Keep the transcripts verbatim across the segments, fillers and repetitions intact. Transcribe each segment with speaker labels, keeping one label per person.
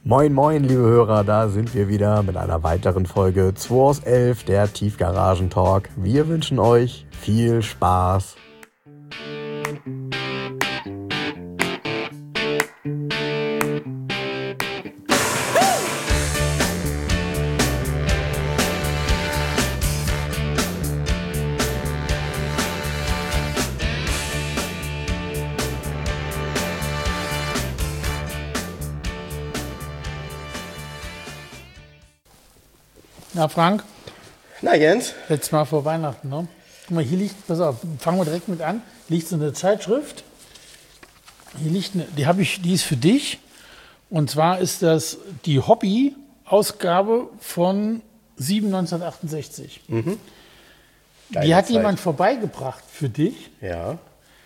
Speaker 1: Moin moin liebe Hörer, da sind wir wieder mit einer weiteren Folge zwei aus elf, der Tiefgaragen-Talk. Wir wünschen euch viel Spaß.
Speaker 2: Na Frank?
Speaker 3: Na Jens?
Speaker 2: Letztes Mal vor Weihnachten, ne? Guck mal, hier liegt, pass auf, fangen wir direkt mit an, liegt so eine Zeitschrift. Hier liegt eine, die habe ich, die ist für dich. Und zwar ist das die Hobby-Ausgabe von sieben neunzehnhundertachtundsechzig. Mhm. Die hat Zeit. Jemand vorbeigebracht für dich,
Speaker 3: ja.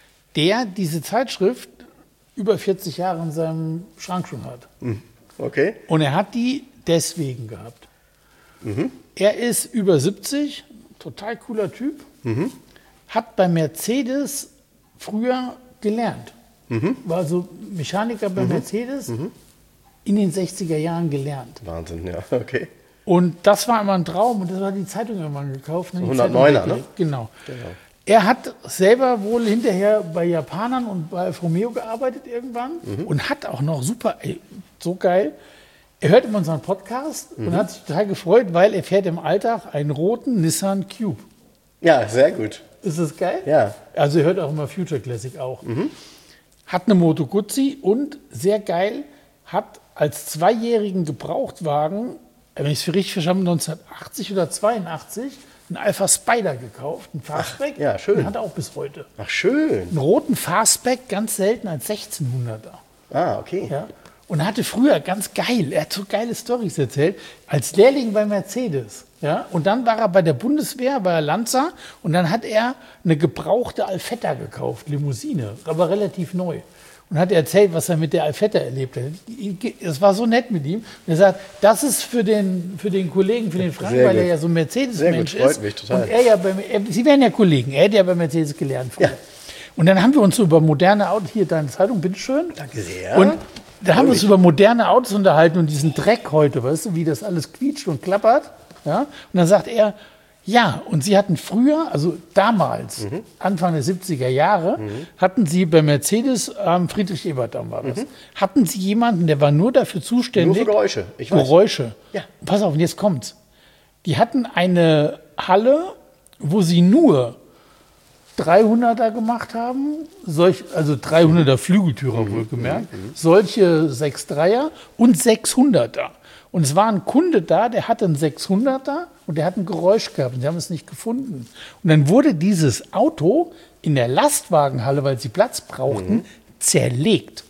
Speaker 2: Der diese Zeitschrift über vierzig Jahre in seinem Schrank schon hat.
Speaker 3: Okay.
Speaker 2: Und er hat die deswegen gehabt.
Speaker 3: Mhm.
Speaker 2: Er ist über siebzig, total cooler Typ, mhm. hat bei Mercedes früher gelernt. Mhm. War also Mechaniker bei mhm. Mercedes, mhm. in den sechziger Jahren gelernt.
Speaker 3: Wahnsinn, ja, okay.
Speaker 2: Und das war immer ein Traum und das hat die Zeitung irgendwann gekauft. Ne?
Speaker 3: hundertneuner, ne?
Speaker 2: Genau. genau. Er hat selber wohl hinterher bei Japanern und bei Alfa Romeo gearbeitet irgendwann mhm. und hat auch noch super, ey, so geil. Er hört immer unseren Podcast mhm. und hat sich total gefreut, weil er fährt im Alltag einen roten Nissan Cube.
Speaker 3: Ja, sehr gut.
Speaker 2: Ist das geil?
Speaker 3: Ja.
Speaker 2: Also er hört auch immer Future Classic auch. Mhm. Hat eine Moto Guzzi und, sehr geil, hat als zweijährigen Gebrauchtwagen, wenn ich es für richtig verstanden habe, neunzehnhundertachtzig oder zweiundachtzig, einen Alpha Spider gekauft, einen Fastback.
Speaker 3: Ach, ja, schön.
Speaker 2: Den hat er auch bis heute.
Speaker 3: Ach, schön.
Speaker 2: Einen roten Fastback, ganz selten als sechzehnhunderter.
Speaker 3: Ah, okay.
Speaker 2: Ja. Und er hatte früher, ganz geil, er hat so geile Storys erzählt, als Lehrling bei Mercedes. Ja? Und dann war er bei der Bundeswehr, bei der Lanza, und dann hat er eine gebrauchte Alfetta gekauft, Limousine, aber relativ neu. Und hat erzählt, was er mit der Alfetta erlebt hat. Es war so nett mit ihm. Und er sagt, das ist für den, für den Kollegen, für den Frank, weil er ja so ein Mercedes-Mensch ist.
Speaker 3: Freut mich total.
Speaker 2: Und er ja bei, er, Sie wären ja Kollegen, er hat ja bei Mercedes gelernt früher. Ja. Und dann haben wir uns so über moderne Autos, hier deine Zeitung, bitteschön.
Speaker 3: Danke sehr.
Speaker 2: Und da haben wir uns über moderne Autos unterhalten und diesen Dreck heute, weißt du, wie das alles quietscht und klappert. Ja? Und dann sagt er, ja, und sie hatten früher, also damals, mhm. Anfang der siebziger Jahre, mhm. hatten sie bei Mercedes, ähm, Friedrich-Ebert-Damm war das, mhm. hatten sie jemanden, der war nur dafür zuständig.
Speaker 3: Nur für Geräusche, ich weiß.
Speaker 2: Geräusche.
Speaker 3: Ja.
Speaker 2: Pass auf, und jetzt kommt's. Die hatten eine Halle, wo sie nur dreihunderter gemacht haben, solch, also dreihunderter Flügeltürer mhm. wohlgemerkt, mhm. solche sechs Komma dreier und sechshunderter. Und es war ein Kunde da, der hatte einen sechshunderter und der hat ein Geräusch gehabt und sie haben es nicht gefunden. Und dann wurde dieses Auto in der Lastwagenhalle, weil sie Platz brauchten, mhm. zerlegt.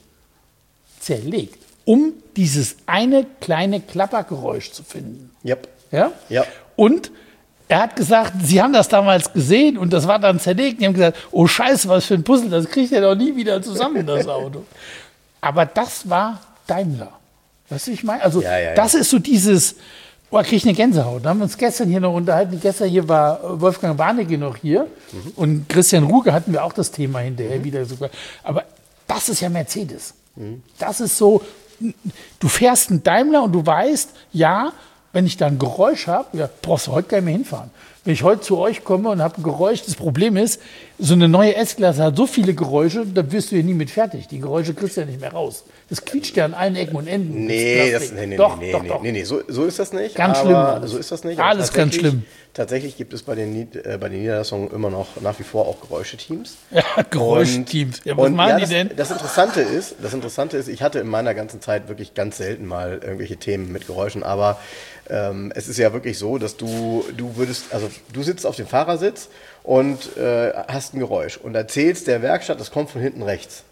Speaker 2: Zerlegt. Um dieses eine kleine Klappergeräusch zu finden.
Speaker 3: Yep.
Speaker 2: Ja?
Speaker 3: Ja.
Speaker 2: Und er hat gesagt, sie haben das damals gesehen und das war dann zerlegt. Die haben gesagt, oh Scheiße, was für ein Puzzle, das kriegt er doch nie wieder zusammen, das Auto. Aber das war Daimler. Weißt du, ich meine? Also
Speaker 3: ja, ja,
Speaker 2: das
Speaker 3: ja.
Speaker 2: ist so dieses, oh, da kriege ich eine Gänsehaut. Da haben wir uns gestern hier noch unterhalten. Gestern hier war Wolfgang Warnecke noch hier mhm. und Christian Ruge hatten wir auch das Thema hinterher mhm. wieder sogar. Aber das ist ja Mercedes. Mhm. Das ist so, du fährst einen Daimler und du weißt, ja, wenn ich da ein Geräusch habe, ja, brauchst du heute gar nicht mehr hinfahren. Wenn ich heute zu euch komme und habe ein Geräusch, das Problem ist, so eine neue S-Klasse hat so viele Geräusche, da wirst du ja nie mit fertig. Die Geräusche kriegst du ja nicht mehr raus. Das quietscht ja an allen Ecken und Enden.
Speaker 3: Nee, das, nee, nee,
Speaker 2: doch,
Speaker 3: nee,
Speaker 2: doch,
Speaker 3: nee,
Speaker 2: doch.
Speaker 3: nee, nee, so, so ist das nicht.
Speaker 2: Ganz
Speaker 3: aber
Speaker 2: schlimm. Alles.
Speaker 3: So ist das nicht.
Speaker 2: Alles ganz schlimm.
Speaker 3: Tatsächlich gibt es bei den, äh, bei den Niederlassungen immer noch nach wie vor auch Geräuscheteams.
Speaker 2: Ja, Geräuscheteams. Ja, was
Speaker 3: und,
Speaker 2: machen
Speaker 3: ja,
Speaker 2: die
Speaker 3: das,
Speaker 2: denn?
Speaker 3: Das Interessante ist, das Interessante ist, ich hatte in meiner ganzen Zeit wirklich ganz selten mal irgendwelche Themen mit Geräuschen, aber ähm, es ist ja wirklich so, dass du, du würdest, also du sitzt auf dem Fahrersitz und äh, hast ein Geräusch und erzählst der Werkstatt, das kommt von hinten rechts.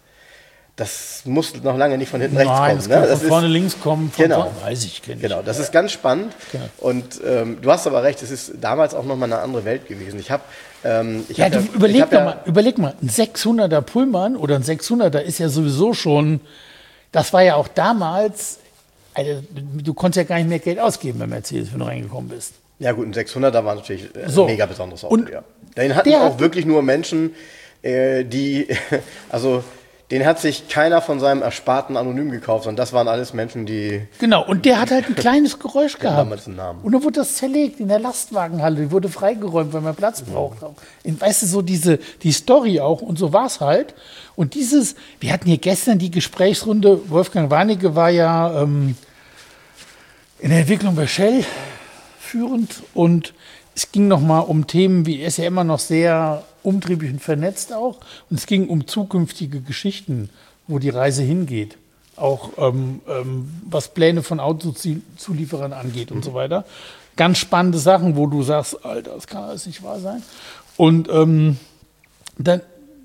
Speaker 3: Das muss noch lange nicht von hinten
Speaker 2: Nein,
Speaker 3: rechts kommen.
Speaker 2: Das kann
Speaker 3: ne?
Speaker 2: von
Speaker 3: das
Speaker 2: vorne
Speaker 3: ist,
Speaker 2: links kommen, von
Speaker 3: genau,
Speaker 2: vorne, weiß ich, kenn ich.
Speaker 3: Genau, das ist ganz spannend.
Speaker 2: Genau.
Speaker 3: Und ähm, du hast aber recht, es ist damals auch nochmal eine andere Welt gewesen. Ich habe ähm, ich
Speaker 2: ja,
Speaker 3: hab
Speaker 2: du
Speaker 3: ja,
Speaker 2: überleg
Speaker 3: ich hab
Speaker 2: doch
Speaker 3: ja,
Speaker 2: mal, überleg mal, ein sechshunderter Pullman oder ein sechshunderter ist ja sowieso schon, das war ja auch damals, also, du konntest ja gar nicht mehr Geld ausgeben bei Mercedes, wenn du reingekommen bist.
Speaker 3: Ja gut, ein sechshunderter war natürlich ein
Speaker 2: So.
Speaker 3: mega besonderes Auto.
Speaker 2: Und
Speaker 3: Ja. Den hatten
Speaker 2: der
Speaker 3: auch
Speaker 2: hat-
Speaker 3: wirklich nur Menschen, äh, die, also Den hat sich keiner von seinem Ersparten anonym gekauft, sondern das waren alles Menschen, die...
Speaker 2: Genau, und der hat halt ein kleines Geräusch gehabt.
Speaker 3: damals einen Namen.
Speaker 2: Und dann wurde das zerlegt in der Lastwagenhalle. Die wurde freigeräumt, weil man Platz braucht. In, weißt du, so diese die Story auch. Und so war es halt. Und dieses, wir hatten hier gestern die Gesprächsrunde, Wolfgang Warnecke war ja ähm, in der Entwicklung bei Shell führend. Und es ging nochmal um Themen, wie er ist ja immer noch sehr umtriebig und vernetzt auch. Und es ging um zukünftige Geschichten, wo die Reise hingeht. Auch ähm, ähm, was Pläne von Autozulieferern angeht und mhm. so weiter. Ganz spannende Sachen, wo du sagst, Alter, das kann alles nicht wahr sein. Und ähm, dann,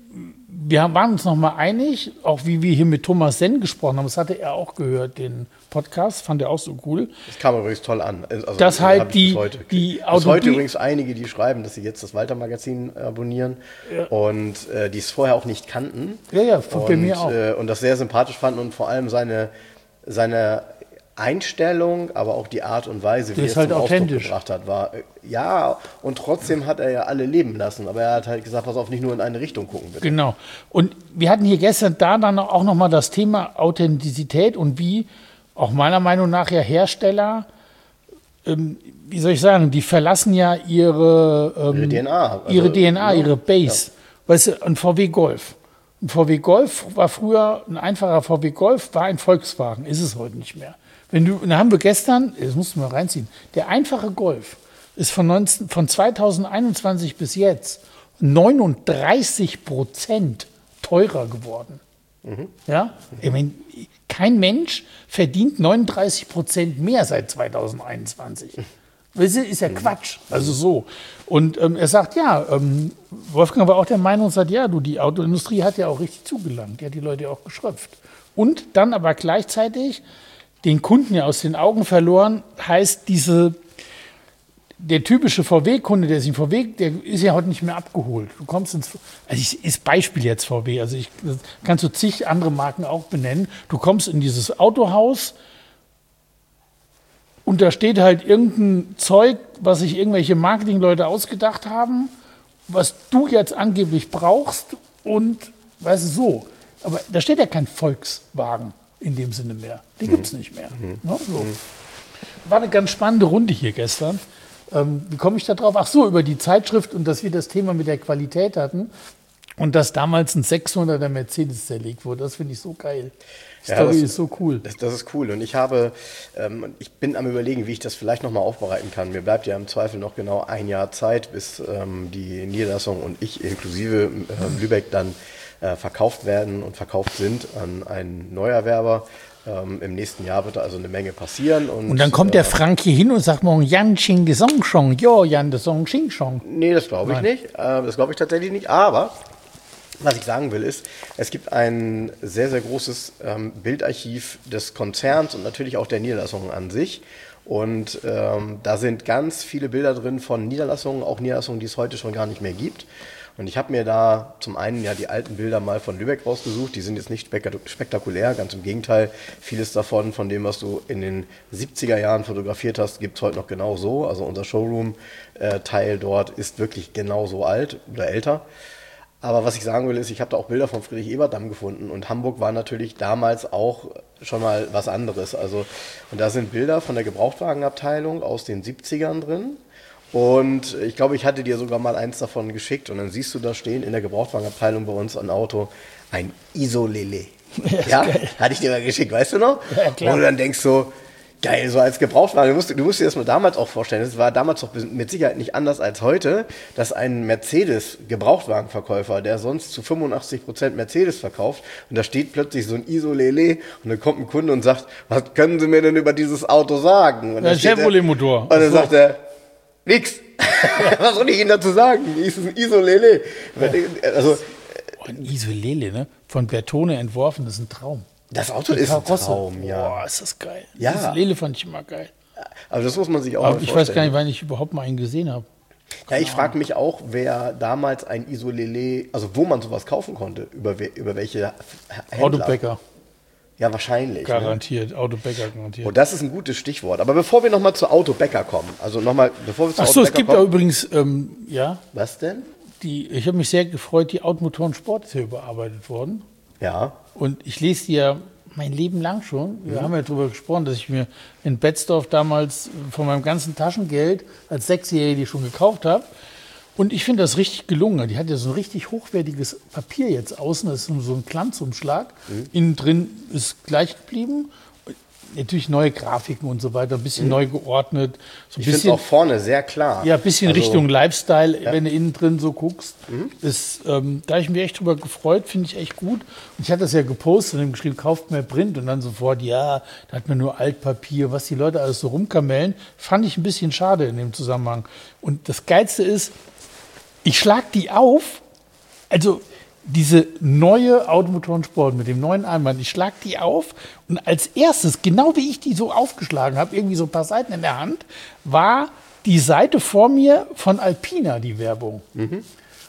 Speaker 2: wir waren uns nochmal einig, auch wie wir hier mit Thomas Senn gesprochen haben, das hatte er auch gehört, den Podcast, fand er auch so cool.
Speaker 3: Das kam übrigens toll an. Also,
Speaker 2: das halt die, bis heute. die
Speaker 3: Bis heute übrigens einige, die schreiben, dass sie jetzt das Walter-Magazin abonnieren ja. und äh, die es vorher auch nicht kannten.
Speaker 2: Ja, ja, und, bei mir auch.
Speaker 3: Äh, und das sehr sympathisch fanden und vor allem seine, seine Einstellung, aber auch die Art und Weise, wie er es
Speaker 2: halt
Speaker 3: zum
Speaker 2: authentisch.
Speaker 3: Ausdruck gebracht hat, war, äh, ja, und trotzdem hat er ja alle leben lassen, aber er hat halt gesagt, pass auf, nicht nur in eine Richtung gucken, bitte.
Speaker 2: Genau. Und wir hatten hier gestern da dann auch nochmal das Thema Authentizität und wie auch meiner Meinung nach ja Hersteller, ähm, wie soll ich sagen, die verlassen ja ihre, ähm,
Speaker 3: ihre D N A. Also,
Speaker 2: ihre D N A,
Speaker 3: ja,
Speaker 2: ihre Base.
Speaker 3: Ja.
Speaker 2: Weißt du, ein V W Golf. Ein V W Golf war früher, ein einfacher V W Golf war ein Volkswagen, ist es heute nicht mehr. Wenn du, da haben wir gestern, das musst du mal reinziehen, der einfache Golf ist von, neunzehn, von zweitausendeinundzwanzig bis jetzt neununddreißig Prozent teurer geworden. Mhm. Ja? Mhm. Ich meine, kein Mensch verdient neununddreißig Prozent mehr seit zweitausendeinundzwanzig. Das ist ja Quatsch. Also so. Und ähm, er sagt, ja, ähm, Wolfgang war auch der Meinung, sagt, ja, du, die Autoindustrie hat ja auch richtig zugelangt. Die hat die Leute auch geschröpft. Und dann aber gleichzeitig den Kunden ja aus den Augen verloren, heißt diese, der typische V W-Kunde, der sich V W, der ist ja heute nicht mehr abgeholt. Du kommst ins, also ich, ist Beispiel jetzt V W, also ich kannst du zig andere Marken auch benennen. Du kommst in dieses Autohaus und da steht halt irgendein Zeug, was sich irgendwelche Marketingleute ausgedacht haben, was du jetzt angeblich brauchst und, weißt du, so. Aber da steht ja kein Volkswagen in dem Sinne mehr. Die gibt es nicht mehr. Mhm. Ne? So. War eine ganz spannende Runde hier gestern. Ähm, wie komme ich da drauf? Ach so, über die Zeitschrift und dass wir das Thema mit der Qualität hatten und dass damals ein sechshunderter Mercedes zerlegt wurde. Das finde ich so geil. Die
Speaker 3: ja,
Speaker 2: Story
Speaker 3: das,
Speaker 2: ist so cool.
Speaker 3: Das, das ist cool. Und ich habe, ähm, ich bin am Überlegen, wie ich das vielleicht nochmal aufbereiten kann. Mir bleibt ja im Zweifel noch genau ein Jahr Zeit, bis ähm, die Niederlassung und ich inklusive äh, Lübeck dann äh, verkauft werden und verkauft sind an einen Neuerwerber. Ähm, Im nächsten Jahr wird da also eine Menge passieren. Und,
Speaker 2: und dann kommt der Frank hier hin und sagt morgen, Jan Ching de Song Chong, jo, Jan de Song Ching Chong.
Speaker 3: Nee, das glaube ich Nein. nicht. Äh, das glaube ich tatsächlich nicht. Aber was ich sagen will ist, es gibt ein sehr, sehr großes ähm, Bildarchiv des Konzerns und natürlich auch der Niederlassungen an sich. Und ähm, da sind ganz viele Bilder drin von Niederlassungen, auch Niederlassungen, die es heute schon gar nicht mehr gibt. Und ich habe mir da zum einen ja die alten Bilder mal von Lübeck rausgesucht. Die sind jetzt nicht spektakulär, ganz im Gegenteil. Vieles davon, von dem, was du in den siebziger Jahren fotografiert hast, gibt es heute noch genau so. Also unser Showroom-Teil dort ist wirklich genauso alt oder älter. Aber was ich sagen will, ist, ich habe da auch Bilder von Friedrich-Ebert-Damm gefunden. Und Hamburg war natürlich damals auch schon mal was anderes. Also, und da sind Bilder von der Gebrauchtwagenabteilung aus den siebzigern drin. Und ich glaube, ich hatte dir sogar mal eins davon geschickt. Und dann siehst du da stehen in der Gebrauchtwagenabteilung bei uns ein Auto, ein Isolele. Ja, ja? Hatte ich dir mal geschickt, weißt du noch?
Speaker 2: Ja, klar.
Speaker 3: Und du dann denkst so, geil, so als Gebrauchtwagen. Du musst, du musst dir das mal damals auch vorstellen. Es war damals doch mit Sicherheit nicht anders als heute, dass ein Mercedes-Gebrauchtwagenverkäufer, der sonst zu fünfundachtzig Prozent Mercedes verkauft, und da steht plötzlich so ein Isolele und dann kommt ein Kunde und sagt, was können Sie mir denn über dieses Auto sagen? Und
Speaker 2: ein Chevrolet-Motor.
Speaker 3: Und dann so. sagt er, nix. Was soll ich Ihnen dazu sagen? Ist ein Isolele. Ja. Also,
Speaker 2: oh, ein Isolele, ne? Von Bertone entworfen, das ist ein Traum.
Speaker 3: Das Auto ist ein Traum, ja.
Speaker 2: Boah, ist das geil.
Speaker 3: Ja.
Speaker 2: Isolele fand ich immer geil.
Speaker 3: Aber das muss man sich auch
Speaker 2: Aber
Speaker 3: mal
Speaker 2: ich
Speaker 3: vorstellen.
Speaker 2: weiß gar nicht, wann ich überhaupt mal einen gesehen habe.
Speaker 3: Ja, ich frage mich auch, wer damals ein Isolele, also wo man sowas kaufen konnte, über, we, über welche Händler.
Speaker 2: Autobäcker.
Speaker 3: Ja, wahrscheinlich.
Speaker 2: Garantiert,
Speaker 3: ne?
Speaker 2: Autobäcker garantiert.
Speaker 3: Und das ist ein gutes Stichwort. Aber bevor wir nochmal zu Autobäcker kommen, also nochmal, bevor wir zu
Speaker 2: Ach so,
Speaker 3: Autobäcker
Speaker 2: es gibt
Speaker 3: kommen.
Speaker 2: ja übrigens, ähm, ja.
Speaker 3: Was denn?
Speaker 2: Die, ich habe mich sehr gefreut, die Automotoren Sport ist hier überarbeitet worden.
Speaker 3: Ja.
Speaker 2: Und ich lese die ja mein Leben lang schon. Wir mhm. haben ja darüber gesprochen, dass ich mir in Betzdorf damals von meinem ganzen Taschengeld als Sechsjährige die schon gekauft habe. Und ich finde das richtig gelungen. Die hat ja so ein richtig hochwertiges Papier jetzt außen. Das ist so ein Glanzumschlag. Mhm. Innen drin ist gleich geblieben. Natürlich neue Grafiken und so weiter, ein bisschen mhm. neu geordnet. So ein
Speaker 3: ich finde auch vorne sehr klar.
Speaker 2: Ja, ein bisschen
Speaker 3: also,
Speaker 2: Richtung Lifestyle,
Speaker 3: ja.
Speaker 2: wenn du innen drin so guckst.
Speaker 3: Mhm.
Speaker 2: Ist, ähm, da habe ich mich echt drüber gefreut, finde ich echt gut. Und ich hatte das ja gepostet und geschrieben, kauft mehr Print. Und dann sofort, ja, da hat man nur Altpapier. Was die Leute alles so rumkamellen, fand ich ein bisschen schade in dem Zusammenhang. Und das Geilste ist, ich schlag die auf, also diese neue Automotorensport mit dem neuen Einband, ich schlag die auf und als erstes, genau wie ich die so aufgeschlagen habe, irgendwie so ein paar Seiten in der Hand, war die Seite vor mir von Alpina, die Werbung. Mhm.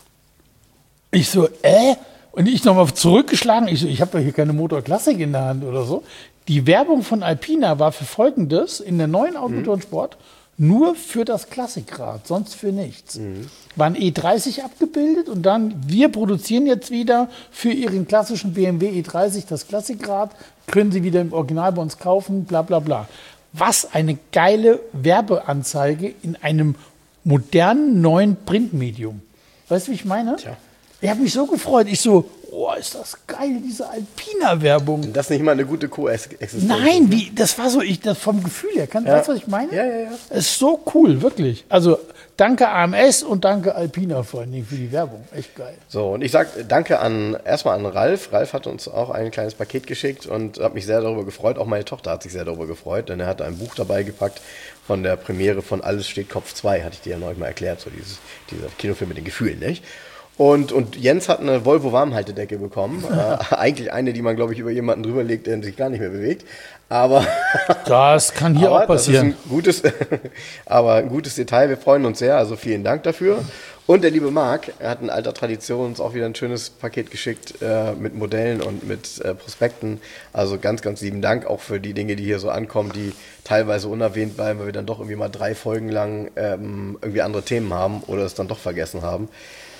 Speaker 2: Ich so, äh? Und ich nochmal zurückgeschlagen, ich so, ich habe doch hier keine Motorklassik in der Hand oder so. Die Werbung von Alpina war für Folgendes, in der neuen Automotorensport, mhm. nur für das Klassikrad, sonst für nichts. Mhm. War ein E dreißig abgebildet und dann, wir produzieren jetzt wieder für Ihren klassischen B M W E dreißig das Klassikrad, können Sie wieder im Original bei uns kaufen, bla bla bla. Was eine geile Werbeanzeige in einem modernen, neuen Printmedium. Weißt du, wie ich meine?
Speaker 3: Tja.
Speaker 2: Ich habe mich so gefreut. Ich so, oh, ist das geil, diese Alpina-Werbung.
Speaker 3: Das ist nicht mal eine gute Co-Existenz.
Speaker 2: Nein, wie, das war so, ich, das vom Gefühl her. Kann,
Speaker 3: ja.
Speaker 2: Weißt du, was ich meine?
Speaker 3: Ja, ja, ja.
Speaker 2: Es ist so cool, wirklich. Also danke A M S und danke Alpina vor allen Dingen für die Werbung. Echt geil.
Speaker 3: So, und ich sage danke an erstmal an Ralf. Ralf hat uns auch ein kleines Paket geschickt und hat mich sehr darüber gefreut. Auch meine Tochter hat sich sehr darüber gefreut, denn er hat ein Buch dabei gepackt von der Premiere von Alles steht Kopf zwei. Hatte ich dir ja neulich mal erklärt, so dieses, dieser Kinofilm mit den Gefühlen, nicht? Und, und Jens hat eine Volvo Warmhaltedecke bekommen. äh, eigentlich eine, die man, glaube ich, über jemanden drüber legt, der sich gar nicht mehr bewegt. Aber
Speaker 2: das kann hier auch passieren.
Speaker 3: Das ist ein gutes, aber ein gutes Detail. Wir freuen uns sehr. Also vielen Dank dafür. Und der liebe Marc, er hat in alter Tradition uns auch wieder ein schönes Paket geschickt äh, mit Modellen und mit äh, Prospekten. Also ganz, ganz lieben Dank auch für die Dinge, die hier so ankommen, die teilweise unerwähnt bleiben, weil wir dann doch irgendwie mal drei Folgen lang ähm, irgendwie andere Themen haben oder es dann doch vergessen haben.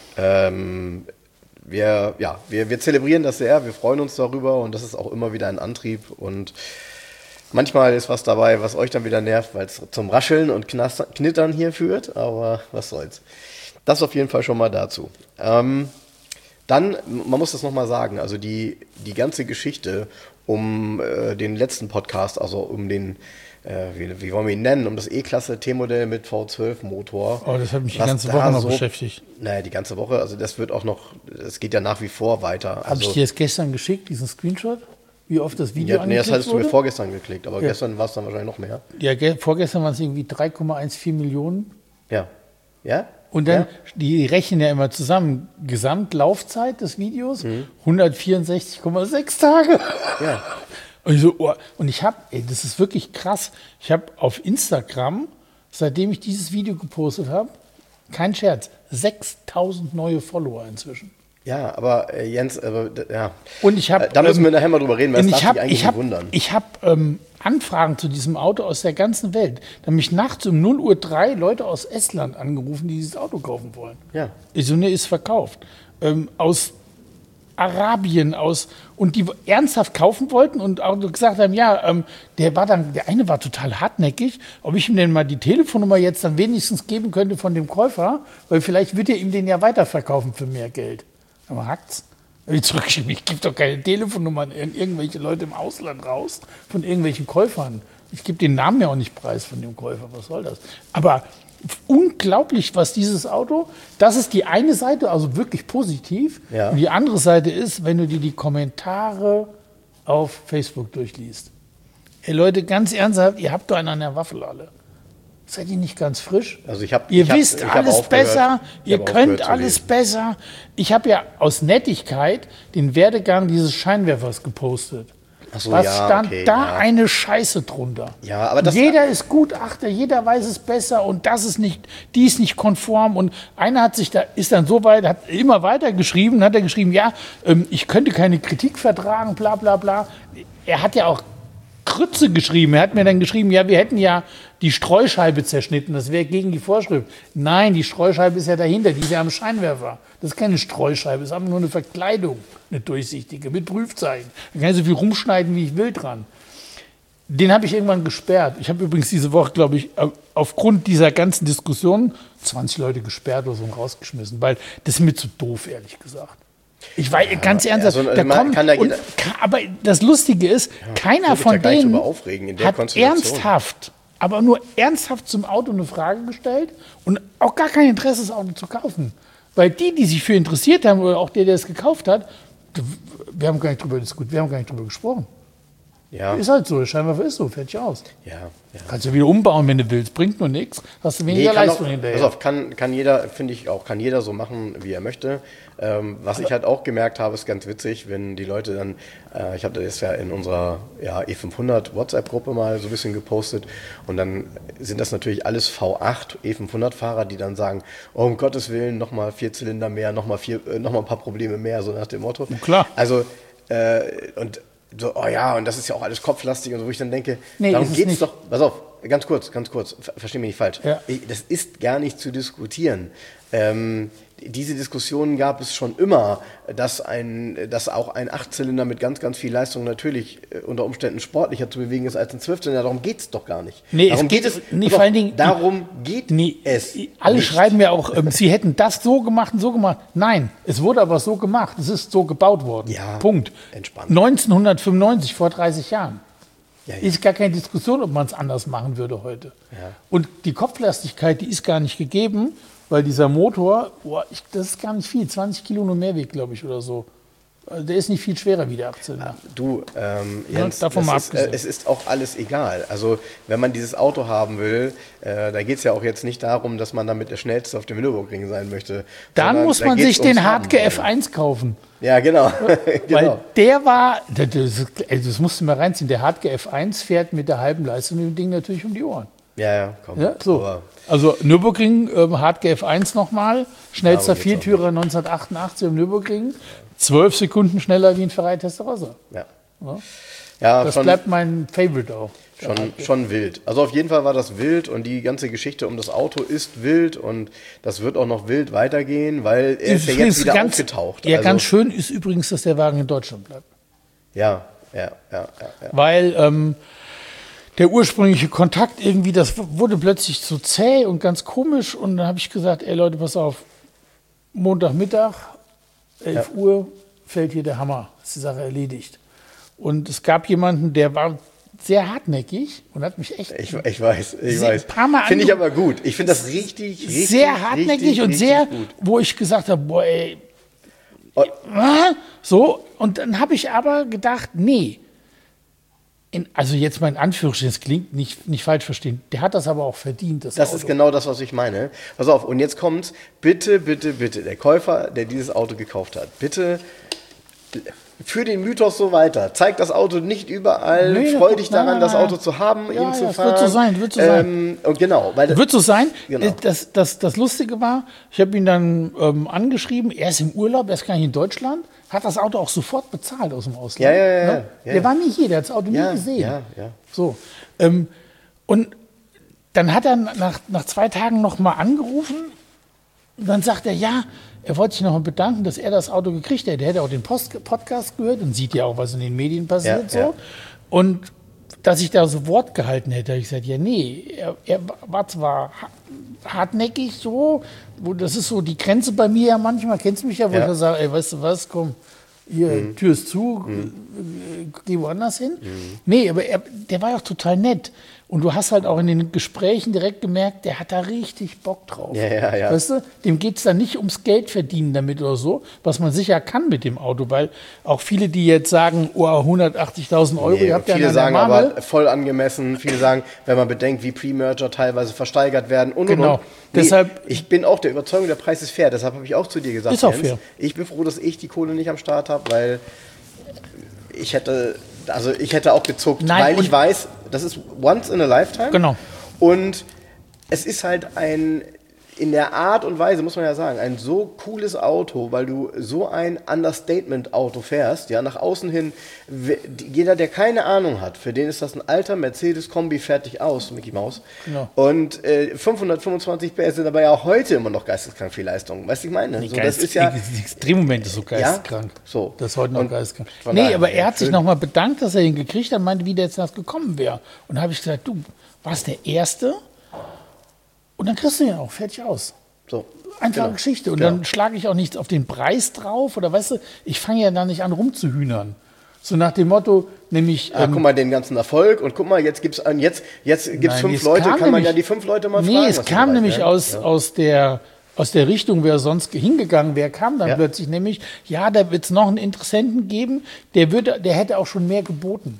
Speaker 3: Ähm, wir, ja, wir, wir zelebrieren das sehr, wir freuen uns darüber und das ist auch immer wieder ein Antrieb und manchmal ist was dabei, was euch dann wieder nervt, weil es zum Rascheln und Knittern hier führt, aber was soll's. Das auf jeden Fall schon mal dazu. Ähm, dann, man muss das nochmal sagen, also die, die ganze Geschichte um äh, den letzten Podcast, also um den Wie, wie wollen wir ihn nennen, um das E-Klasse T-Modell mit V zwölf Motor.
Speaker 2: Oh, das hat mich die ganze Woche noch
Speaker 3: so,
Speaker 2: beschäftigt.
Speaker 3: Naja, die ganze Woche, also das wird auch noch, es geht ja nach wie vor weiter.
Speaker 2: Habe
Speaker 3: also,
Speaker 2: ich dir das gestern geschickt, diesen Screenshot? Wie oft das Video
Speaker 3: ja, nee, das hattest
Speaker 2: wurde?
Speaker 3: du mir vorgestern geklickt, aber
Speaker 2: ja.
Speaker 3: gestern war es dann wahrscheinlich noch mehr.
Speaker 2: Ja, ge- vorgestern waren es irgendwie drei Komma vierzehn Millionen.
Speaker 3: Ja. Ja?
Speaker 2: Und dann,
Speaker 3: ja?
Speaker 2: die rechnen ja immer zusammen, Gesamtlaufzeit des Videos, mhm. hundertvierundsechzig Komma sechs Tage.
Speaker 3: Ja.
Speaker 2: Und ich so, oh, und ich habe, ey, das ist wirklich krass, ich habe auf Instagram, seitdem ich dieses Video gepostet habe, kein Scherz, sechstausend neue Follower inzwischen.
Speaker 3: Ja, aber äh, Jens, äh, ja.
Speaker 2: Und ich habe,
Speaker 3: da müssen wir nachher mal drüber reden, weil das darf
Speaker 2: hab,
Speaker 3: dich eigentlich
Speaker 2: ich hab,
Speaker 3: nicht wundern.
Speaker 2: Ich habe ähm, Anfragen zu diesem Auto aus der ganzen Welt. Da haben mich nachts um null Uhr drei Leute aus Estland angerufen, die dieses Auto kaufen wollen.
Speaker 3: Ja.
Speaker 2: Ich so, ne, ist verkauft. Ähm, aus Arabien aus und die ernsthaft kaufen wollten und auch gesagt haben, ja, ähm, der war dann, der eine war total hartnäckig, ob ich ihm denn mal die Telefonnummer jetzt dann wenigstens geben könnte von dem Käufer, weil vielleicht wird er ihm den ja weiterverkaufen für mehr Geld. Aber hackt's. Ich zurückgeschrieben, ich gebe doch keine Telefonnummern an irgendwelche Leute im Ausland raus von irgendwelchen Käufern. Ich gebe den Namen ja auch nicht preis von dem Käufer, was soll das? Aber unglaublich, was dieses Auto, das ist die eine Seite, also wirklich positiv.
Speaker 3: Ja.
Speaker 2: Und die andere Seite ist, wenn du dir die Kommentare auf Facebook durchliest. Ey Leute, ganz ernsthaft, ihr habt doch einen an der Waffel alle. Seid ihr nicht ganz frisch?
Speaker 3: Also ich hab,
Speaker 2: ihr
Speaker 3: ich hab,
Speaker 2: wisst
Speaker 3: ich
Speaker 2: alles
Speaker 3: hab
Speaker 2: besser,
Speaker 3: ich
Speaker 2: ihr könnt alles besser. Ich habe ja aus Nettigkeit den Werdegang dieses Scheinwerfers gepostet.
Speaker 3: Ach so,
Speaker 2: Was
Speaker 3: ja,
Speaker 2: stand
Speaker 3: okay,
Speaker 2: da
Speaker 3: ja.
Speaker 2: eine Scheiße drunter?
Speaker 3: Ja, aber das
Speaker 2: jeder ist Gutachter, jeder weiß es besser und das ist nicht, die ist nicht konform. Und einer hat sich da, ist dann so weit, hat immer weiter geschrieben, hat er geschrieben, ja, ähm, ich könnte keine Kritik vertragen, bla bla bla. Er hat ja auch Grütze geschrieben. Er hat mir dann geschrieben, ja, wir hätten ja die Streuscheibe zerschnitten. Das wäre gegen die Vorschrift. Nein, die Streuscheibe ist ja dahinter. Die ist ja am Scheinwerfer. Das ist keine Streuscheibe. Das ist einfach nur eine Verkleidung, eine durchsichtige, mit Prüfzeichen. Da kann ich so viel rumschneiden, wie ich will dran. Den habe ich irgendwann gesperrt. Ich habe übrigens diese Woche, glaube ich, aufgrund dieser ganzen Diskussion zwanzig Leute gesperrt oder so und rausgeschmissen, weil das ist mir zu doof, ehrlich gesagt. Ich weiß, ja, ganz ernsthaft, also, da kommt, kann da jeder, und, aber das Lustige ist, ja, keiner von denen hat ernsthaft, aber nur ernsthaft zum Auto eine Frage gestellt und auch gar kein Interesse, das Auto zu kaufen. Weil die, die sich für interessiert haben, oder auch der, der es gekauft hat, wir haben gar nicht drüber diskutiert, wir haben gar nicht drüber gesprochen. Ja. Ist halt so, der Scheinwerfer ist so, fertig aus. Ja, ja. Kannst du wieder umbauen, wenn du willst, bringt nur nichts, hast du weniger nee, Leistung auch, hinterher.
Speaker 3: Pass auf, kann, kann jeder, finde ich auch, kann jeder so machen, wie er möchte. Ähm, was ich halt auch gemerkt habe, ist ganz witzig, wenn die Leute dann, äh, ich habe das ja in unserer ja, E fünfhundert WhatsApp-Gruppe mal so ein bisschen gepostet und dann sind das natürlich alles V acht E fünfhundert-Fahrer, die dann sagen, oh, um Gottes Willen, nochmal vier Zylinder mehr, nochmal äh, noch ein paar Probleme mehr, so nach dem Motto.
Speaker 2: Na klar.
Speaker 3: Also, äh, und so, oh ja, und das ist ja auch alles kopflastig und so, wo ich dann denke, nee, darum geht es doch, pass auf, ganz kurz, ganz kurz, versteh mich nicht falsch, ja. ich, das ist gar nicht zu diskutieren. Ähm, diese Diskussionen gab es schon immer, dass, ein, dass auch ein Achtzylinder mit ganz, ganz viel Leistung natürlich äh, unter Umständen sportlicher zu bewegen ist als ein Zwölfzylinder. Darum geht es doch gar nicht.
Speaker 2: Nee,
Speaker 3: darum
Speaker 2: es geht,
Speaker 3: geht es,
Speaker 2: nee, vor allen Dingen,
Speaker 3: darum geht nee, es
Speaker 2: Alle
Speaker 3: nicht.
Speaker 2: Schreiben ja auch, ähm, sie hätten das so gemacht und so gemacht. Nein, es wurde aber so gemacht. Es ist so gebaut worden.
Speaker 3: Ja,
Speaker 2: Punkt.
Speaker 3: Entspannt.
Speaker 2: neunzehnhundertfünfundneunzig, vor dreißig Jahren.
Speaker 3: Ja, ja.
Speaker 2: Ist gar keine Diskussion, ob man es anders machen würde heute.
Speaker 3: Ja.
Speaker 2: Und die Kopflastigkeit, die ist gar nicht gegeben, weil dieser Motor, boah, ich, das ist gar nicht viel, zwanzig Kilo nur mehr wiegt, glaube ich, oder so. Also der ist nicht viel schwerer wie der achtzehner.
Speaker 3: Du, ähm, Jens,
Speaker 2: ja, davon mal
Speaker 3: ist, äh, es ist auch alles egal. Also wenn man dieses Auto haben will, äh, da geht es ja auch jetzt nicht darum, dass man damit der Schnellste auf dem Nürburgring sein möchte.
Speaker 2: Dann muss man sich den Hartke F eins kaufen.
Speaker 3: Ja, genau.
Speaker 2: genau. Weil der war, das, das musst du mal reinziehen, der Hartke F eins fährt mit der halben Leistung dem Ding natürlich um die Ohren.
Speaker 3: Ja, ja, komm.
Speaker 2: Ja, so. Aber also Nürburgring, ähm, Hartke F eins nochmal, schnellster ja, Viertürer neunzehnhundertachtundachtzig im Nürburgring, zwölf Sekunden schneller wie ein Ferrari Testarossa.
Speaker 3: Ja.
Speaker 2: Ja.
Speaker 3: Ja,
Speaker 2: das
Speaker 3: schon,
Speaker 2: bleibt mein Favorite auch.
Speaker 3: Schon, schon wild. Also auf jeden Fall war das wild und die ganze Geschichte um das Auto ist wild und das wird auch noch wild weitergehen, weil er ist, ist ja jetzt wieder
Speaker 2: ganz,
Speaker 3: aufgetaucht.
Speaker 2: Ja,
Speaker 3: also,
Speaker 2: ganz schön ist übrigens, dass der Wagen in Deutschland bleibt.
Speaker 3: Ja, ja, ja. ja, ja.
Speaker 2: Weil ähm, der ursprüngliche Kontakt irgendwie, das wurde plötzlich so zäh und ganz komisch und dann habe ich gesagt, ey Leute, pass auf, Montagmittag, elf ja. Uhr, fällt hier der Hammer, ist die Sache erledigt. Und es gab jemanden, der war sehr hartnäckig und hat mich echt...
Speaker 3: Ich, ich weiß, ich weiß. Finde ich aber gut. Ich finde das richtig, richtig,
Speaker 2: sehr hartnäckig
Speaker 3: richtig,
Speaker 2: und
Speaker 3: richtig
Speaker 2: sehr,
Speaker 3: gut.
Speaker 2: Wo ich gesagt habe, boah, ey,
Speaker 3: oh.
Speaker 2: so. Und dann habe ich aber gedacht, nee, in, also jetzt mal in Anführungsstrichen, das klingt nicht, nicht falsch verstehen, der hat das aber auch verdient, das
Speaker 3: Das
Speaker 2: Auto.
Speaker 3: ist genau das, was ich meine. Pass auf, und jetzt kommt's, bitte, bitte, bitte, der Käufer, der dieses Auto gekauft hat, bitte für den Mythos so weiter. Zeig das Auto nicht überall, nee, freu dich daran, nein, das Auto zu haben,
Speaker 2: ja,
Speaker 3: ihn zu
Speaker 2: ja,
Speaker 3: fahren.
Speaker 2: Wird so sein, wird so sein.
Speaker 3: Ähm, und genau. Weil
Speaker 2: wird so sein.
Speaker 3: Genau.
Speaker 2: Das, das, das Lustige war, ich habe ihn dann ähm, angeschrieben, er ist im Urlaub, er ist gar nicht in Deutschland, hat das Auto auch sofort bezahlt aus dem Ausland.
Speaker 3: Ja, ja, ja.
Speaker 2: Ne?
Speaker 3: ja,
Speaker 2: der
Speaker 3: ja.
Speaker 2: war nie hier, der hat das Auto
Speaker 3: ja,
Speaker 2: nie gesehen.
Speaker 3: Ja, ja.
Speaker 2: So. Ähm, und dann hat er nach, nach zwei Tagen nochmal angerufen und dann sagt er, ja, er wollte sich noch bedanken, dass er das Auto gekriegt hat. Er hätte auch den Post Podcast gehört und sieht ja auch, was in den Medien passiert.
Speaker 3: Ja,
Speaker 2: so.
Speaker 3: Ja.
Speaker 2: Und dass ich da so Wort gehalten hätte, habe ich gesagt, ja, nee, er, er war zwar hartnäckig so, wo, das ist so die Grenze bei mir ja manchmal, kennst du mich ja, wo
Speaker 3: ja.
Speaker 2: ich sage, ey, weißt du was, komm, hier, mhm. Tür ist zu, mhm. geh woanders hin. Mhm. Nee, aber er, der war ja auch total nett. Und du hast halt auch in den Gesprächen direkt gemerkt, der hat da richtig Bock drauf.
Speaker 3: Ja, ja, ja.
Speaker 2: Weißt du, dem geht es dann nicht ums Geld verdienen damit oder so, was man sicher kann mit dem Auto, weil auch viele, die jetzt sagen, oh, hundertachtzigtausend Euro,
Speaker 3: nee,
Speaker 2: ihr habt ja
Speaker 3: viele
Speaker 2: eine
Speaker 3: sagen
Speaker 2: Marmel.
Speaker 3: aber voll angemessen, viele sagen, wenn man bedenkt, wie Pre-Merger teilweise versteigert werden und
Speaker 2: genau.
Speaker 3: und und. Nee,
Speaker 2: deshalb,
Speaker 3: ich bin auch der Überzeugung, der Preis ist fair, deshalb habe ich auch zu dir gesagt,
Speaker 2: ist auch
Speaker 3: Jens,
Speaker 2: fair.
Speaker 3: Ich bin froh, dass ich die Kohle nicht am Start habe, weil ich hätte, also ich hätte auch gezuckt,
Speaker 2: Nein,
Speaker 3: weil ich weiß, das ist once in a lifetime.
Speaker 2: Genau.
Speaker 3: Und es ist halt ein, in der Art und Weise, muss man ja sagen, ein so cooles Auto, weil du so ein Understatement-Auto fährst, ja, nach außen hin, jeder, der keine Ahnung hat, für den ist das ein alter Mercedes-Kombi fertig aus, Mickey Mouse. Genau. Und äh, fünfhundertfünfundzwanzig P S sind aber ja auch heute immer noch geisteskrank viel Leistung. Weißt du, ich meine?
Speaker 2: Nee,
Speaker 3: so,
Speaker 2: Geist,
Speaker 3: das ist ja,
Speaker 2: die Extremmoment ist so geisteskrank.
Speaker 3: Ja? So.
Speaker 2: Das ist heute noch
Speaker 3: und
Speaker 2: geisteskrank. Nee,
Speaker 3: daher,
Speaker 2: aber er hat
Speaker 3: schön.
Speaker 2: sich nochmal bedankt, dass er ihn gekriegt hat, meinte, wie der jetzt das gekommen wäre. Und da habe ich gesagt, du warst der Erste und dann kriegst du ihn auch fertig aus.
Speaker 3: So.
Speaker 2: Einfache
Speaker 3: Genau.
Speaker 2: Geschichte. Und
Speaker 3: Genau.
Speaker 2: dann schlage ich auch nichts auf den Preis drauf. Oder weißt du, ich fange ja da nicht an rumzuhühnern. So nach dem Motto, nämlich.
Speaker 3: Ah,
Speaker 2: ähm,
Speaker 3: guck mal, den ganzen Erfolg und guck mal, jetzt gibt es jetzt, jetzt gibt's
Speaker 2: Nein,
Speaker 3: fünf
Speaker 2: es
Speaker 3: Leute,
Speaker 2: kam
Speaker 3: kann man
Speaker 2: nämlich-
Speaker 3: ja die fünf Leute mal
Speaker 2: nee,
Speaker 3: fragen.
Speaker 2: es
Speaker 3: was die
Speaker 2: kam
Speaker 3: dabei
Speaker 2: nämlich
Speaker 3: sind.
Speaker 2: aus,
Speaker 3: Ja.
Speaker 2: aus, der, aus der Richtung, wer sonst hingegangen wäre, kam dann
Speaker 3: Ja.
Speaker 2: plötzlich nämlich, ja, da wird es noch einen Interessenten geben, der, würde, der hätte auch schon mehr geboten.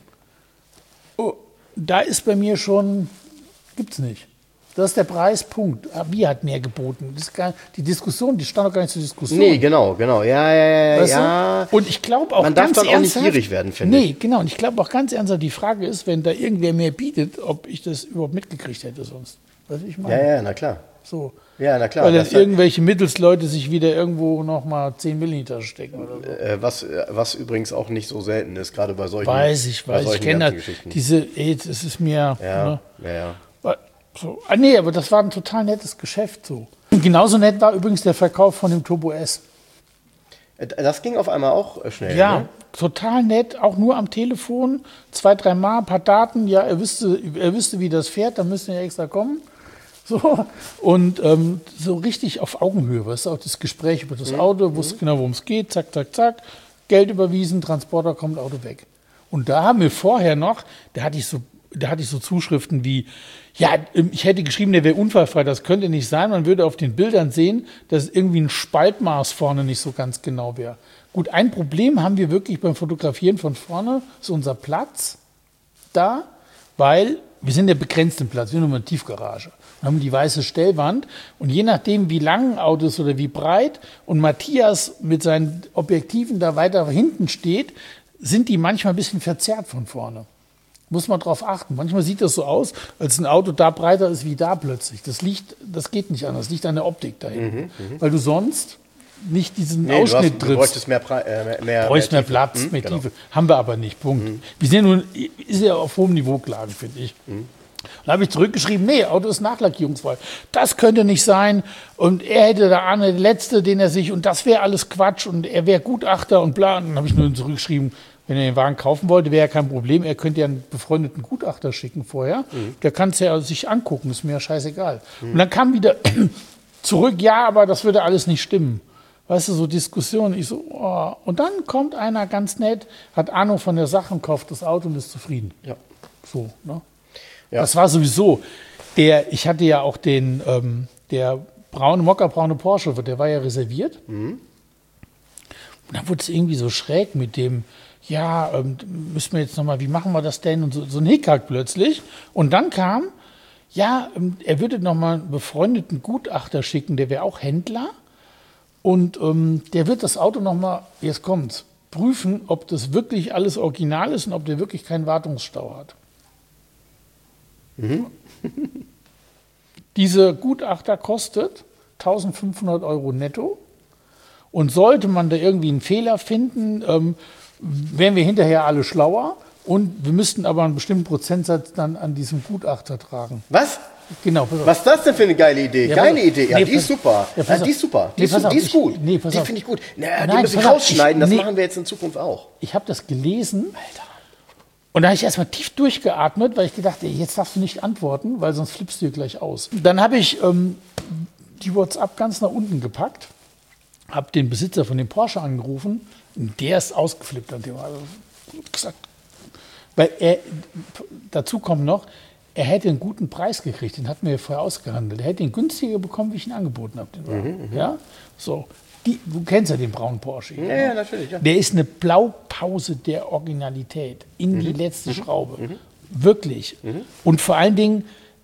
Speaker 2: Oh, da ist bei mir schon, gibt's nicht. Das ist der Preispunkt. Ah, wie hat mehr geboten? Das ist gar, die Diskussion, die stand doch gar nicht zur Diskussion.
Speaker 3: Nee, genau, genau. Ja, ja, ja,
Speaker 2: Weißt
Speaker 3: ja.
Speaker 2: du? Und ich glaube auch
Speaker 3: Man darf
Speaker 2: ganz
Speaker 3: dann auch nicht
Speaker 2: ernsthaft,
Speaker 3: gierig werden, finde
Speaker 2: Nee, genau. Und ich glaube auch ganz ernsthaft, die Frage ist, wenn da irgendwer mehr bietet, ob ich das überhaupt mitgekriegt hätte sonst. Weißt du, ich meine?
Speaker 3: Ja, ja, na klar.
Speaker 2: So.
Speaker 3: Ja, na klar.
Speaker 2: Weil dann
Speaker 3: Das-
Speaker 2: irgendwelche Mittelsleute sich wieder irgendwo nochmal zehn Millimeter stecken oder so.
Speaker 3: Äh, was, äh, was übrigens auch nicht so selten ist, gerade bei solchen
Speaker 2: Weiß ich,
Speaker 3: bei
Speaker 2: weiß ich.
Speaker 3: solchen
Speaker 2: Ich kenne
Speaker 3: ganzen
Speaker 2: das.
Speaker 3: Geschichten.
Speaker 2: Diese, ey, das ist mir.
Speaker 3: Ja,
Speaker 2: Ne,
Speaker 3: ja, ja.
Speaker 2: so. Ah, nee, aber das war ein total nettes Geschäft so. Und genauso nett war übrigens der Verkauf von dem Turbo S.
Speaker 3: Äh, Das ging auf einmal auch äh, schnell.
Speaker 2: Ja,
Speaker 3: Ne?
Speaker 2: total nett, auch nur am Telefon, zwei, drei Mal, ein paar Daten, ja, er wüsste, er wüsste, wie das fährt, dann müsste er extra kommen. So, und ähm, so richtig auf Augenhöhe, weißt du, auch das Gespräch über das Auto, wusste genau, worum es geht, zack, zack, zack, Geld überwiesen, Transporter kommt, Auto weg. Und da haben wir vorher noch, da hatte ich so, da hatte ich so Zuschriften wie, ja, ich hätte geschrieben, der wäre unfallfrei, das könnte nicht sein, man würde auf den Bildern sehen, dass irgendwie ein Spaltmaß vorne nicht so ganz genau wäre. Gut, ein Problem haben wir wirklich beim Fotografieren von vorne, ist unser Platz da, weil wir sind ja begrenzt im Platz, wir sind nur eine Tiefgarage. Wir haben die weiße Stellwand und je nachdem, wie lang ein Auto ist oder wie breit und Matthias mit seinen Objektiven da weiter hinten steht, sind die manchmal ein bisschen verzerrt von vorne. Muss man drauf achten. Manchmal sieht das so aus, als ein Auto da breiter ist wie da plötzlich. Das liegt, das geht nicht anders. Das liegt an der Optik da hinten. Weil du sonst nicht diesen
Speaker 3: Nee, du, hast,
Speaker 2: Ausschnitt
Speaker 3: du
Speaker 2: triffst.
Speaker 3: bräuchtest mehr, Pre- äh, mehr, mehr,
Speaker 2: Du brauchst mehr
Speaker 3: Tiefe.
Speaker 2: Platz,
Speaker 3: Hm,
Speaker 2: mehr
Speaker 3: genau.
Speaker 2: Tiefe. Haben wir aber nicht. Punkt. Wir sind nun, ist ja auf hohem Niveau klagen, finde ich. Dann habe ich zurückgeschrieben, nee, Auto ist nachlackierungsfrei. Das könnte nicht sein. Und er hätte da eine letzte, den er sich, und das wäre alles Quatsch und er wäre Gutachter und bla. Und dann habe ich nur zurückgeschrieben, wenn er den Wagen kaufen wollte, wäre ja kein Problem. Er könnte ja einen befreundeten Gutachter schicken vorher. Der kann es ja sich angucken, ist mir ja scheißegal. Und dann kam wieder zurück, ja, aber das würde alles nicht stimmen. Weißt du, so Diskussionen. Ich so, oh. Und dann kommt einer ganz nett, hat Ahnung von der Sache und kauft das Auto und ist zufrieden.
Speaker 3: Ja.
Speaker 2: So, ne?
Speaker 3: Ja.
Speaker 2: Das war sowieso, der, ich hatte ja auch den, ähm, der braune, mockerbraune Porsche, der war ja reserviert. Und dann wurde es irgendwie so schräg mit dem, ja, ähm, müssen wir jetzt nochmal, wie machen wir das denn? Und so, so ein Hickhack plötzlich. Und dann kam, ja, ähm, er würde nochmal einen befreundeten Gutachter schicken, der wäre auch Händler. Und ähm, der wird das Auto nochmal, jetzt kommt's, prüfen, ob das wirklich alles original ist und ob der wirklich keinen Wartungsstau hat. Dieser Gutachter kostet eintausendfünfhundert Euro netto. Und sollte man da irgendwie einen Fehler finden, ähm, wären wir hinterher alle schlauer. Und wir müssten aber einen bestimmten Prozentsatz dann an diesem Gutachter tragen.
Speaker 3: Was?
Speaker 2: Genau. Pass auf.
Speaker 3: Was ist das denn für eine geile Idee?
Speaker 2: Ja,
Speaker 3: geile
Speaker 2: pass-
Speaker 3: Idee. Ja,
Speaker 2: nee,
Speaker 3: die ist
Speaker 2: pass-
Speaker 3: super.
Speaker 2: Ja, pass
Speaker 3: Ja, die
Speaker 2: auf.
Speaker 3: ist super. Die,
Speaker 2: Nee,
Speaker 3: ist,
Speaker 2: pass auf,
Speaker 3: die ist
Speaker 2: ich-
Speaker 3: gut.
Speaker 2: nee, pass
Speaker 3: die
Speaker 2: auf.
Speaker 3: finde ich gut. Naja, die
Speaker 2: Nein,
Speaker 3: müssen
Speaker 2: pass
Speaker 3: wir
Speaker 2: auf,
Speaker 3: rausschneiden.
Speaker 2: ich-
Speaker 3: Das
Speaker 2: nee.
Speaker 3: machen wir jetzt in Zukunft auch.
Speaker 2: Ich habe das gelesen. Und da habe ich erstmal tief durchgeatmet, weil ich gedacht, ey, jetzt darfst du nicht antworten, weil sonst flippst du hier gleich aus. Dann habe ich ähm, die WhatsApp ganz nach unten gepackt, habe den Besitzer von dem Porsche angerufen und der ist ausgeflippt an dem. Also gesagt, weil er, dazu kommt noch, er hätte einen guten Preis gekriegt, den hatten wir ja vorher ausgehandelt. Er hätte ihn günstiger bekommen, wie ich ihn angeboten habe. Den Wagen. Ja? So. Die, du kennst ja den braunen Porsche.
Speaker 3: Ja, ja, natürlich. Ja.
Speaker 2: Der ist eine Blaupause der Originalität in die letzte Schraube. Wirklich. Und vor allen Dingen,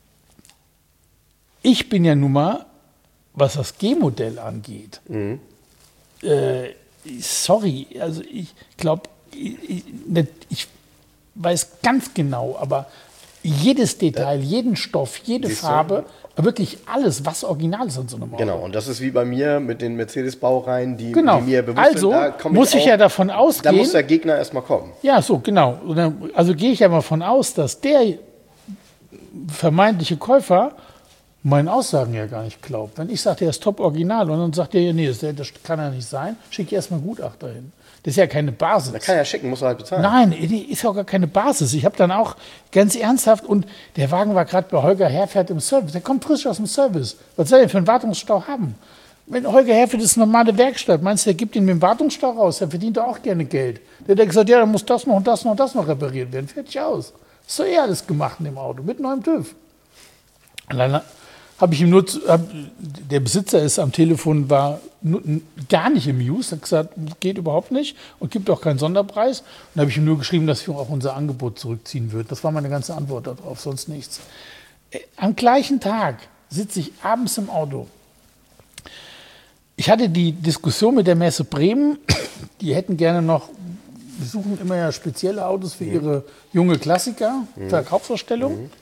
Speaker 2: ich bin ja nun mal, was das G-Modell angeht, äh, sorry, also ich glaube, ich, ich, ich weiß ganz genau, aber jedes Detail, jeden Stoff, jede
Speaker 3: Siehst du?
Speaker 2: Farbe, wirklich alles, was original ist an so einem Auto.
Speaker 3: Genau, und das ist wie bei mir mit den Mercedes-Baureihen, die,
Speaker 2: Genau.
Speaker 3: die mir bewusst
Speaker 2: Also
Speaker 3: sind. Da komm
Speaker 2: muss ich
Speaker 3: auch,
Speaker 2: ja davon
Speaker 3: Da
Speaker 2: ausgehen.
Speaker 3: muss der Gegner erstmal kommen.
Speaker 2: Ja, so, genau. Und dann- Also gehe ich ja mal von aus, dass der vermeintliche Käufer meinen Aussagen ja gar nicht glaubt. Wenn ich sage, der ist top original und dann sagt der, nee, das, das kann ja nicht sein, schicke ich erstmal Gutachter hin. Das ist ja keine Basis.
Speaker 3: Da kann er schicken, muss er halt bezahlen.
Speaker 2: Nein, die ist ja auch gar keine Basis. Ich habe dann auch ganz ernsthaft, und der Wagen war gerade bei Holger Herfert im Service, der kommt frisch aus dem Service. Was soll er denn für einen Wartungsstau haben? Wenn Holger Herfert ist eine normale Werkstatt, meinst du, der gibt ihn mit dem Wartungsstau raus, der verdient doch auch gerne Geld. Der hat gesagt, ja, dann muss das noch und das noch und das noch repariert werden. Fertig aus. Ist doch eh alles gemacht in dem Auto, mit neuem TÜV. Und dann habe ich ihm nur, zu, hab, der Besitzer ist am Telefon, war nur, gar nicht amused, hat gesagt, geht überhaupt nicht und gibt auch keinen Sonderpreis. Und dann habe ich ihm nur geschrieben, dass wir auch unser Angebot zurückziehen würden. Das war meine ganze Antwort darauf, sonst nichts. Am gleichen Tag sitze ich abends im Auto. Ich hatte die Diskussion mit der Messe Bremen, die hätten gerne noch, wir suchen immer ja spezielle Autos für ihre junge Klassiker,
Speaker 3: Mhm.
Speaker 2: Verkaufsausstellung. Mhm.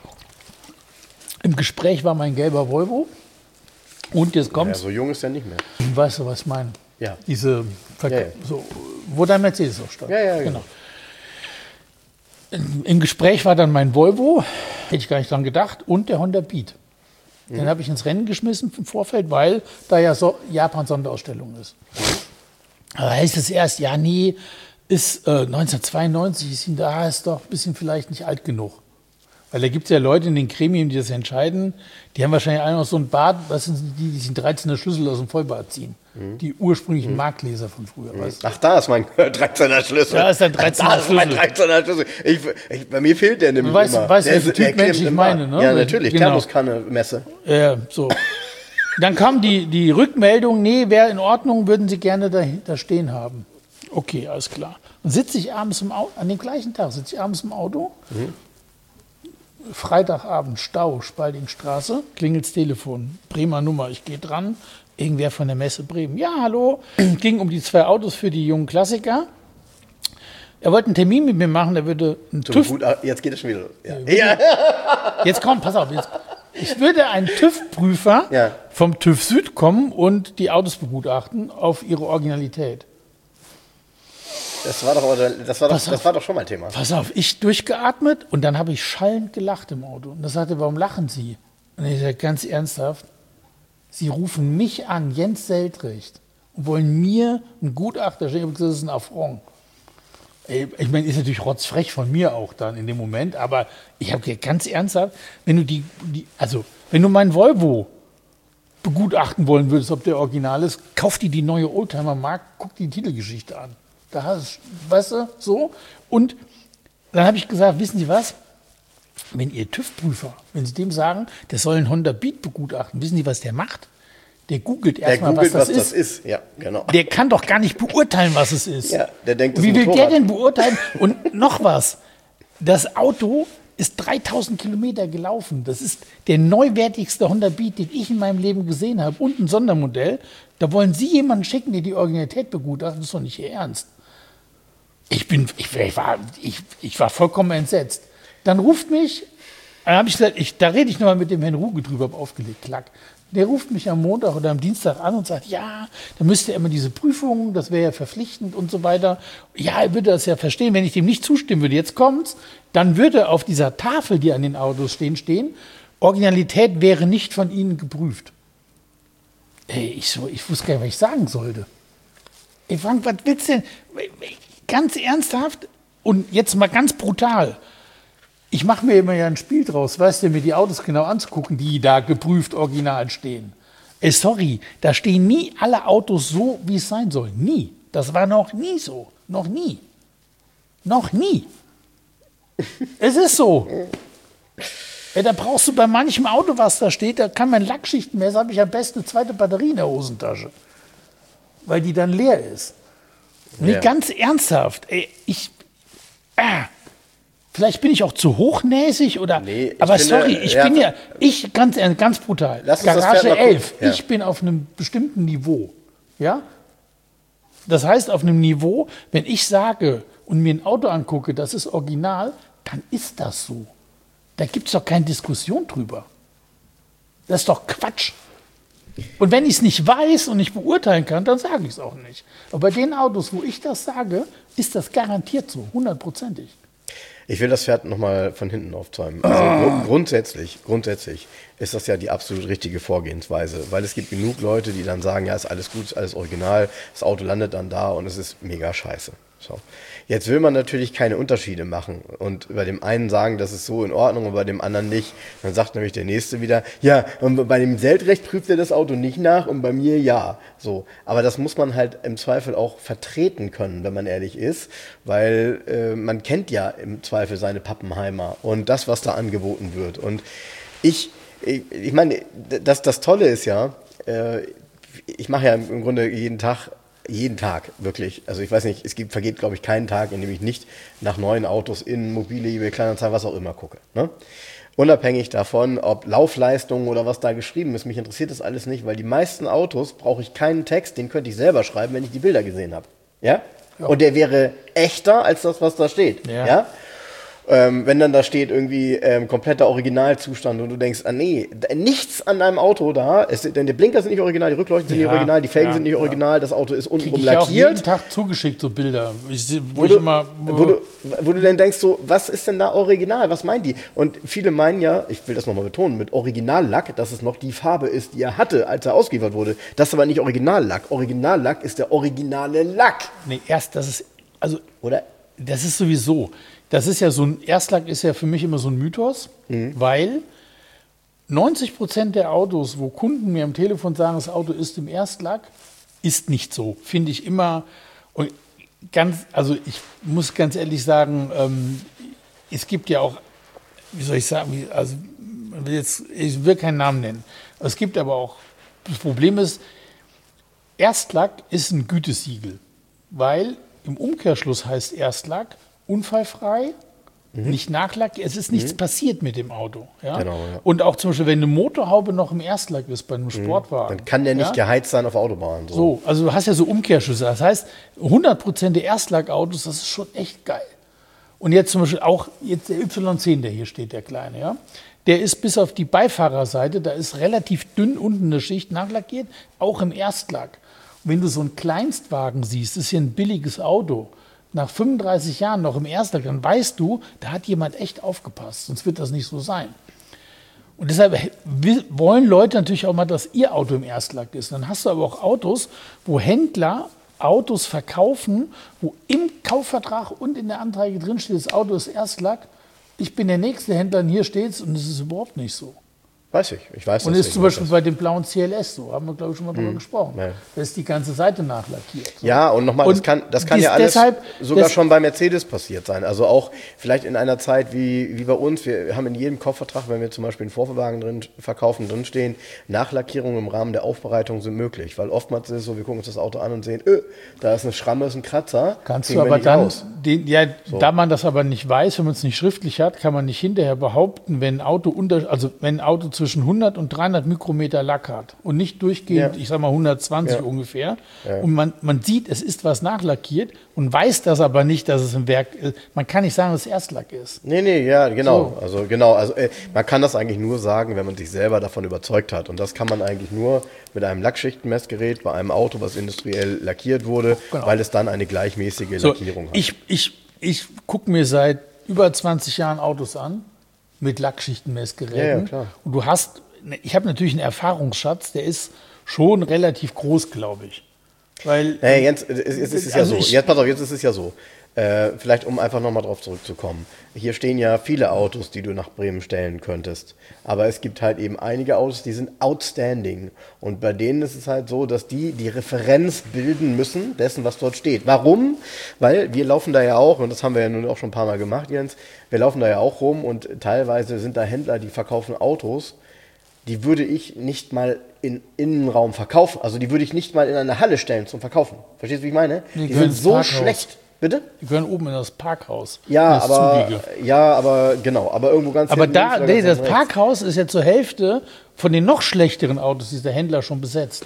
Speaker 2: Im Gespräch war mein gelber Volvo. Und jetzt
Speaker 3: Ja,
Speaker 2: kommt,
Speaker 3: so jung ist er nicht mehr.
Speaker 2: weißt du, was ich meine?
Speaker 3: Ja.
Speaker 2: Diese Verka
Speaker 3: Ja, ja.
Speaker 2: So, wo dein Mercedes auch stand.
Speaker 3: Ja, ja,
Speaker 2: genau. Im- Im Gespräch war dann mein Volvo, hätte ich gar nicht dran gedacht, und der Honda Beat. Den habe ich ins Rennen geschmissen im Vorfeld, weil da ja so Japan-Sonderausstellung ist. Da heißt es erst, ja, nee, ist äh, neunzehnhundertzweiundneunzig, ist ihn da, ist doch ein bisschen vielleicht nicht alt genug. Weil da gibt es ja Leute in den Gremien, die das entscheiden, die haben wahrscheinlich alle noch so ein Bad, was sind die, die sich einen dreizehner Schlüssel aus dem Vollbad ziehen. Die ursprünglichen Marktleser von früher. Weißt du?
Speaker 3: Ach, da ist mein dreizehner Schlüssel.
Speaker 2: Da ist dein dreizehner
Speaker 3: Da ist mein
Speaker 2: Schlüssel.
Speaker 3: dreizehner Schlüssel. Ich, ich, bei mir fehlt der nämlich
Speaker 2: Weißt du-
Speaker 3: immer.
Speaker 2: weißt du,
Speaker 3: Der
Speaker 2: welchen
Speaker 3: ist- der
Speaker 2: Typ Mensch
Speaker 3: klemmt
Speaker 2: ich
Speaker 3: im
Speaker 2: meine,
Speaker 3: Bad.
Speaker 2: ne?
Speaker 3: Ja, natürlich.
Speaker 2: Genau.
Speaker 3: Thermoskanne-Messe.
Speaker 2: Ja, so. Dann kam die, die Rückmeldung, nee, wäre in Ordnung, würden Sie gerne da, da stehen haben. Okay, alles klar. Dann sitze ich abends im Auto, an dem gleichen Tag sitze ich abends im Auto, Freitagabend, Stau, Spaldingstraße, klingelt's Telefon, Bremer Nummer, ich gehe dran, irgendwer von der Messe Bremen. Ja, hallo, ging um die zwei Autos für die jungen Klassiker. Er wollte einen Termin mit mir machen, er würde einen
Speaker 3: So,
Speaker 2: TÜV.
Speaker 3: gut, ah, jetzt geht es schon wieder los. Ja. Ja.
Speaker 2: Jetzt kommt, pass auf, jetzt, ich würde einen TÜV-Prüfer
Speaker 3: Ja.
Speaker 2: vom TÜV Süd kommen und die Autos begutachten auf ihre Originalität.
Speaker 3: Das war doch, aber- das war doch,
Speaker 2: Pass auf.
Speaker 3: das war doch schon mal Thema.
Speaker 2: Pass auf, ich durchgeatmet und dann habe ich schallend gelacht im Auto. Und er sagte, warum lachen Sie? Und ich sagte, ganz ernsthaft, Sie rufen mich an, Jens Seltricht, und wollen mir einen Gutachter stellen. Ich habe gesagt, das ist ein Affront. Ey, ich meine, ist natürlich rotzfrech von mir auch dann in dem Moment, aber ich habe gesagt, ganz ernsthaft, wenn du die, die, also wenn du meinen Volvo begutachten wollen würdest, ob der original ist, kauf dir die neue Oldtimer-Mark, guck die Titelgeschichte an. Da hast du, weißt du, so. Und dann habe ich gesagt, wissen Sie was? Wenn Ihr TÜV-Prüfer, wenn Sie dem sagen, der soll einen Honda Beat begutachten, wissen Sie, was der macht? Der googelt
Speaker 3: Der
Speaker 2: erstmal, was
Speaker 3: googelt,
Speaker 2: das
Speaker 3: was das
Speaker 2: ist.
Speaker 3: ist. Ja, genau.
Speaker 2: Der kann doch gar nicht beurteilen, was es ist.
Speaker 3: Ja, der denkt, das
Speaker 2: Wie
Speaker 3: ist ein
Speaker 2: will der
Speaker 3: Motorrad.
Speaker 2: denn beurteilen? Und noch was, das Auto ist dreitausend Kilometer gelaufen. Das ist der neuwertigste Honda Beat, den ich in meinem Leben gesehen habe. Und ein Sondermodell. Da wollen Sie jemanden schicken, der die Originalität begutachtet. Das ist doch nicht Ihr Ernst. Ich, bin, ich, ich, war, ich, ich war vollkommen entsetzt. Dann ruft mich, dann habe ich gesagt, ich, da rede ich nochmal mit dem Herrn Ruge drüber, habe aufgelegt, klack. Der ruft mich am Montag oder am Dienstag an und sagt, ja, da müsste er immer diese Prüfung, das wäre ja verpflichtend und so weiter. Ja, er würde das ja verstehen, wenn ich dem nicht zustimmen würde. Jetzt kommt's, dann würde auf dieser Tafel, die an den Autos stehen, stehen, Originalität wäre nicht von Ihnen geprüft. Ey, ich, so, ich wusste gar nicht, was ich sagen sollte. Ey, Frank, was willst du denn? Ganz ernsthaft und jetzt mal ganz brutal. Ich mache mir immer ja ein Spiel draus, weißt du, mir die Autos genau anzugucken, die da geprüft original stehen. Ey, sorry, da stehen nie alle Autos so, wie es sein soll. Nie. Das war noch nie so. Noch nie. Noch nie. Es ist so. Ey, da brauchst du bei manchem Auto, was da steht, da kann man Lackschichtenmesser, habe ich am besten eine zweite Batterie in der Hosentasche. Weil die dann leer ist. Nee,
Speaker 3: Ja.
Speaker 2: ganz ernsthaft. Ey, ich. Ah, vielleicht bin ich auch zu hochnäsig oder.
Speaker 3: Nee, ich
Speaker 2: aber
Speaker 3: finde,
Speaker 2: sorry, ich
Speaker 3: ja,
Speaker 2: bin ja. Ich, ganz, ernst, ganz brutal.
Speaker 3: Lass uns das
Speaker 2: Garage
Speaker 3: Pferd mal gucken.
Speaker 2: elf.
Speaker 3: Ja.
Speaker 2: Ich bin auf einem bestimmten Niveau. Ja? Das heißt, auf einem Niveau, wenn ich sage und mir ein Auto angucke, das ist original, dann ist das so. Da gibt es doch keine Diskussion drüber. Das ist doch Quatsch. Und wenn ich es nicht weiß und nicht beurteilen kann, dann sage ich es auch nicht. Aber bei den Autos, wo ich das sage, ist das garantiert so, hundertprozentig.
Speaker 3: Ich will das Pferd nochmal von hinten aufzäumen. Also gru- grundsätzlich, grundsätzlich ist das ja die absolut richtige Vorgehensweise, weil es gibt genug Leute, die dann sagen, ja, ist alles gut, ist alles original, das Auto landet dann da und es ist mega scheiße. So. Jetzt will man natürlich keine Unterschiede machen und bei dem einen sagen, das ist so in Ordnung und bei dem anderen nicht. Dann sagt nämlich der Nächste wieder, ja, und bei dem Seltrecht prüft er das Auto nicht nach und bei mir ja. So. Aber das muss man halt im Zweifel auch vertreten können, wenn man ehrlich ist, weil äh, man kennt ja im Zweifel seine Pappenheimer und das, was da angeboten wird. Und ich, ich, ich meine, das, das Tolle ist ja, äh, ich mache ja im Grunde jeden Tag Jeden Tag, wirklich. Also ich weiß nicht, es gibt, vergeht, glaube ich, keinen Tag, in dem ich nicht nach neuen Autos in mobile eBay Kleinanzeigen, was auch immer gucke. Ne? Unabhängig davon, ob Laufleistung oder was da geschrieben ist, mich interessiert das alles nicht, weil die meisten Autos brauche ich keinen Text, den könnte ich selber schreiben, wenn ich die Bilder gesehen habe. Ja? Ja. Und der wäre echter als das, was da steht. Ja? Ja? Ähm, wenn dann da steht irgendwie ähm, kompletter Originalzustand und du denkst, ah nee, nichts an deinem Auto da, es, denn die Blinker sind nicht original, die Rückleuchten sind
Speaker 2: ja,
Speaker 3: nicht original, die Felgen
Speaker 2: ja,
Speaker 3: sind nicht original, ja. Das Auto ist untenrum
Speaker 2: ich
Speaker 3: lackiert.
Speaker 2: Ich auch jeden Tag zugeschickt, so Bilder. Ich, wo,
Speaker 3: wo,
Speaker 2: ich
Speaker 3: du,
Speaker 2: immer, wo,
Speaker 3: wo, du, wo du dann denkst, so, was ist denn da original, was meinen die? Und viele meinen ja, ich will das nochmal betonen, mit Originallack, dass es noch die Farbe ist, die er hatte, als er ausgeliefert wurde. Das ist aber nicht Originallack. Originallack ist der originale Lack.
Speaker 2: Nee, erst, das ist, also,
Speaker 3: oder?
Speaker 2: Das ist sowieso, das ist ja so ein, Erstlack ist ja für mich immer so ein Mythos, mhm. weil neunzig Prozent der Autos, wo Kunden mir am Telefon sagen, das Auto ist im Erstlack, ist nicht so. Finde ich immer, und ganz, also ich muss ganz ehrlich sagen, ähm, es gibt ja auch, wie soll ich sagen, also man will jetzt, ich will keinen Namen nennen, es gibt aber auch, das Problem ist, Erstlack ist ein Gütesiegel, weil im Umkehrschluss heißt Erstlack unfallfrei, mhm. nicht nachlackiert. Es ist nichts mhm. passiert mit dem Auto. Ja? Genau, ja. Und auch zum Beispiel, wenn eine Motorhaube noch im Erstlack ist bei einem Sportwagen.
Speaker 3: Dann kann der nicht
Speaker 2: ja?
Speaker 3: geheizt sein auf der Autobahn. So.
Speaker 2: so, also du hast ja so Umkehrschlüsse. Das heißt, hundert Prozent der Erstlackautos, das ist schon echt geil. Und jetzt zum Beispiel auch jetzt der Y zehn, der hier steht, der kleine, ja, der ist bis auf die Beifahrerseite, da ist relativ dünn unten eine Schicht nachlackiert, auch im Erstlack. Wenn du so einen Kleinstwagen siehst, das ist hier ein billiges Auto, nach fünfunddreißig Jahren noch im Erstlack, dann weißt du, da hat jemand echt aufgepasst, sonst wird das nicht so sein. Und deshalb wollen Leute natürlich auch mal, dass ihr Auto im Erstlack ist. Dann hast du aber auch Autos, wo Händler Autos verkaufen, wo im Kaufvertrag und in der Anzeige drin steht, das Auto ist Erstlack. Ich bin der nächste Händler und hier steht es und es ist überhaupt nicht so.
Speaker 3: Weiß ich, ich weiß das.
Speaker 2: Und
Speaker 3: nicht.
Speaker 2: ist zum Beispiel bei dem blauen C L S so, haben wir glaube ich schon mal drüber hm. gesprochen. Ja. Da ist die ganze Seite nachlackiert. So.
Speaker 3: Ja, und nochmal, das kann, das kann ja alles deshalb, sogar schon bei Mercedes passiert sein. Also auch vielleicht in einer Zeit wie, wie bei uns, wir haben in jedem Kaufvertrag, wenn wir zum Beispiel einen Vorverwagen drin verkaufen, drinstehen, Nachlackierungen im Rahmen der Aufbereitung sind möglich. Weil oftmals ist es so, wir gucken uns das Auto an und sehen, öh, da ist eine Schramme, ist ein Kratzer.
Speaker 2: Kannst du aber dann, den, ja, so. Da man das aber nicht weiß, wenn man es nicht schriftlich hat, kann man nicht hinterher behaupten, wenn ein Auto, unter, also wenn ein Auto zwischen hundert und dreihundert Mikrometer Lack hat und nicht durchgehend, ja. ich sag mal hundertzwanzig ja. ungefähr, ja. und man, man sieht, es ist was nachlackiert und weiß das aber nicht, dass es im Werk ist. Man kann nicht sagen, dass es Erstlack ist.
Speaker 3: Nee, nee, ja, genau. So. Also genau, also äh, man kann das eigentlich nur sagen, wenn man sich selber davon überzeugt hat. Und das kann man eigentlich nur mit einem Lackschichtenmessgerät bei einem Auto, was industriell lackiert wurde, genau. weil es dann eine gleichmäßige so, Lackierung hat.
Speaker 2: Ich, ich, ich gucke mir seit über zwanzig Jahren Autos an mit Lackschichtenmessgeräten. Ja, ja, klar. Und du hast, ich habe natürlich einen Erfahrungsschatz, der ist schon relativ groß, glaube ich. Weil,
Speaker 3: hey, Jens, es, es ist also ja so. Jetzt, pass auf, jetzt ist es ja so. Äh, vielleicht, um einfach nochmal drauf zurückzukommen. Hier stehen ja viele Autos, die du nach Bremen stellen könntest. Aber es gibt halt eben einige Autos, die sind outstanding. Und bei denen ist es halt so, dass die die Referenz bilden müssen dessen, was dort steht. Warum? Weil wir laufen da ja auch, und das haben wir ja nun auch schon ein paar Mal gemacht, Jens, wir laufen da ja auch rum und teilweise sind da Händler, die verkaufen Autos, die würde ich nicht mal in Innenraum verkaufen. Also die würde ich nicht mal in eine Halle stellen zum Verkaufen. Verstehst du, wie ich meine?
Speaker 2: Die,
Speaker 3: die sind so schlecht. Bitte?
Speaker 2: Die gehören oben in das Parkhaus.
Speaker 3: Ja, das aber, ja, aber genau, aber irgendwo ganz.
Speaker 2: Aber da, nee, das Parkhaus ist ja zur Hälfte von den noch schlechteren Autos, die der Händler schon besetzt.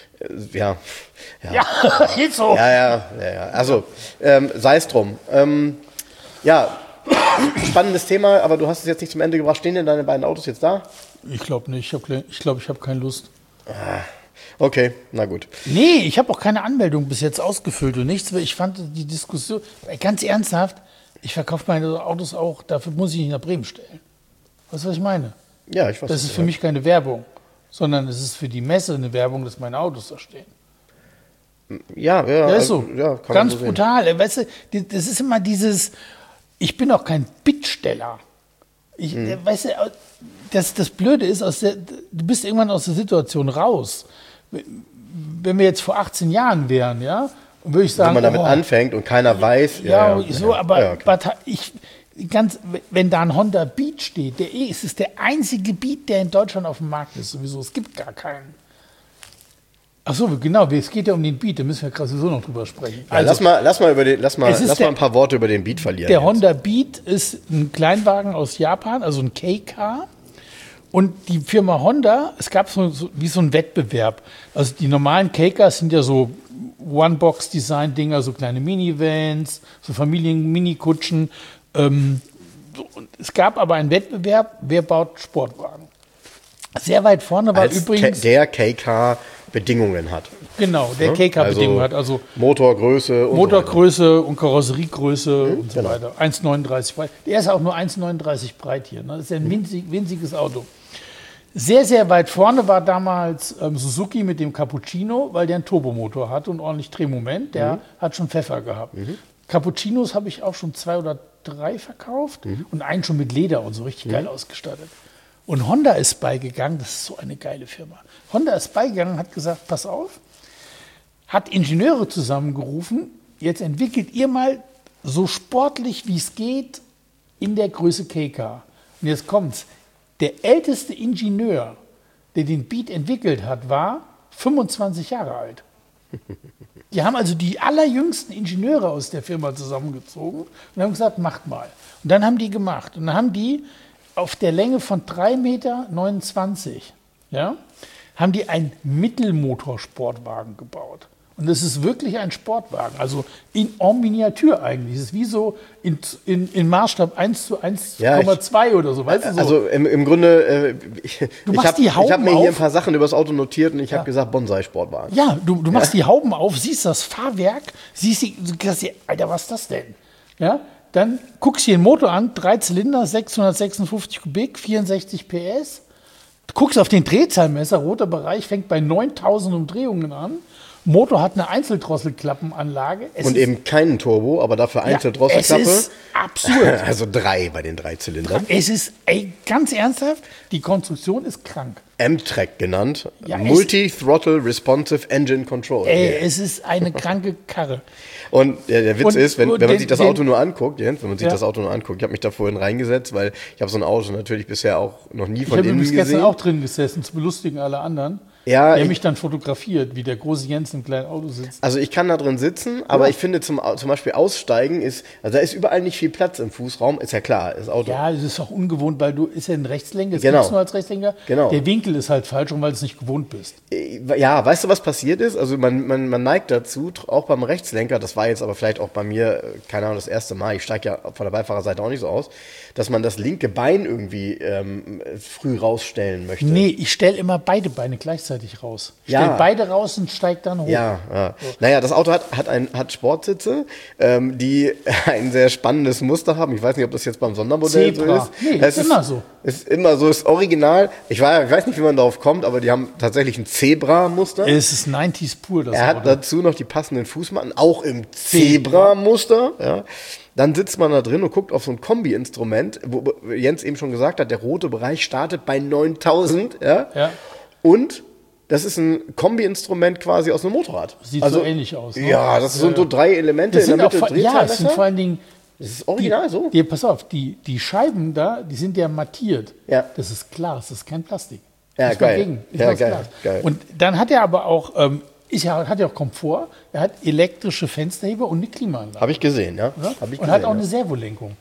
Speaker 3: Ja,
Speaker 2: ja, ja, geht so.
Speaker 3: Ja, ja, ja, ja. Also ähm, sei es drum. Ähm, ja, spannendes Thema, aber du hast es jetzt nicht zum Ende gebracht. Stehen denn deine beiden Autos jetzt da?
Speaker 2: Ich glaube nicht. Ich glaube, ich, glaub, ich habe keine Lust.
Speaker 3: Okay, na gut.
Speaker 2: Nee, ich habe auch keine Anmeldung bis jetzt ausgefüllt und nichts. Ich fand die Diskussion, ganz ernsthaft, ich verkaufe meine Autos auch, dafür muss ich nicht nach Bremen stellen. Weißt du, was ich meine?
Speaker 3: Ja, ich weiß.
Speaker 2: Das ist für mich keine Werbung, sondern es ist für die Messe eine Werbung, dass meine Autos da stehen.
Speaker 3: Ja, ja.
Speaker 2: Das ist so.
Speaker 3: Ja, kann
Speaker 2: ganz
Speaker 3: man so
Speaker 2: brutal. Weißt du, das ist immer dieses, ich bin auch kein Bittsteller. Ich, mhm. weißt du, das, das Blöde ist, aus der, du bist irgendwann aus der Situation raus. Wenn wir jetzt vor achtzehn Jahren wären, ja, würde ich sagen,
Speaker 3: wenn man damit
Speaker 2: oh,
Speaker 3: anfängt und keiner weiß.
Speaker 2: Ja,
Speaker 3: ja, ja
Speaker 2: so,
Speaker 3: ja,
Speaker 2: aber
Speaker 3: ja, okay.
Speaker 2: ich, ganz, wenn da ein Honda Beat steht, der ist es der einzige Beat, der in Deutschland auf dem Markt ist. Sowieso, es gibt gar keinen. Ach so, genau, es geht ja um den Beat, da müssen wir gerade sowieso noch drüber sprechen.
Speaker 3: Ja, also, lass mal, lass mal, über den, lass mal, lass
Speaker 2: der,
Speaker 3: mal ein paar Worte über den Beat verlieren.
Speaker 2: Der
Speaker 3: jetzt.
Speaker 2: Honda Beat ist ein Kleinwagen aus Japan, also ein K-Car. Und die Firma Honda, es gab so, so wie so einen Wettbewerb. Also die normalen K-Cars sind ja so One-Box-Design-Dinger, so kleine Minivans, so Familien-Mini-Kutschen. Ähm, so, und es gab aber einen Wettbewerb, wer baut Sportwagen. Sehr weit vorne war
Speaker 3: Als
Speaker 2: übrigens...
Speaker 3: der K-Car Bedingungen hat.
Speaker 2: Genau, der
Speaker 3: Ja?
Speaker 2: K-Car-Bedingungen
Speaker 3: also
Speaker 2: hat. Also
Speaker 3: Motorgröße und
Speaker 2: Motorgröße so und Karosseriegröße mhm, und so
Speaker 3: genau.
Speaker 2: weiter. eins Komma neununddreißig breit. Der ist auch nur eins Komma neununddreißig breit hier. Ne? Das ist ja ein winzig, winziges Auto. Sehr, sehr weit vorne war damals ähm, Suzuki mit dem Cappuccino, weil der einen Turbomotor hat und ordentlich Drehmoment. Der mhm. hat schon Pfeffer gehabt. Mhm. Cappuccinos habe ich auch schon zwei oder drei verkauft mhm. und einen schon mit Leder und so richtig mhm. geil ausgestattet. Und Honda ist beigegangen, das ist so eine geile Firma. Honda ist beigegangen und hat gesagt, pass auf, hat Ingenieure zusammengerufen, jetzt entwickelt ihr mal so sportlich wie es geht in der Größe K-Car. Und jetzt kommt's. Der älteste Ingenieur, der den Beat entwickelt hat, war fünfundzwanzig Jahre alt. Die haben also die allerjüngsten Ingenieure aus der Firma zusammengezogen und haben gesagt, macht mal. Und dann haben die gemacht. Und dann haben die auf der Länge von drei Komma neunundzwanzig Meter, ja, haben die einen Mittelmotorsportwagen gebaut. Und das ist wirklich ein Sportwagen, also in en Miniatur eigentlich. Es ist wie so in, in, in Maßstab eins zu eins Komma zwei ja, oder so. Weißt du, so.
Speaker 3: Also im, im Grunde, äh, ich,
Speaker 2: du
Speaker 3: ich habe hab mir hier ein paar Sachen über das Auto notiert und ich
Speaker 2: ja.
Speaker 3: habe gesagt, Bonsai-Sportwagen.
Speaker 2: Ja, du, du machst ja. die Hauben auf, siehst das Fahrwerk, siehst die, du sagst dir, Alter, was ist das denn? Ja, dann guckst du dir den Motor an, drei Zylinder, sechshundertsechsundfünfzig Kubik, vierundsechzig P S. Du guckst auf den Drehzahlmesser, roter Bereich fängt bei neuntausend Umdrehungen an. Motor hat eine Einzeldrosselklappenanlage. Es
Speaker 3: und eben keinen Turbo, aber dafür Einzeldrosselklappe.
Speaker 2: Ja, es ist absurd.
Speaker 3: Also drei bei den drei Zylindern.
Speaker 2: Es ist, ey, ganz ernsthaft, die Konstruktion ist krank.
Speaker 3: M-Track genannt.
Speaker 2: Ja,
Speaker 3: Multi-Throttle Responsive Engine Control.
Speaker 2: Ey, yeah. Es ist eine kranke Karre.
Speaker 3: Und der, der Witz
Speaker 2: und,
Speaker 3: ist, wenn, wenn man
Speaker 2: den,
Speaker 3: sich das
Speaker 2: den,
Speaker 3: Auto nur anguckt, Jens, wenn man sich
Speaker 2: ja.
Speaker 3: das Auto nur anguckt, ich habe mich da vorhin reingesetzt, weil ich habe so ein Auto natürlich bisher auch noch nie von
Speaker 2: ich
Speaker 3: innen gesehen.
Speaker 2: Ich habe gestern auch drin gesessen, zu belustigen alle anderen.
Speaker 3: Ja,
Speaker 2: der mich dann fotografiert, wie der große Jens im kleinen Auto sitzt.
Speaker 3: Also ich kann da drin sitzen, aber ja. ich finde zum, zum Beispiel Aussteigen ist, also da ist überall nicht viel Platz im Fußraum, ist ja klar, das Auto.
Speaker 2: Ja, es ist auch ungewohnt, weil du, ist ja ein Rechtslenker, das
Speaker 3: genau.
Speaker 2: gibt's nur als Rechtslenker.
Speaker 3: Genau.
Speaker 2: Der Winkel ist halt falsch, weil du es nicht gewohnt bist.
Speaker 3: Ja, weißt du, was passiert ist? Also man, man, man neigt dazu, auch beim Rechtslenker, das war jetzt aber vielleicht auch bei mir, keine Ahnung, das erste Mal, ich steige ja von der Beifahrerseite auch nicht so aus, dass man das linke Bein irgendwie ähm, früh rausstellen möchte.
Speaker 2: Nee, ich stelle immer beide Beine gleichzeitig raus. Ich stelle
Speaker 3: ja.
Speaker 2: beide raus und steige dann hoch.
Speaker 3: Ja, ja. So. Naja, das Auto hat, hat, ein, hat Sportsitze, ähm, die ein sehr spannendes Muster haben. Ich weiß nicht, ob das jetzt beim Sondermodell
Speaker 2: Zebra.
Speaker 3: so ist.
Speaker 2: Nee,
Speaker 3: es
Speaker 2: ist immer so.
Speaker 3: Ist immer so, ist original. Ich, war, ich weiß nicht, wie man darauf kommt, aber die haben tatsächlich ein Zebra-Muster.
Speaker 2: Es ist neunziger pur, das
Speaker 3: Er hat
Speaker 2: Auto.
Speaker 3: dazu noch die passenden Fußmatten, auch im Zebra-Muster. Ja. Dann sitzt man da drin und guckt auf so ein Kombi-Instrument, wo Jens eben schon gesagt hat, der rote Bereich startet bei neuntausend. Ja.
Speaker 2: Ja.
Speaker 3: Und das ist ein Kombi-Instrument quasi aus einem Motorrad.
Speaker 2: Sieht
Speaker 3: also,
Speaker 2: so ähnlich aus. Ne?
Speaker 3: Ja, das sind so drei Elemente
Speaker 2: das
Speaker 3: in der Mitte.
Speaker 2: Vor, ja, es sind vor allen Dingen.
Speaker 3: Das ist original
Speaker 2: die,
Speaker 3: so.
Speaker 2: Die, pass auf, die, die Scheiben da, die sind ja mattiert.
Speaker 3: Ja.
Speaker 2: Das ist Glas, das ist kein Plastik.
Speaker 3: Ja,
Speaker 2: ist
Speaker 3: geil. Ja,
Speaker 2: ist
Speaker 3: geil, geil.
Speaker 2: Und dann hat er aber auch, ähm, ist ja, hat ja auch Komfort. Er hat elektrische Fensterheber und eine Klimaanlage.
Speaker 3: Habe ich gesehen, ja.
Speaker 2: ja?
Speaker 3: Hab ich
Speaker 2: und
Speaker 3: gesehen,
Speaker 2: hat auch
Speaker 3: ja.
Speaker 2: eine Servolenkung.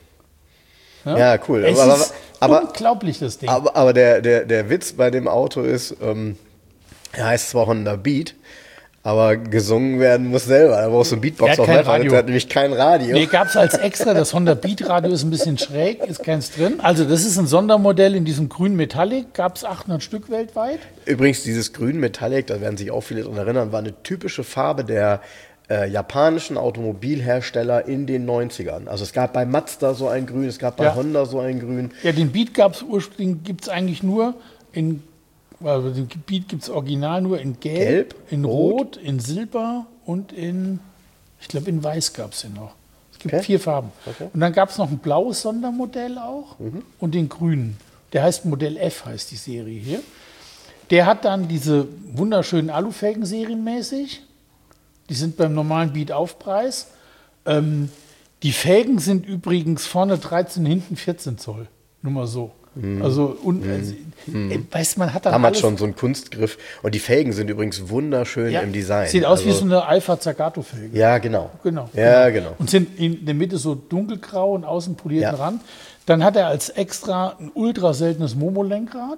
Speaker 2: Ja,
Speaker 3: ja cool.
Speaker 2: Es
Speaker 3: aber,
Speaker 2: ist
Speaker 3: aber,
Speaker 2: unglaublich, das Ding.
Speaker 3: Aber, aber der, der, der Witz bei dem Auto ist, ähm, er heißt zwar Honda Beat, Aber gesungen werden muss selber. Da brauchst du ein Beatbox auf
Speaker 2: kein
Speaker 3: Live. Der hat nämlich kein Radio.
Speaker 2: Nee, gab es als extra. Das Honda Beat Radio ist ein bisschen schräg, ist keins drin. Also das ist ein Sondermodell in diesem grünen Metallic. Gab es achthundert Stück weltweit.
Speaker 3: Übrigens, dieses grün Metallic, da werden sich auch viele daran erinnern, war eine typische Farbe der äh, japanischen Automobilhersteller in den neunzigern. Also es gab bei Mazda so ein Grün, es gab bei
Speaker 2: Ja.
Speaker 3: Honda so ein Grün.
Speaker 2: Ja, den Beat gab es ursprünglich, gibt es eigentlich nur in, also den Beat gibt es original nur in Gelb,
Speaker 3: Gelb,
Speaker 2: in
Speaker 3: Rot.
Speaker 2: Rot, in Silber und in, ich glaube in Weiß gab es den noch. Es gibt
Speaker 3: Okay.
Speaker 2: vier Farben.
Speaker 3: Okay.
Speaker 2: Und dann gab es noch ein blaues Sondermodell auch und den grünen. Der heißt Modell F, heißt die Serie hier. Der hat dann diese wunderschönen Alufelgen serienmäßig. Die sind beim normalen Beat-Aufpreis. Ähm, die Felgen sind übrigens vorne dreizehn, hinten vierzehn Zoll. Nur mal so. Also, und, also äh, weißt, man hat dann
Speaker 3: Damals
Speaker 2: alles,
Speaker 3: schon so ein Kunstgriff. Und die Felgen sind übrigens wunderschön
Speaker 2: ja,
Speaker 3: im Design.
Speaker 2: Sieht aus
Speaker 3: also,
Speaker 2: wie so eine Alpha Zagato-Felge.
Speaker 3: Ja, genau.
Speaker 2: Genau.
Speaker 3: Ja, genau.
Speaker 2: Und sind in der Mitte so dunkelgrau und außen polierten
Speaker 3: Ja.
Speaker 2: Rand. Dann hat er als extra ein ultra seltenes Momo-Lenkrad.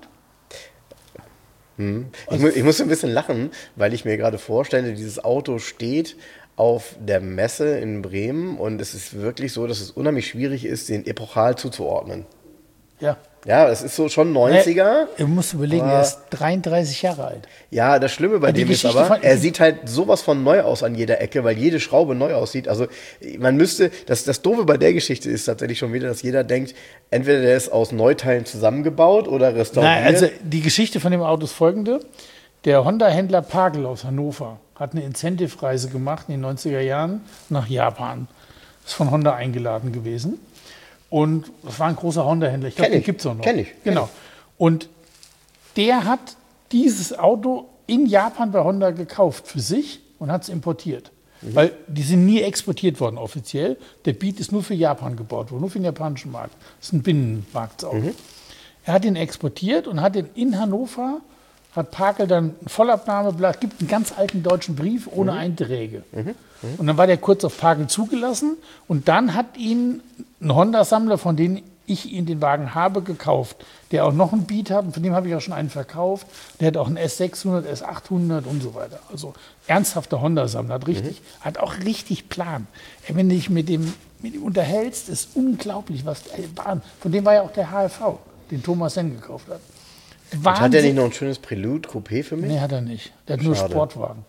Speaker 3: Ich, mu ich muss ein bisschen lachen, weil ich mir gerade vorstelle, dieses Auto steht auf der Messe in Bremen und es ist wirklich so, dass es unheimlich schwierig ist, den epochal zuzuordnen.
Speaker 2: Ja.
Speaker 3: Ja, es ist so schon neunziger.
Speaker 2: Du musst überlegen,
Speaker 3: Aber-
Speaker 2: er ist dreiunddreißig Jahre alt.
Speaker 3: Ja, das Schlimme bei
Speaker 2: Die
Speaker 3: dem ist
Speaker 2: Geschichte
Speaker 3: aber,
Speaker 2: von-
Speaker 3: er sieht halt sowas von neu aus an jeder Ecke, weil jede Schraube neu aussieht. Also man müsste, das, das Doofe bei der Geschichte ist tatsächlich schon wieder, dass jeder denkt, entweder der ist aus Neuteilen zusammengebaut oder restauriert.
Speaker 2: Nein, also die Geschichte von dem Auto ist folgende. Der Honda-Händler Pagel aus Hannover hat eine Incentive-Reise gemacht in den neunziger Jahren nach Japan. Ist von Honda eingeladen gewesen. Und das war ein großer Honda-Händler. Ich glaube,
Speaker 3: Kenn
Speaker 2: den
Speaker 3: ich.
Speaker 2: gibt es auch noch.
Speaker 3: Kenn ich. Kenn
Speaker 2: Genau. Und der hat dieses Auto in Japan bei Honda gekauft für sich und hat es importiert.
Speaker 3: Mhm.
Speaker 2: Weil die sind nie exportiert worden offiziell. Der Beat ist nur für Japan gebaut worden, nur für den japanischen Markt. Das ist ein Binnenmarktauto.
Speaker 3: Mhm.
Speaker 2: Er hat ihn exportiert und hat ihn in Hannover, hat Pagel dann ein Vollabnahmeblatt, gibt einen ganz alten deutschen Brief ohne
Speaker 3: Mhm.
Speaker 2: Einträge. Und dann war der kurz auf Pagel zugelassen und dann hat ihn ein Honda-Sammler, von dem ich ihn den Wagen habe, gekauft, der auch noch einen Beat hat und von dem habe ich auch schon einen verkauft. Der hat auch einen S sechshundert, S achthundert und so weiter. Also ernsthafter Honda-Sammler, hat, richtig, hat auch richtig Plan. Ey, wenn du dich mit dem, mit ihm unterhältst, ist unglaublich, was der Bahn. Von dem war ja auch der H F V, den Thomas Senn gekauft hat.
Speaker 3: Und hat der
Speaker 2: Wahnsinn-
Speaker 3: nicht noch ein schönes Prelude Coupé für mich?
Speaker 2: Nee, hat er nicht. Der hat nur
Speaker 3: Schade.
Speaker 2: Sportwagen.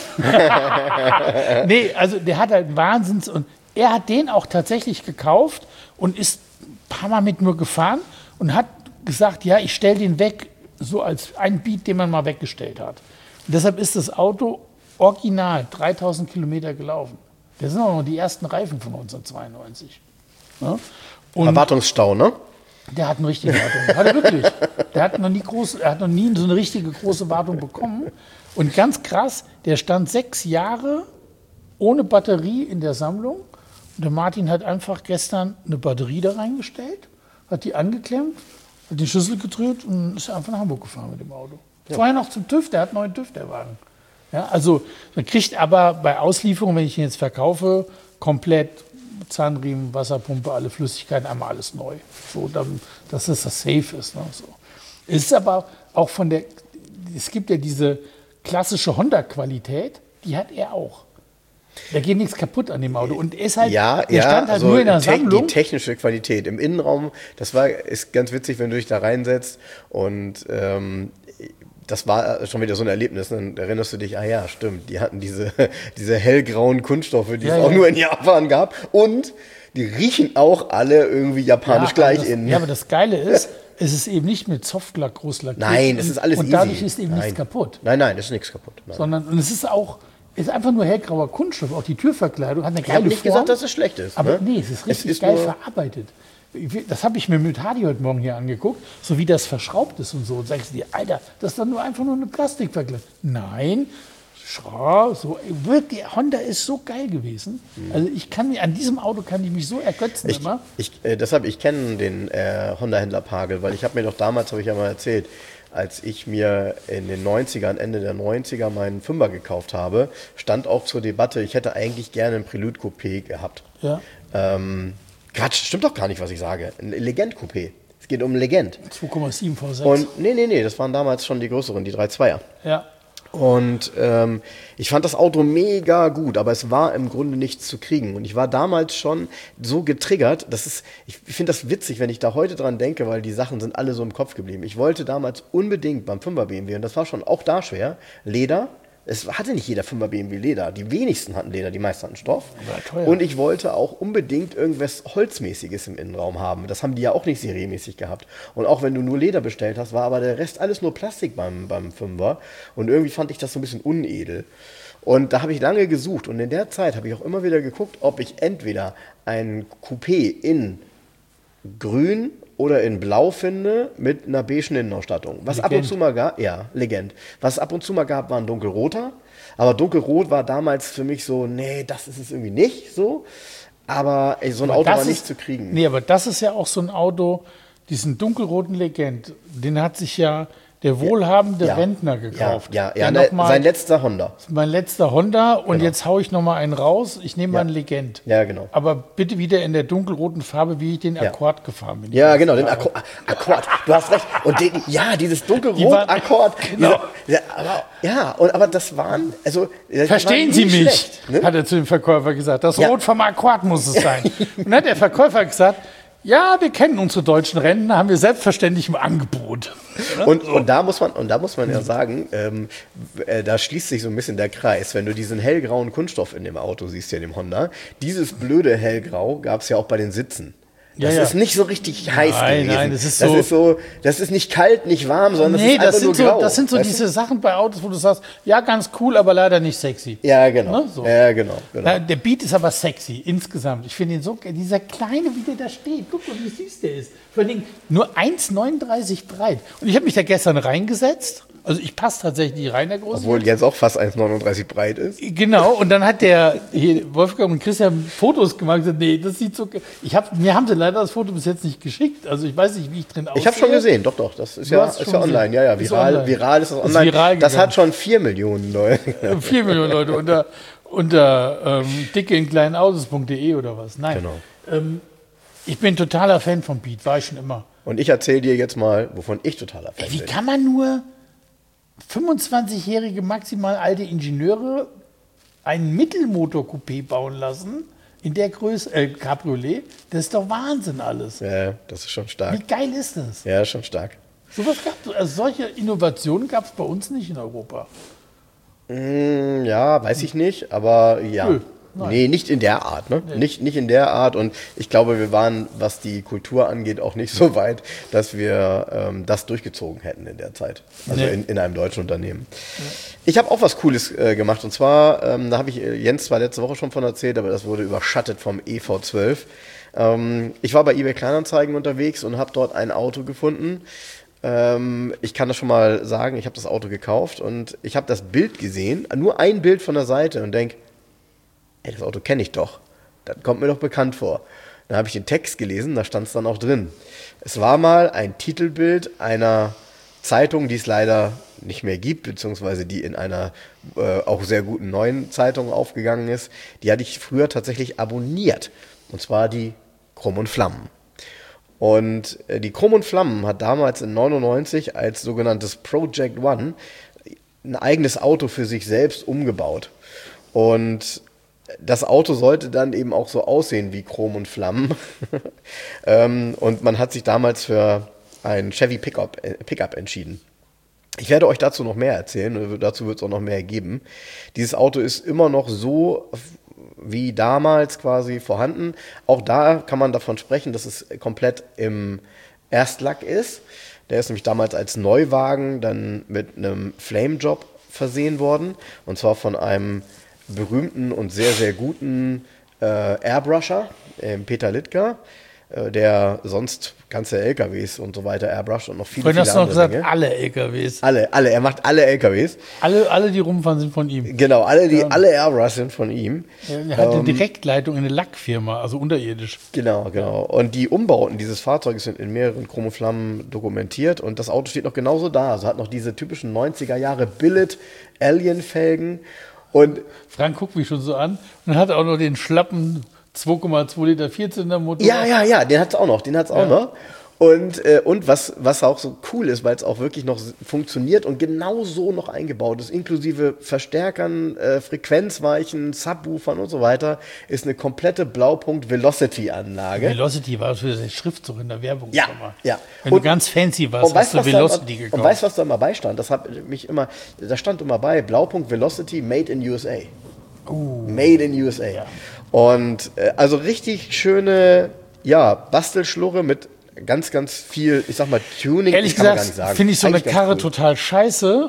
Speaker 2: Nee, also der hat halt Wahnsinns... Und er hat den auch tatsächlich gekauft und ist ein paar Mal mit mir gefahren und hat gesagt, ja, ich stelle den weg, so als ein Beat, den man mal weggestellt hat. Und deshalb ist das Auto original dreitausend Kilometer gelaufen. Das sind auch noch die ersten Reifen von neunzehnhundertzweiundneunzig. Ja? Und
Speaker 3: Erwartungsstau, ne?
Speaker 2: der hat eine richtige Wartung. Hat er wirklich. Der hat noch nie groß, er hat noch nie so eine richtige große Wartung bekommen. Und ganz krass, der stand sechs Jahre ohne Batterie in der Sammlung. Und der Martin hat einfach gestern eine Batterie da reingestellt, hat die angeklemmt, hat den Schlüssel gedreht und ist einfach nach Hamburg gefahren mit dem Auto. Vorher noch zum TÜV, der hat einen neuen TÜV, der Wagen. Ja, also man kriegt aber bei Auslieferung, wenn ich ihn jetzt verkaufe, komplett Zahnriemen, Wasserpumpe, alle Flüssigkeiten, einmal alles neu. So, dann, dass es das safe ist. Ne? So. Es ist aber auch von der, es gibt ja diese klassische Honda-Qualität, die hat er auch. Da geht nichts kaputt an dem Auto. Und er ist halt,
Speaker 3: Ja,
Speaker 2: der
Speaker 3: ja,
Speaker 2: stand halt
Speaker 3: also
Speaker 2: nur in der
Speaker 3: te
Speaker 2: Sammlung.
Speaker 3: die technische Qualität im Innenraum, das war, ist ganz witzig, wenn du dich da reinsetzt und ähm, das war schon wieder so ein Erlebnis. Dann erinnerst du dich, ah ja, stimmt, die hatten diese, diese hellgrauen Kunststoffe, die
Speaker 2: Ja,
Speaker 3: es auch
Speaker 2: ja.
Speaker 3: nur in Japan gab und die riechen auch alle irgendwie japanisch
Speaker 2: Ja,
Speaker 3: gleich
Speaker 2: aber das,
Speaker 3: innen.
Speaker 2: ja, aber das Geile ist, es ist eben nicht mit Softlack groß lackiert.
Speaker 3: Nein, es ist alles
Speaker 2: Und
Speaker 3: easy.
Speaker 2: dadurch ist eben
Speaker 3: Nein.
Speaker 2: nichts kaputt.
Speaker 3: Nein, nein, es ist nichts kaputt. Nein.
Speaker 2: Sondern, und es ist auch, ist einfach nur hellgrauer Kunststoff. Auch die Türverkleidung hat eine
Speaker 3: Ich
Speaker 2: geile
Speaker 3: habe nicht
Speaker 2: Form.
Speaker 3: gesagt, dass es schlecht ist.
Speaker 2: Aber
Speaker 3: ne?
Speaker 2: nee, es ist richtig
Speaker 3: ist
Speaker 2: geil
Speaker 3: nur-
Speaker 2: verarbeitet. Das habe ich mir mit Hadi heute Morgen hier angeguckt, so wie das verschraubt ist und so. Und sagst du dir, Alter, das ist doch nur einfach nur eine Plastikverkleidung. Nein, schra, so, wirklich, Honda ist so geil gewesen. Also ich kann mir, an diesem Auto kann ich mich so ergötzen
Speaker 3: Ich,
Speaker 2: immer.
Speaker 3: ich, äh, deshalb, ich kenne den äh, Honda-Händler Pagel, weil ich habe mir doch damals, habe ich ja mal erzählt, als ich mir in den neunzigern, Ende der neunziger meinen Fünfer gekauft habe, stand auch zur Debatte, ich hätte eigentlich gerne ein Prelude Coupé gehabt.
Speaker 2: Ja.
Speaker 3: Ähm, Quatsch, stimmt doch gar nicht, was ich sage. Ein Legend Coupé. Es geht um Legend.
Speaker 2: zwei Komma sieben V sechs.
Speaker 3: Und nee, nee, nee, das waren damals schon die größeren, die drei Zweier.
Speaker 2: Ja.
Speaker 3: Und ähm, ich fand das Auto mega gut, aber es war im Grunde nichts zu kriegen. Und ich war damals schon so getriggert, das ist, ich finde das witzig, wenn ich da heute dran denke, weil die Sachen sind alle so im Kopf geblieben. Ich wollte damals unbedingt beim fünfer B M W, und das war schon auch da schwer, Leder. Es hatte nicht jeder fünfer B M W Leder. Die wenigsten hatten Leder, die meisten hatten Stoff. Und ich wollte auch unbedingt irgendwas Holzmäßiges im Innenraum haben. Das haben die ja auch nicht serienmäßig gehabt. Und auch wenn du nur Leder bestellt hast, war aber der Rest alles nur Plastik beim, beim Fünfer. Und irgendwie fand ich das so ein bisschen unedel. Und da habe ich lange gesucht. Und in der Zeit habe ich auch immer wieder geguckt, ob ich entweder ein Coupé in grün oder in blau finde mit einer beigen Innenausstattung. Was Legend. ab und zu mal gab, ja, Legend. Was es ab und zu mal gab, war ein dunkelroter. Aber dunkelrot war damals für mich so, nee, das ist es irgendwie nicht so. Aber ey, so ein aber Auto war nicht ist, zu kriegen.
Speaker 2: Nee, aber das ist ja auch so ein Auto, diesen dunkelroten Legend, den hat sich ja der wohlhabende
Speaker 3: ja.
Speaker 2: Rentner gekauft.
Speaker 3: Ja, ja, ja ne, sein letzter Honda.
Speaker 2: Mein letzter Honda und
Speaker 3: genau.
Speaker 2: Jetzt haue ich nochmal einen raus. Ich nehme
Speaker 3: ja.
Speaker 2: mal einen Legend.
Speaker 3: Ja, genau.
Speaker 2: Aber bitte wieder in der dunkelroten Farbe, wie ich den Akkord ja. gefahren bin.
Speaker 3: Ja, genau, den Akkord. Akkord. Du hast recht. Und den, ja, dieses dunkelrot Akkord. Genau. Diese, aber, ja, und, aber das waren, also das
Speaker 2: verstehen
Speaker 3: waren
Speaker 2: Sie mich,
Speaker 3: schlecht, ne?
Speaker 2: Hat er zu dem Verkäufer gesagt. Das
Speaker 3: ja.
Speaker 2: Rot vom Akkord muss es sein. Und dann hat der Verkäufer gesagt, ja, wir kennen unsere deutschen Rentner, haben wir selbstverständlich im Angebot.
Speaker 3: Und, und, da muss man, und da muss man ja sagen, ähm, äh, da schließt sich so ein bisschen der Kreis. Wenn du diesen hellgrauen Kunststoff in dem Auto siehst, hier in dem Honda, dieses blöde hellgrau gab es ja auch bei den Sitzen. Das ja, ja. ist nicht so richtig heiß
Speaker 2: nein,
Speaker 3: gewesen.
Speaker 2: Nein, das ist,
Speaker 3: das
Speaker 2: so,
Speaker 3: ist so, das ist nicht kalt, nicht warm, sondern
Speaker 2: nee,
Speaker 3: das ist einfach
Speaker 2: das sind
Speaker 3: nur
Speaker 2: so,
Speaker 3: grau.
Speaker 2: Das sind so
Speaker 3: weißt
Speaker 2: diese
Speaker 3: du?
Speaker 2: Sachen bei Autos, wo du sagst, ja, ganz cool, aber leider nicht sexy.
Speaker 3: Ja, genau.
Speaker 2: Ne? So.
Speaker 3: Ja, genau, genau.
Speaker 2: Na, der Beat ist aber sexy insgesamt. Ich finde ihn so, dieser kleine, wie der da steht. Guck mal, wie süß der ist. Vor allem nur eins Komma neununddreißig breit. Und ich habe mich da gestern reingesetzt. Also ich passe tatsächlich nicht rein, der große.
Speaker 3: Obwohl jetzt auch fast eins Komma neununddreißig breit ist.
Speaker 2: Genau, und dann hat der hier, Wolfgang und Christian Fotos gemacht und gesagt, nee, das sieht so... Ich hab, mir haben sie leider das Foto bis jetzt nicht geschickt. Also ich weiß nicht, wie ich drin aussehe.
Speaker 3: Ich habe schon gesehen, doch, doch. Das ist, ja, ist ja online. Ja, ja, viral ist, online. viral ist das online. Ist viral das hat schon vier Millionen Leute.
Speaker 2: vier Millionen Leute unter, unter ähm, dicke in kleinen Autos punkt de oder was. Nein.
Speaker 3: Genau.
Speaker 2: Ähm, ich bin totaler Fan von Beat, war ich schon immer.
Speaker 3: Und ich erzähle dir jetzt mal, wovon ich totaler Fan
Speaker 2: Ey, wie
Speaker 3: bin.
Speaker 2: Wie kann man nur... fünfundzwanzigjährige maximal alte Ingenieure einen Mittelmotor-Coupé bauen lassen, in der Größe, äh, Cabriolet, das ist doch Wahnsinn alles.
Speaker 3: Ja, das ist schon stark.
Speaker 2: Wie geil ist das?
Speaker 3: Ja, schon stark.
Speaker 2: So was gab's, also solche Innovationen gab es bei uns nicht in Europa.
Speaker 3: Mm, ja, weiß ich nicht, aber ja. Nö. Nein. Nee, nicht in der Art, ne? Nee. Nicht, nicht in der Art. Und ich glaube, wir waren, was die Kultur angeht, auch nicht so weit, dass wir ähm, das durchgezogen hätten in der Zeit. Also nee. in, in einem deutschen Unternehmen. Ja. Ich habe auch was Cooles äh, gemacht. Und zwar, ähm, da habe ich Jens zwar letzte Woche schon von erzählt, aber das wurde überschattet vom E V zwölf. Ähm, ich war bei eBay Kleinanzeigen unterwegs und habe dort ein Auto gefunden. Ähm, ich kann das schon mal sagen, ich habe das Auto gekauft und ich habe das Bild gesehen, nur ein Bild von der Seite und denke, ey, das Auto kenne ich doch. Das kommt mir doch bekannt vor. Dann habe ich den Text gelesen, da stand es dann auch drin. Es war mal ein Titelbild einer Zeitung, die es leider nicht mehr gibt, beziehungsweise die in einer äh, auch sehr guten neuen Zeitung aufgegangen ist. Die hatte ich früher tatsächlich abonniert. Und zwar die Krumm und Flammen. Und äh, die Krumm und Flammen hat damals in neunundneunzig als sogenanntes Project One ein eigenes Auto für sich selbst umgebaut. Und das Auto sollte dann eben auch so aussehen wie Chrom und Flammen. ähm, und man hat sich damals für ein Chevy Pickup, äh, Pickup entschieden. Ich werde euch dazu noch mehr erzählen, dazu wird es auch noch mehr geben. Dieses Auto ist immer noch so wie damals quasi vorhanden. Auch da kann man davon sprechen, dass es komplett im Erstlack ist. Der ist nämlich damals als Neuwagen dann mit einem Flame-Job versehen worden. Und zwar von einem berühmten und sehr, sehr guten äh, Airbrusher, äh, Peter Littger, äh, der sonst ganze L K Ws und so weiter airbrusht und noch viele, viele
Speaker 2: andere Dinge. Du hast noch gesagt,
Speaker 3: Dinge.
Speaker 2: alle L K Ws.
Speaker 3: Alle, alle, er macht alle L K Ws.
Speaker 2: Alle, alle die rumfahren, sind von ihm.
Speaker 3: Genau, alle, die,
Speaker 2: ja.
Speaker 3: alle Airbrush sind von ihm.
Speaker 2: Er hat eine ähm, Direktleitung in eine Lackfirma, also unterirdisch.
Speaker 3: Genau, genau. Und die Umbauten dieses Fahrzeuges sind in mehreren Chrom und Flammen dokumentiert und das Auto steht noch genauso da. Also hat noch diese typischen neunziger Jahre Billet Alien-Felgen. Und
Speaker 2: Frank guckt mich schon so an und hat auch noch den schlappen zwei Komma zwei Liter Vierzylindermotor.
Speaker 3: Ja, ja, ja, den hat es auch noch, den hat's auch ja. noch. Und, äh, und was, was auch so cool ist, weil es auch wirklich noch funktioniert und genau so noch eingebaut ist, inklusive Verstärkern, äh, Frequenzweichen, Subwoofern und so weiter, ist eine komplette Blaupunkt-Velocity-Anlage.
Speaker 2: Velocity war für den Schriftzug in der Werbung.
Speaker 3: Ja, ja.
Speaker 2: Wenn
Speaker 3: und,
Speaker 2: du ganz fancy warst,
Speaker 3: und weißt,
Speaker 2: hast du
Speaker 3: was da
Speaker 2: Velocity
Speaker 3: immer,
Speaker 2: gekauft.
Speaker 3: Und weißt du, was da immer beistand? Das hat mich immer, da stand immer bei, Blaupunkt Velocity Made in U S A.
Speaker 2: Uh.
Speaker 3: Made in U S A.
Speaker 2: Ja.
Speaker 3: Und äh, also richtig schöne, ja, Bastelschlurre mit ganz, ganz viel, ich sag mal, Tuning.
Speaker 2: Ehrlich
Speaker 3: kann man gar
Speaker 2: gesagt
Speaker 3: nicht sagen.
Speaker 2: finde ich so eine
Speaker 3: Eigentlich ganz
Speaker 2: Karre
Speaker 3: cool.
Speaker 2: total scheiße,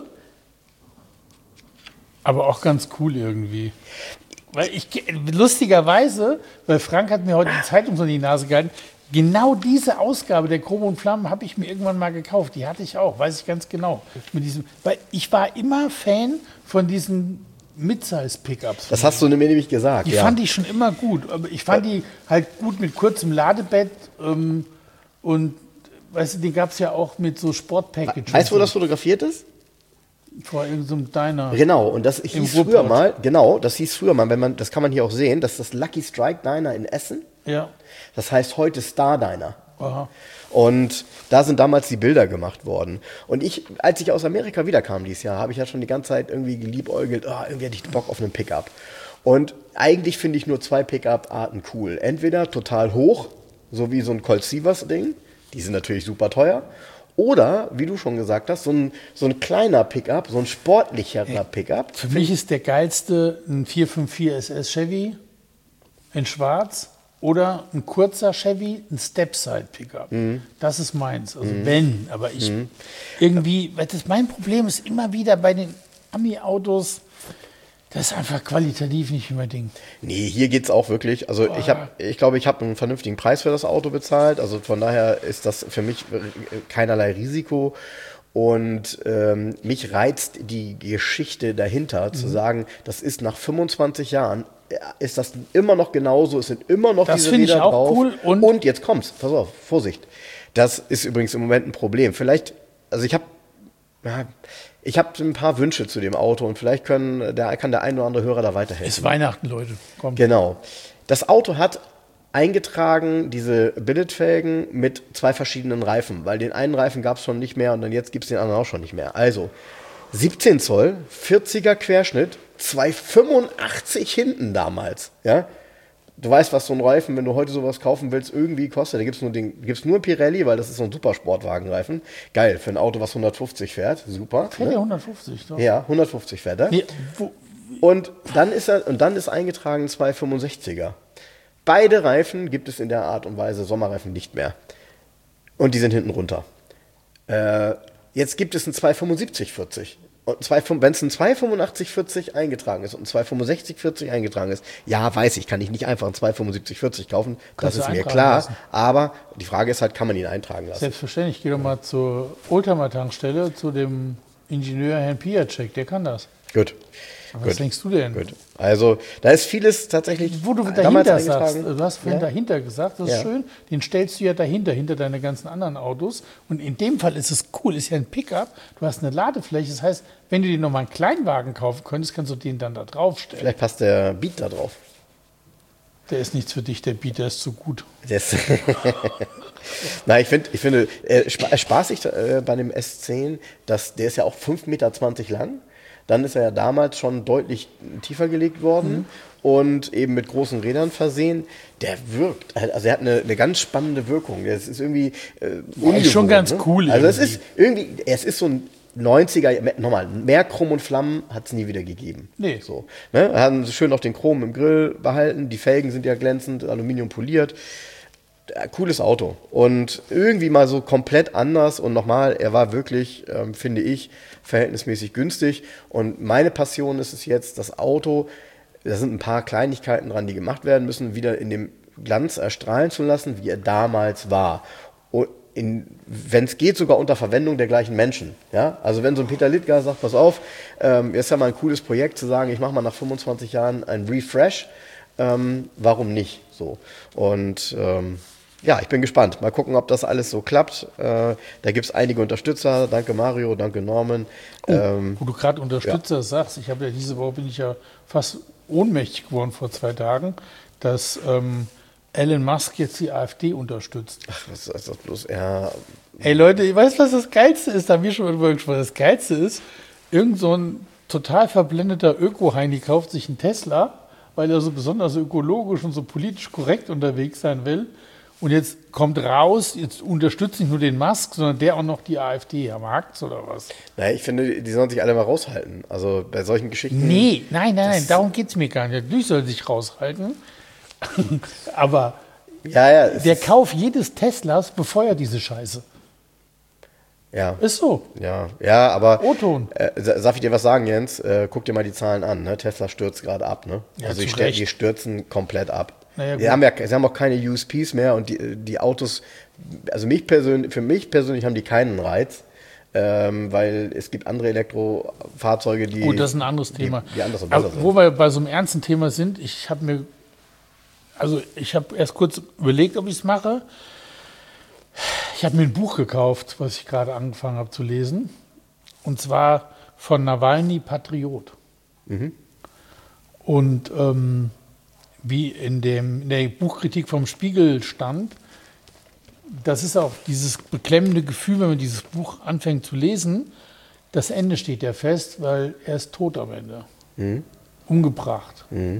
Speaker 2: aber auch ganz cool irgendwie. Weil ich, lustigerweise, weil Frank hat mir heute die Zeitung so in die Nase gehalten, genau diese Ausgabe der Chrom und Flammen habe ich mir irgendwann mal gekauft. Die hatte ich auch, weiß ich ganz genau. Mit diesem, weil ich war immer Fan von diesen Midsize-Pickups.
Speaker 3: Das hast du mir nämlich gesagt.
Speaker 2: Die
Speaker 3: ja.
Speaker 2: fand ich schon immer gut. Aber ich fand die halt gut mit kurzem Ladebett ähm, und weißt du, die gab es ja auch mit so Sportpackages.
Speaker 3: Weißt du, wo das fotografiert ist?
Speaker 2: Vor irgendeinem Diner.
Speaker 3: Genau, und das hieß
Speaker 2: Ruhrpott.
Speaker 3: früher mal, genau, das hieß früher mal, wenn man, das kann man hier auch sehen, das ist das Lucky Strike Diner in Essen.
Speaker 2: Ja.
Speaker 3: Das heißt heute Star Diner.
Speaker 2: Aha.
Speaker 3: Und da sind damals die Bilder gemacht worden. Und ich, als ich aus Amerika wiederkam dieses Jahr, habe ich ja schon die ganze Zeit irgendwie geliebäugelt, oh, irgendwie hätte ich Bock auf einen Pickup. Und eigentlich finde ich nur zwei Pickup-Arten cool. Entweder total hoch, so wie so ein Colt Sievers Ding, die sind natürlich super teuer. Oder, wie du schon gesagt hast, so ein, so ein kleiner Pickup, so ein sportlicherer Pickup.
Speaker 2: Für mich ist der geilste ein vier fünf vier S S Chevy in schwarz oder ein kurzer Chevy, ein Stepside-Pickup.
Speaker 3: Mhm.
Speaker 2: Das ist meins. Also wenn, aber ich irgendwie, weil das mein Problem ist immer wieder bei den Ami-Autos, das ist einfach qualitativ nicht mein Ding.
Speaker 3: Nee, hier geht's auch wirklich. Also ich habe, ich glaube, ich habe einen vernünftigen Preis für das Auto bezahlt. Also von daher ist das für mich keinerlei Risiko. Und ähm, mich reizt die Geschichte dahinter, mhm. zu sagen, das ist nach fünfundzwanzig Jahren, ist das immer noch genauso, es sind immer noch
Speaker 2: das
Speaker 3: diese
Speaker 2: finde ich
Speaker 3: Räder
Speaker 2: auch
Speaker 3: drauf.
Speaker 2: Cool. Und,
Speaker 3: und jetzt kommt's, pass auf, Vorsicht. Das ist übrigens im Moment ein Problem. Vielleicht, also ich habe ja, ich habe ein paar Wünsche zu dem Auto und vielleicht können, der, kann der ein oder andere Hörer da weiterhelfen.
Speaker 2: ist Weihnachten, Leute. Kommt.
Speaker 3: Genau. Das Auto hat eingetragen diese Billetfelgen mit zwei verschiedenen Reifen, weil den einen Reifen gab es schon nicht mehr und dann jetzt gibt es den anderen auch schon nicht mehr. Also siebzehn Zoll, vierziger Querschnitt, zwei fünfundachtzig hinten damals. Ja? Du weißt, was so ein Reifen, wenn du heute sowas kaufen willst, irgendwie kostet. Da gibt es nur, den, gibt's nur Pirelli, weil das ist so ein Supersportwagenreifen. Geil, für ein Auto, was hundertfünfzig fährt. Super.
Speaker 2: Fährt
Speaker 3: ne?
Speaker 2: der hundertfünfzig? Doch.
Speaker 3: Ja, hundertfünfzig fährt er.
Speaker 2: Nee, wo,
Speaker 3: Und dann ist er, und dann ist eingetragen zwei fünfundsechziger. Beide Reifen gibt es in der Art und Weise Sommerreifen nicht mehr. Und die sind hinten runter. Äh, jetzt gibt es einen zwei fünfundsiebzig vierzig. Und wenn es ein zwei fünfundachtzig vierzig eingetragen ist und ein zwei fünfundsechzig vierzig eingetragen ist, ja, weiß ich, kann ich nicht einfach einen zwei fünfundsiebzig vierzig kaufen.
Speaker 2: Kannst
Speaker 3: das
Speaker 2: du
Speaker 3: ist mir
Speaker 2: eintragen
Speaker 3: klar.
Speaker 2: lassen.
Speaker 3: Aber die Frage ist halt, kann man ihn eintragen lassen?
Speaker 2: Selbstverständlich. Geh doch mal zur Oldtimer-Tankstelle, zu dem Ingenieur Herrn Piacek, der kann das.
Speaker 3: Gut.
Speaker 2: Aber was
Speaker 3: Gut.
Speaker 2: denkst du denn?
Speaker 3: Gut. Also, da ist vieles tatsächlich
Speaker 2: Wo du
Speaker 3: damals
Speaker 2: dahinter sagst,
Speaker 3: eingetragen.
Speaker 2: du hast vorhin
Speaker 3: Ja.
Speaker 2: dahinter gesagt, das ist
Speaker 3: Ja.
Speaker 2: schön, den stellst du ja dahinter, hinter deine ganzen anderen Autos. Und in dem Fall ist es cool, ist ja ein Pickup, du hast eine Ladefläche, das heißt, wenn du dir nochmal einen Kleinwagen kaufen könntest, kannst du den dann da draufstellen.
Speaker 3: Vielleicht passt der Beat da drauf.
Speaker 2: Der ist nichts für dich, der Beat, der ist zu gut.
Speaker 3: Das Na, ich, find, ich finde, äh, spa spaßig äh, bei dem S zehn, dass der ist ja auch fünf Meter zwanzig lang. Dann ist er ja damals schon deutlich tiefer gelegt worden mhm. und eben mit großen Rädern versehen. Der wirkt, also er hat eine, eine ganz spannende Wirkung. Das ist irgendwie äh, ungewohnt,
Speaker 2: ist schon ganz
Speaker 3: ne?
Speaker 2: cool
Speaker 3: Also es
Speaker 2: irgendwie.
Speaker 3: ist irgendwie, es ist so ein neunziger, nochmal, mehr Chrom und Flammen hat es nie wieder gegeben.
Speaker 2: Nee.
Speaker 3: So, ne? Wir haben schön noch den Chrom im Grill behalten, die Felgen sind ja glänzend, Aluminium poliert. Ja, cooles Auto und irgendwie mal so komplett anders und nochmal, er war wirklich, ähm, finde ich, verhältnismäßig günstig und meine Passion ist es jetzt, das Auto, da sind ein paar Kleinigkeiten dran, die gemacht werden müssen, wieder in dem Glanz erstrahlen zu lassen, wie er damals war. Und wenn es geht, sogar unter Verwendung der gleichen Menschen. Ja? Also wenn so ein Peter Littger sagt, pass auf, ähm, ist ja mal ein cooles Projekt zu sagen, ich mache mal nach fünfundzwanzig Jahren ein Refresh, ähm, warum nicht? So. Und ähm, ja, ich bin gespannt. Mal gucken, ob das alles so klappt. Äh, da gibt es einige Unterstützer. Danke Mario, danke Norman.
Speaker 2: Oh,
Speaker 3: ähm,
Speaker 2: wo du gerade Unterstützer ja. sagst, ich habe ja diese Woche bin ich ja fast ohnmächtig geworden vor zwei Tagen, dass ähm, Elon Musk jetzt die AfD unterstützt.
Speaker 3: Ach, was ist das bloß? Ja.
Speaker 2: Ey Leute, ich weiß, was das Geilste ist, da haben wir schon mal drüber gesprochen. Das Geilste ist, irgend so ein total verblendeter Öko-Heini kauft sich einen Tesla, weil er so besonders ökologisch und so politisch korrekt unterwegs sein will. Und jetzt kommt raus, jetzt unterstützt nicht nur den Musk, sondern der auch noch die AfD. Am Hackt's oder was?
Speaker 3: Naja, ich finde, die sollen sich alle mal raushalten. Also bei solchen Geschichten.
Speaker 2: Nee, nein, nein, nein, darum geht es mir gar nicht. Natürlich soll sich raushalten. Aber
Speaker 3: ja, ja,
Speaker 2: der Kauf jedes Teslas befeuert diese Scheiße.
Speaker 3: Ja.
Speaker 2: Ist so.
Speaker 3: Ja, ja, aber
Speaker 2: O-Ton.
Speaker 3: Äh, darf ich dir was sagen, Jens? Äh, guck dir mal die Zahlen an. Ne? Tesla stürzt gerade ab. Ne?
Speaker 2: Ja,
Speaker 3: also die,
Speaker 2: zu
Speaker 3: stür-
Speaker 2: Recht.
Speaker 3: die stürzen komplett ab.
Speaker 2: Naja,
Speaker 3: die,
Speaker 2: gut.
Speaker 3: haben ja, sie haben auch keine U S Ps mehr und die, die Autos, also mich persönlich, für mich persönlich haben die keinen Reiz, ähm, weil es gibt andere Elektrofahrzeuge, die.
Speaker 2: Gut, das ist ein anderes Thema.
Speaker 3: Die, die anders und besser
Speaker 2: Aber
Speaker 3: sind.
Speaker 2: wo wir bei so einem ernsten Thema sind, ich habe mir, also ich habe erst kurz überlegt, ob ich es mache. Ich habe mir ein Buch gekauft, was ich gerade angefangen habe zu lesen. Und zwar von Nawalny, Patriot.
Speaker 3: Mhm.
Speaker 2: Und ähm, wie in, dem, in der Buchkritik vom Spiegel stand, das ist auch dieses beklemmende Gefühl, wenn man dieses Buch anfängt zu lesen. Das Ende steht ja fest, weil er ist tot am Ende.
Speaker 3: Mhm.
Speaker 2: Umgebracht.
Speaker 3: Mhm.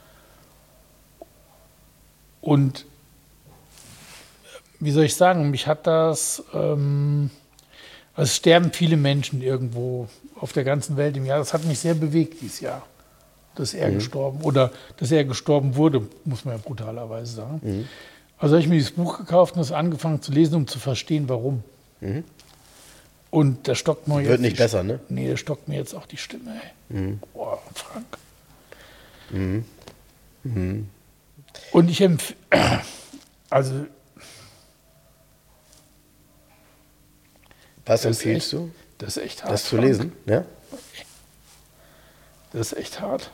Speaker 2: Und wie soll ich sagen, mich hat das, ähm, also es sterben viele Menschen irgendwo auf der ganzen Welt im Jahr. Das hat mich sehr bewegt dieses Jahr, dass er mhm. gestorben oder dass er gestorben wurde, muss man ja brutalerweise sagen. Mhm. Also habe ich mir dieses Buch gekauft und das angefangen zu lesen, um zu verstehen, warum. Mhm. Und da stockt mir jetzt.
Speaker 3: Wird nicht
Speaker 2: die,
Speaker 3: besser, ne?
Speaker 2: Nee, da stockt mir jetzt auch die Stimme, ey. Mhm. Boah, Frank.
Speaker 3: Mhm. Mhm.
Speaker 2: Und ich empfehle, also.
Speaker 3: Was
Speaker 2: Das
Speaker 3: empfiehlst
Speaker 2: echt,
Speaker 3: du?
Speaker 2: Das ist echt hart.
Speaker 3: Das zu
Speaker 2: Frank.
Speaker 3: lesen, ja?
Speaker 2: Das ist echt hart.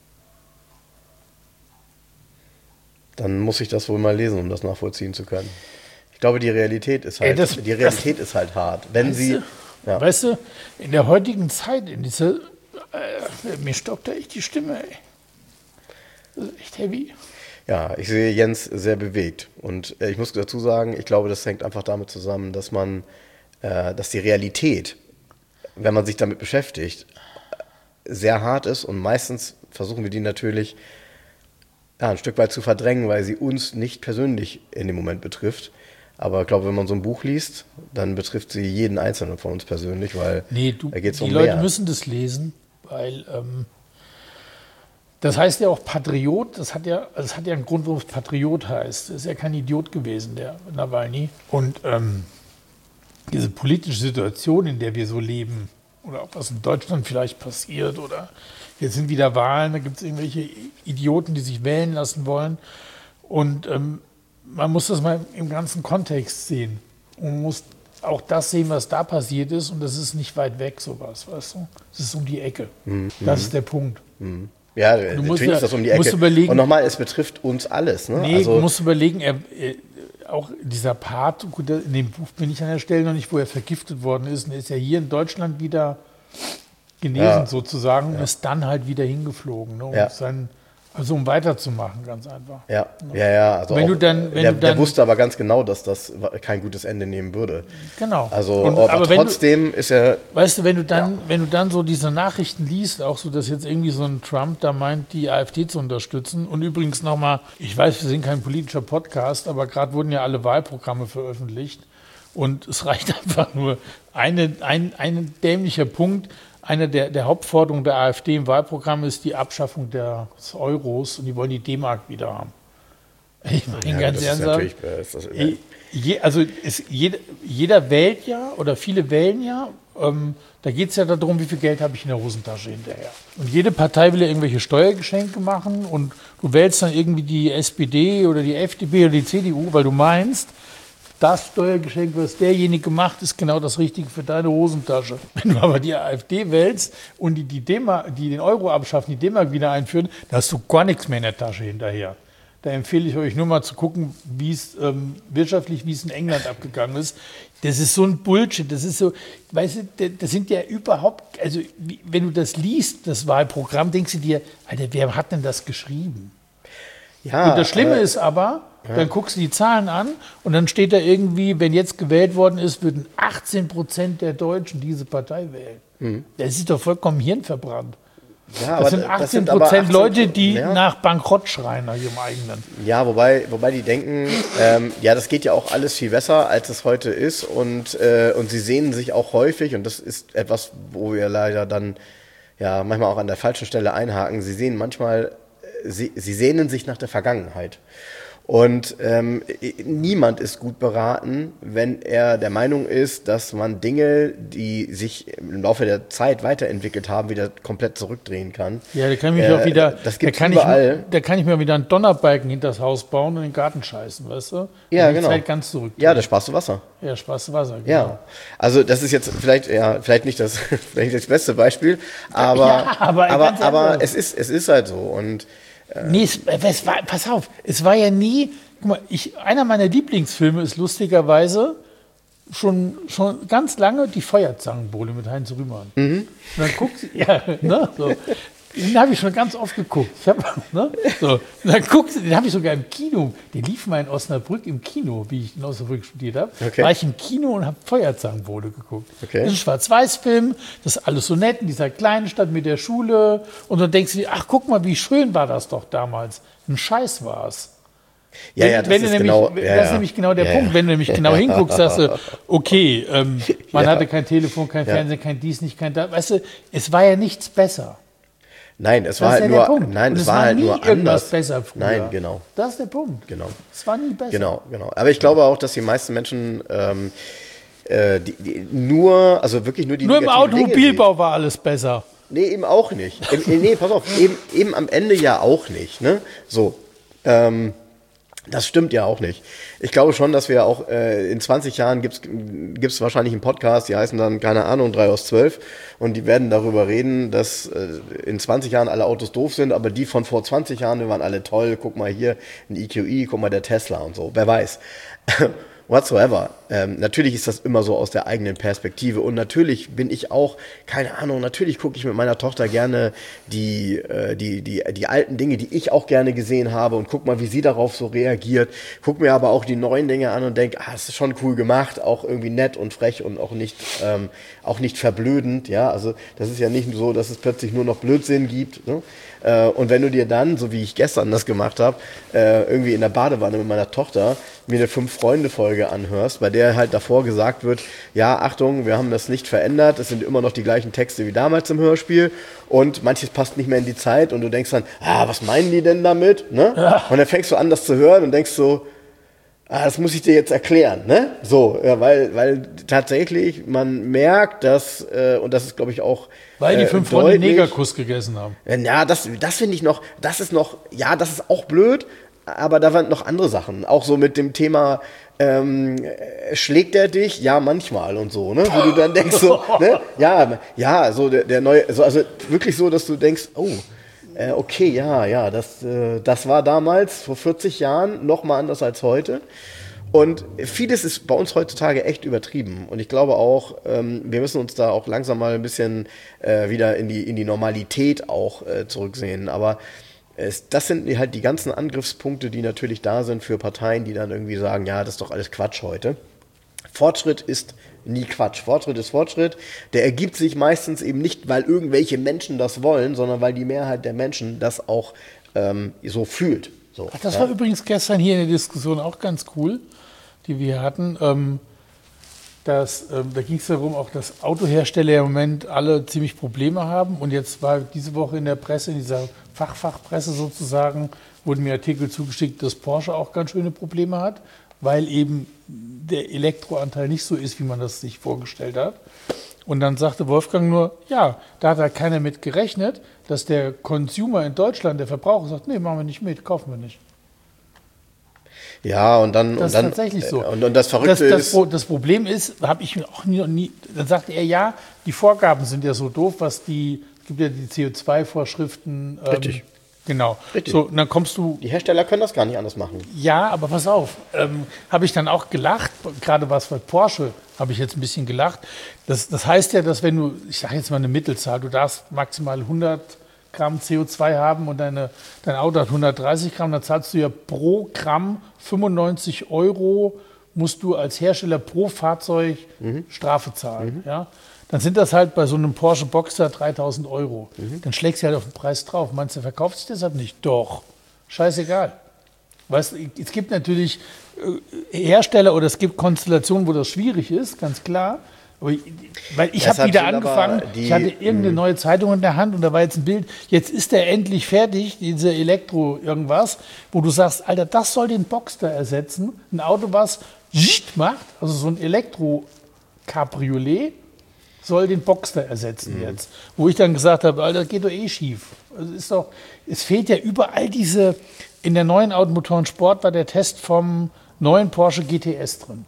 Speaker 3: Dann muss ich das wohl mal lesen, um das nachvollziehen zu können. Ich glaube, die Realität ist halt,
Speaker 2: Ey, das-
Speaker 3: die Realität ist halt hart. Wenn
Speaker 2: Weißt
Speaker 3: sie,
Speaker 2: du,
Speaker 3: ja.
Speaker 2: weißt du, in der heutigen Zeit, in dieser, äh, mir stockt da echt die Stimme, ey. Das ist echt heavy.
Speaker 3: Ja, ich sehe Jens sehr bewegt. Und äh, ich muss dazu sagen, ich glaube, das hängt einfach damit zusammen, dass man, äh, dass die Realität, wenn man sich damit beschäftigt, sehr hart ist. Und meistens versuchen wir die natürlich ja, ein Stück weit zu verdrängen, weil sie uns nicht persönlich in dem Moment betrifft. Aber ich glaube, wenn man so ein Buch liest, dann betrifft sie jeden Einzelnen von uns persönlich, weil
Speaker 2: Nee, du,
Speaker 3: da geht es
Speaker 2: die
Speaker 3: um
Speaker 2: Leute
Speaker 3: mehr.
Speaker 2: müssen das lesen, weil ähm, das heißt ja auch Patriot, das hat ja, das hat ja einen Grund, warum es Patriot heißt. Das ist ja kein Idiot gewesen, der Nawalny. Und ähm, diese politische Situation, in der wir so leben, oder auch was in Deutschland vielleicht passiert, oder jetzt sind wieder Wahlen, da gibt es irgendwelche Idioten, die sich wählen lassen wollen. Und ähm, man muss das mal im ganzen Kontext sehen. Und man muss auch das sehen, was da passiert ist. Und das ist nicht weit weg, sowas, weißt du? Das ist um die Ecke.
Speaker 3: Mhm.
Speaker 2: Das ist der Punkt.
Speaker 3: Mhm. Ja,
Speaker 2: Du
Speaker 3: natürlich
Speaker 2: musst
Speaker 3: ist
Speaker 2: ja-
Speaker 3: das um die
Speaker 2: musst
Speaker 3: Ecke.
Speaker 2: überlegen-
Speaker 3: Und nochmal, es betrifft uns alles. Ne?
Speaker 2: Nee,
Speaker 3: also,
Speaker 2: du musst überlegen, er, er, auch dieser Part, gut, in dem Buch bin ich an der Stelle noch nicht, wo er vergiftet worden ist. Und er ist ja hier in Deutschland wieder genesen
Speaker 3: Ja.
Speaker 2: sozusagen und ist dann halt wieder hingeflogen. Ne, um
Speaker 3: Ja.
Speaker 2: sein, also um weiterzumachen, ganz einfach.
Speaker 3: Ja, ja, ja. Also
Speaker 2: Wenn
Speaker 3: auch,
Speaker 2: du dann- wenn
Speaker 3: der,
Speaker 2: du
Speaker 3: der
Speaker 2: dann-
Speaker 3: wusste aber ganz genau, dass das kein gutes Ende nehmen würde.
Speaker 2: Genau.
Speaker 3: Also,
Speaker 2: Und-
Speaker 3: aber,
Speaker 2: aber wenn du-
Speaker 3: trotzdem ist er.
Speaker 2: Weißt du, wenn du dann, wenn du dann so diese Nachrichten liest, auch so, dass jetzt irgendwie so ein Trump da meint, die AfD zu unterstützen. Und übrigens nochmal, ich weiß, wir sind kein politischer Podcast, aber gerade wurden ja alle Wahlprogramme veröffentlicht. Und es reicht einfach nur eine, ein, ein dämlicher Punkt. Eine der, der Hauptforderungen der AfD im Wahlprogramm ist die Abschaffung des Euros und die wollen die D-Mark wieder haben. Ich meine,
Speaker 3: Ja,
Speaker 2: ganz
Speaker 3: das ist
Speaker 2: ernsthaft.
Speaker 3: natürlich, äh, ist das,
Speaker 2: Je, je, also ist jeder, jeder wählt ja oder viele wählen ja. Ähm, da geht es ja darum, wie viel Geld habe ich in der Hosentasche hinterher. Und jede Partei will ja irgendwelche Steuergeschenke machen und du wählst dann irgendwie die S P D oder die F D P oder die C D U, weil du meinst, das Steuergeschenk, was derjenige macht, ist genau das Richtige für deine Hosentasche. Wenn du aber die AfD wählst und die, die, D-Mark, die den Euro abschaffen, die D-Mark wieder einführen, da hast du gar nichts mehr in der Tasche hinterher. Da empfehle ich euch nur mal zu gucken, wie es ähm, wirtschaftlich, wie es in England abgegangen ist. Das ist so ein Bullshit. Das ist so, weißt du, das sind ja überhaupt, also wie, wenn du das liest, das Wahlprogramm, denkst du dir, Alter, wer hat denn das geschrieben?
Speaker 3: Ja,
Speaker 2: und das Schlimme
Speaker 3: aber-
Speaker 2: ist aber, dann guckst du die Zahlen an und dann steht da irgendwie, wenn jetzt gewählt worden ist, würden achtzehn Prozent der Deutschen diese Partei wählen. Das ist doch vollkommen hirnverbrannt.
Speaker 3: Ja,
Speaker 2: Das sind achtzehn Prozent Leute, die
Speaker 3: ja.
Speaker 2: nach Bankrott schreien, nach ihrem eigenen.
Speaker 3: Ja, wobei, wobei die denken, ähm, ja, das geht ja auch alles viel besser, als es heute ist. Und, äh, und sie sehnen sich auch häufig, und das ist etwas, wo wir leider dann ja manchmal auch an der falschen Stelle einhaken. Sie sehen manchmal, äh, sie, sie sehnen sich nach der Vergangenheit. Und ähm, niemand ist gut beraten, wenn er der Meinung ist, dass man Dinge, die sich im Laufe der Zeit weiterentwickelt haben, wieder komplett zurückdrehen kann.
Speaker 2: Ja, da kann ich mich
Speaker 3: Äh,
Speaker 2: auch wieder,
Speaker 3: das
Speaker 2: da
Speaker 3: gibt's
Speaker 2: kann ich,
Speaker 3: überall.
Speaker 2: da kann ich mir wieder einen Donnerbalken hinter das Haus bauen und in den Garten scheißen, weißt du?
Speaker 3: Ja,
Speaker 2: Und die
Speaker 3: genau.
Speaker 2: Zeit ganz zurück.
Speaker 3: Ja, da sparst du Wasser.
Speaker 2: Ja, Spaß zu Wasser. Genau.
Speaker 3: Ja, also das ist jetzt vielleicht ja vielleicht nicht das vielleicht das beste Beispiel, aber
Speaker 2: Ja, aber
Speaker 3: aber,
Speaker 2: ganz
Speaker 3: aber
Speaker 2: ehrlich.
Speaker 3: es ist es ist halt so und
Speaker 2: Nee, es, es war, pass auf, es war ja nie, guck mal, ich, einer meiner Lieblingsfilme ist lustigerweise schon, schon ganz lange die Feuerzangenbowle mit Heinz Rühmann.
Speaker 3: Mhm.
Speaker 2: Und dann guckt sie, ja, ne, so. Den habe ich schon ganz oft geguckt. Ich hab, ne, so. Und dann guckt sie, den habe ich sogar im Kino, der lief mal in Osnabrück im Kino, wie ich in Osnabrück studiert habe.
Speaker 3: Okay.
Speaker 2: War ich im Kino und habe Feuerzangenbowle geguckt.
Speaker 3: Okay.
Speaker 2: Das ist ein Schwarz-Weiß-Film, das ist alles so nett in dieser kleinen Stadt mit der Schule. Und dann denkst du dir, ach, guck mal, wie schön war das doch damals. Ein Scheiß war es.
Speaker 3: ja ja
Speaker 2: Wenn-
Speaker 3: das
Speaker 2: wenn du
Speaker 3: ist
Speaker 2: nämlich,
Speaker 3: genau
Speaker 2: das
Speaker 3: ja,
Speaker 2: ist
Speaker 3: ja.
Speaker 2: nämlich genau der
Speaker 3: Ja,
Speaker 2: Punkt.
Speaker 3: ja.
Speaker 2: Wenn du nämlich genau hinguckst, sagst du, okay, ähm, man
Speaker 3: Ja.
Speaker 2: hatte kein Telefon, kein
Speaker 3: Ja.
Speaker 2: Fernsehen, kein dies, nicht kein das. Weißt du, es war ja nichts besser.
Speaker 3: Nein, es
Speaker 2: Das
Speaker 3: war
Speaker 2: ist
Speaker 3: halt
Speaker 2: ja der
Speaker 3: nur
Speaker 2: Punkt.
Speaker 3: nein,
Speaker 2: Und
Speaker 3: es war halt
Speaker 2: nie
Speaker 3: nur
Speaker 2: irgendwas
Speaker 3: anders.
Speaker 2: besser früher.
Speaker 3: Nein, genau.
Speaker 2: Das ist der Punkt.
Speaker 3: Genau.
Speaker 2: Es war nie besser.
Speaker 3: Genau, genau. Aber ich glaube auch, dass die meisten Menschen ähm, äh, die, die nur, also wirklich nur die
Speaker 2: Nur im
Speaker 3: negativen Dinge
Speaker 2: Automobilbau war alles besser.
Speaker 3: Nee, eben auch nicht. Im, nee, pass auf, eben, eben am Ende ja auch nicht. Ne? So, ähm, das stimmt ja auch nicht. Ich glaube schon, dass wir auch äh, in zwanzig Jahren gibt es wahrscheinlich einen Podcast, die heißen dann, keine Ahnung, drei aus zwölf und die werden darüber reden, dass äh, in zwanzig Jahren alle Autos doof sind, aber die von vor zwanzig Jahren, die waren alle toll. Guck mal hier, ein E Q I, guck mal der Tesla und so, wer weiß. Whatsoever. Ähm, natürlich ist das immer so aus der eigenen Perspektive und natürlich bin ich auch, keine Ahnung, natürlich gucke ich mit meiner Tochter gerne die, äh, die, die, die alten Dinge, die ich auch gerne gesehen habe und guck mal, wie sie darauf so reagiert. Guck mir aber auch die neuen Dinge an und denke, ah, das ist schon cool gemacht, auch irgendwie nett und frech und auch nicht, ähm, auch nicht verblödend, ja, also das ist ja nicht so, dass es plötzlich nur noch Blödsinn gibt, ne? Äh, und wenn du dir dann, so wie ich gestern das gemacht habe, äh, irgendwie in der Badewanne mit meiner Tochter mir eine Fünf-Freunde-Folge anhörst, bei der halt davor gesagt wird, ja, Achtung, wir haben das nicht verändert, es sind immer noch die gleichen Texte wie damals im Hörspiel und manches passt nicht mehr in die Zeit und du denkst dann, ah, was meinen die denn damit? Ne? Ja. Und dann fängst du an, das zu hören und denkst so, ah, das muss ich dir jetzt erklären, ne? So, ja, weil, weil tatsächlich man merkt, dass, äh, und das ist, glaube ich, auch
Speaker 2: Weil die
Speaker 3: äh,
Speaker 2: fünf Freunde
Speaker 3: deutlich-
Speaker 2: Negerkuss gegessen haben.
Speaker 3: ja, das, das finde ich noch, das ist noch, ja, das ist auch blöd, aber da waren noch andere Sachen. Auch so mit dem Thema, ähm, äh, schlägt er dich? Ja, manchmal und so, ne? Wo du dann denkst so, ne? Ja, ja, so der, der neue, so, also wirklich so, dass du denkst, oh, äh, okay, ja, ja, das, äh, das war damals, vor vierzig Jahren, noch mal anders als heute. Und vieles ist bei uns heutzutage echt übertrieben. Und ich glaube auch, ähm, wir müssen uns da auch langsam mal ein bisschen äh, wieder in die, in die Normalität auch äh, zurücksehen. Aber es, das sind halt die ganzen Angriffspunkte, die natürlich da sind für Parteien, die dann irgendwie sagen, ja, das ist doch alles Quatsch heute. Fortschritt ist nie Quatsch. Fortschritt ist Fortschritt. Der ergibt sich meistens eben nicht, weil irgendwelche Menschen das wollen, sondern weil die Mehrheit der Menschen das auch ähm, so fühlt. So,
Speaker 2: Ach, das
Speaker 3: ja.
Speaker 2: war übrigens gestern hier in der Diskussion auch ganz cool, die wir hatten. Ähm, dass, ähm, da ging es darum, auch dass Autohersteller im Moment alle ziemlich Probleme haben. Und jetzt war diese Woche in der Presse, in dieser Fachfachpresse sozusagen, wurden mir Artikel zugeschickt, dass Porsche auch ganz schöne Probleme hat, weil eben der Elektroanteil nicht so ist, wie man das sich vorgestellt hat. Und dann sagte Wolfgang nur, ja, da hat halt keiner mit gerechnet, dass der Consumer in Deutschland, der Verbraucher, sagt, nee, machen wir nicht mit, kaufen wir nicht.
Speaker 3: Ja, und dann.
Speaker 2: Das
Speaker 3: und dann,
Speaker 2: ist tatsächlich so.
Speaker 3: äh, Und, und das Verrückte
Speaker 2: das, das,
Speaker 3: ist.
Speaker 2: Pro- das Problem ist, habe ich mir auch nie, nie, dann sagte er, ja, die Vorgaben sind ja so doof, was die, es gibt ja die C O zwei Vorschriften. Ähm,
Speaker 3: Richtig.
Speaker 2: Genau.
Speaker 3: Richtig.
Speaker 2: So, und dann kommst du,
Speaker 3: Die Hersteller können das gar nicht anders machen.
Speaker 2: ja, aber pass auf, ähm, habe ich dann auch gelacht, gerade was bei Porsche, habe ich jetzt ein bisschen gelacht. Das, das heißt ja, dass wenn du, ich sage jetzt mal eine Mittelzahl, du darfst maximal hundert Gramm C O zwei haben und deine, dein Auto hat hundertdreißig Gramm, dann zahlst du ja pro Gramm fünfundneunzig Euro, musst du als Hersteller pro Fahrzeug mhm. Strafe zahlen. Mhm. Ja? Dann sind das halt bei so einem Porsche Boxster dreitausend Euro. Mhm. Dann schlägst du halt auf den Preis drauf. Meinst du, verkauft sich deshalb nicht? Doch. Scheißegal. Weißt, es gibt natürlich Hersteller oder es gibt Konstellationen, wo das schwierig ist, ganz klar. Aber ich, weil ich habe wieder angefangen, die, ich hatte irgendeine neue Zeitung in der Hand und da war jetzt ein Bild, jetzt ist der endlich fertig, diese Elektro irgendwas, wo du sagst, Alter, das soll den Boxster ersetzen. Ein Auto, was macht, also so ein Elektro-Cabriolet, soll den Boxster ersetzen mhm. jetzt. Wo ich dann gesagt habe, Alter, das geht doch eh schief. Also ist doch, es fehlt ja überall diese, in der neuen Automotoren Sport war der Test vom neuen Porsche G T S drin.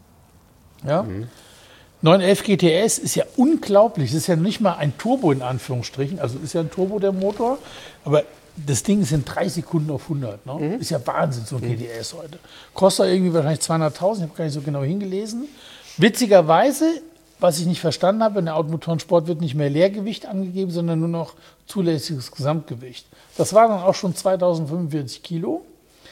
Speaker 2: Ja? Mhm. neun elf G T S ist ja unglaublich. Es ist ja nicht mal ein Turbo in Anführungsstrichen. Also ist ja ein Turbo der Motor. Aber das Ding ist in drei Sekunden auf hundert. Ne? Mhm. Ist ja Wahnsinn, so ein mhm. G T S heute. Kostet irgendwie wahrscheinlich zweihunderttausend. Ich habe gar nicht so genau hingelesen. Witzigerweise, was ich nicht verstanden habe, in der Automotorensport wird nicht mehr Leergewicht angegeben, sondern nur noch zulässiges Gesamtgewicht. Das war dann auch schon zweitausendfünfundvierzig Kilo.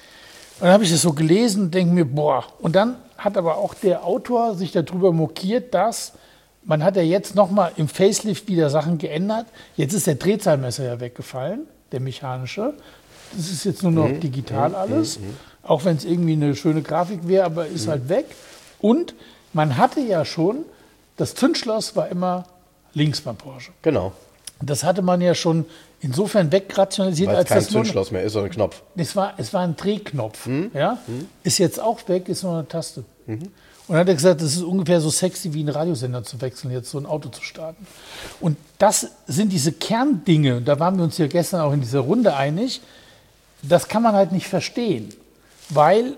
Speaker 2: Und dann habe ich das so gelesen und denke mir, boah. Und dann hat aber auch der Autor sich darüber mokiert, dass man hat ja jetzt nochmal im Facelift wieder Sachen geändert. Jetzt ist der Drehzahlmesser ja weggefallen, der mechanische. Das ist jetzt nur noch mhm. digital alles. Mhm. Auch wenn es irgendwie eine schöne Grafik wäre, aber ist mhm. halt weg. Und man hatte ja schon, das Zündschloss war immer links beim Porsche.
Speaker 3: Genau.
Speaker 2: Das hatte man ja schon insofern wegrationalisiert,
Speaker 3: weil es
Speaker 2: als
Speaker 3: kein
Speaker 2: das
Speaker 3: Zündschloss mehr ist, sondern ein Knopf.
Speaker 2: Es war, es war ein Drehknopf.
Speaker 3: Mhm.
Speaker 2: Ja?
Speaker 3: Mhm.
Speaker 2: Ist jetzt auch weg, ist nur eine Taste.
Speaker 3: Mhm.
Speaker 2: Und dann hat er gesagt, das ist ungefähr so sexy wie einen Radiosender zu wechseln, jetzt so ein Auto zu starten. Und das sind diese Kerndinge, und da waren wir uns ja gestern auch in dieser Runde einig, das kann man halt nicht verstehen, weil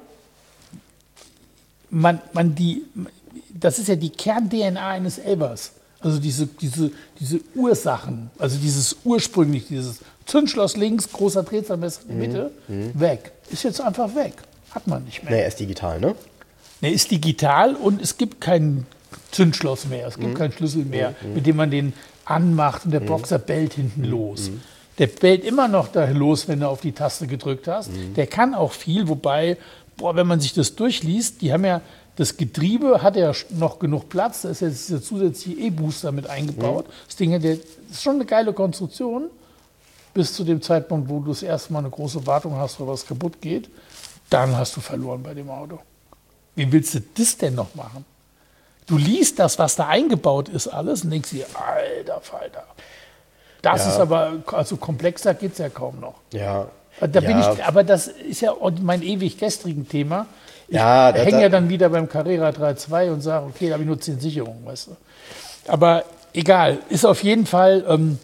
Speaker 2: man, man die, das ist ja die Kern-D N A eines Elbers. Also diese, diese, diese Ursachen, also dieses ursprünglich, dieses Zündschloss links, großer Drehzahlmesser in der Mitte, mhm. weg. Ist jetzt einfach weg. Hat man nicht mehr.
Speaker 3: Nee, er ist digital, ne?
Speaker 2: Nee, ist digital und es gibt kein Zündschloss mehr, es gibt mhm. keinen Schlüssel mehr, mhm. mit dem man den anmacht und der Boxer mhm. bellt hinten los. Mhm. Der bellt immer noch da los, wenn du auf die Taste gedrückt hast. Mhm. Der kann auch viel, wobei, boah, wenn man sich das durchliest, die haben ja, das Getriebe hat ja noch genug Platz, da ist jetzt dieser zusätzliche E-Booster mit eingebaut. Mhm. Das Ding hat ja, das ist schon eine geile Konstruktion, bis zu dem Zeitpunkt, wo du das erste Mal eine große Wartung hast, wo was kaputt geht. Dann hast du verloren bei dem Auto. Wie willst du das denn noch machen? Du liest das, was da eingebaut ist, alles und denkst dir, alter Falter. Das ja. ist aber, also komplexer geht es ja kaum noch.
Speaker 3: Ja.
Speaker 2: Da bin
Speaker 3: ja.
Speaker 2: ich, aber das ist ja mein ewig gestrigen Thema. Ich
Speaker 3: ja,
Speaker 2: hänge ja dann wieder beim Carrera drei Punkt zwei und sage, okay, da habe ich nur zehn Sicherungen, weißt du. Aber egal, ist auf jeden Fall, ähm,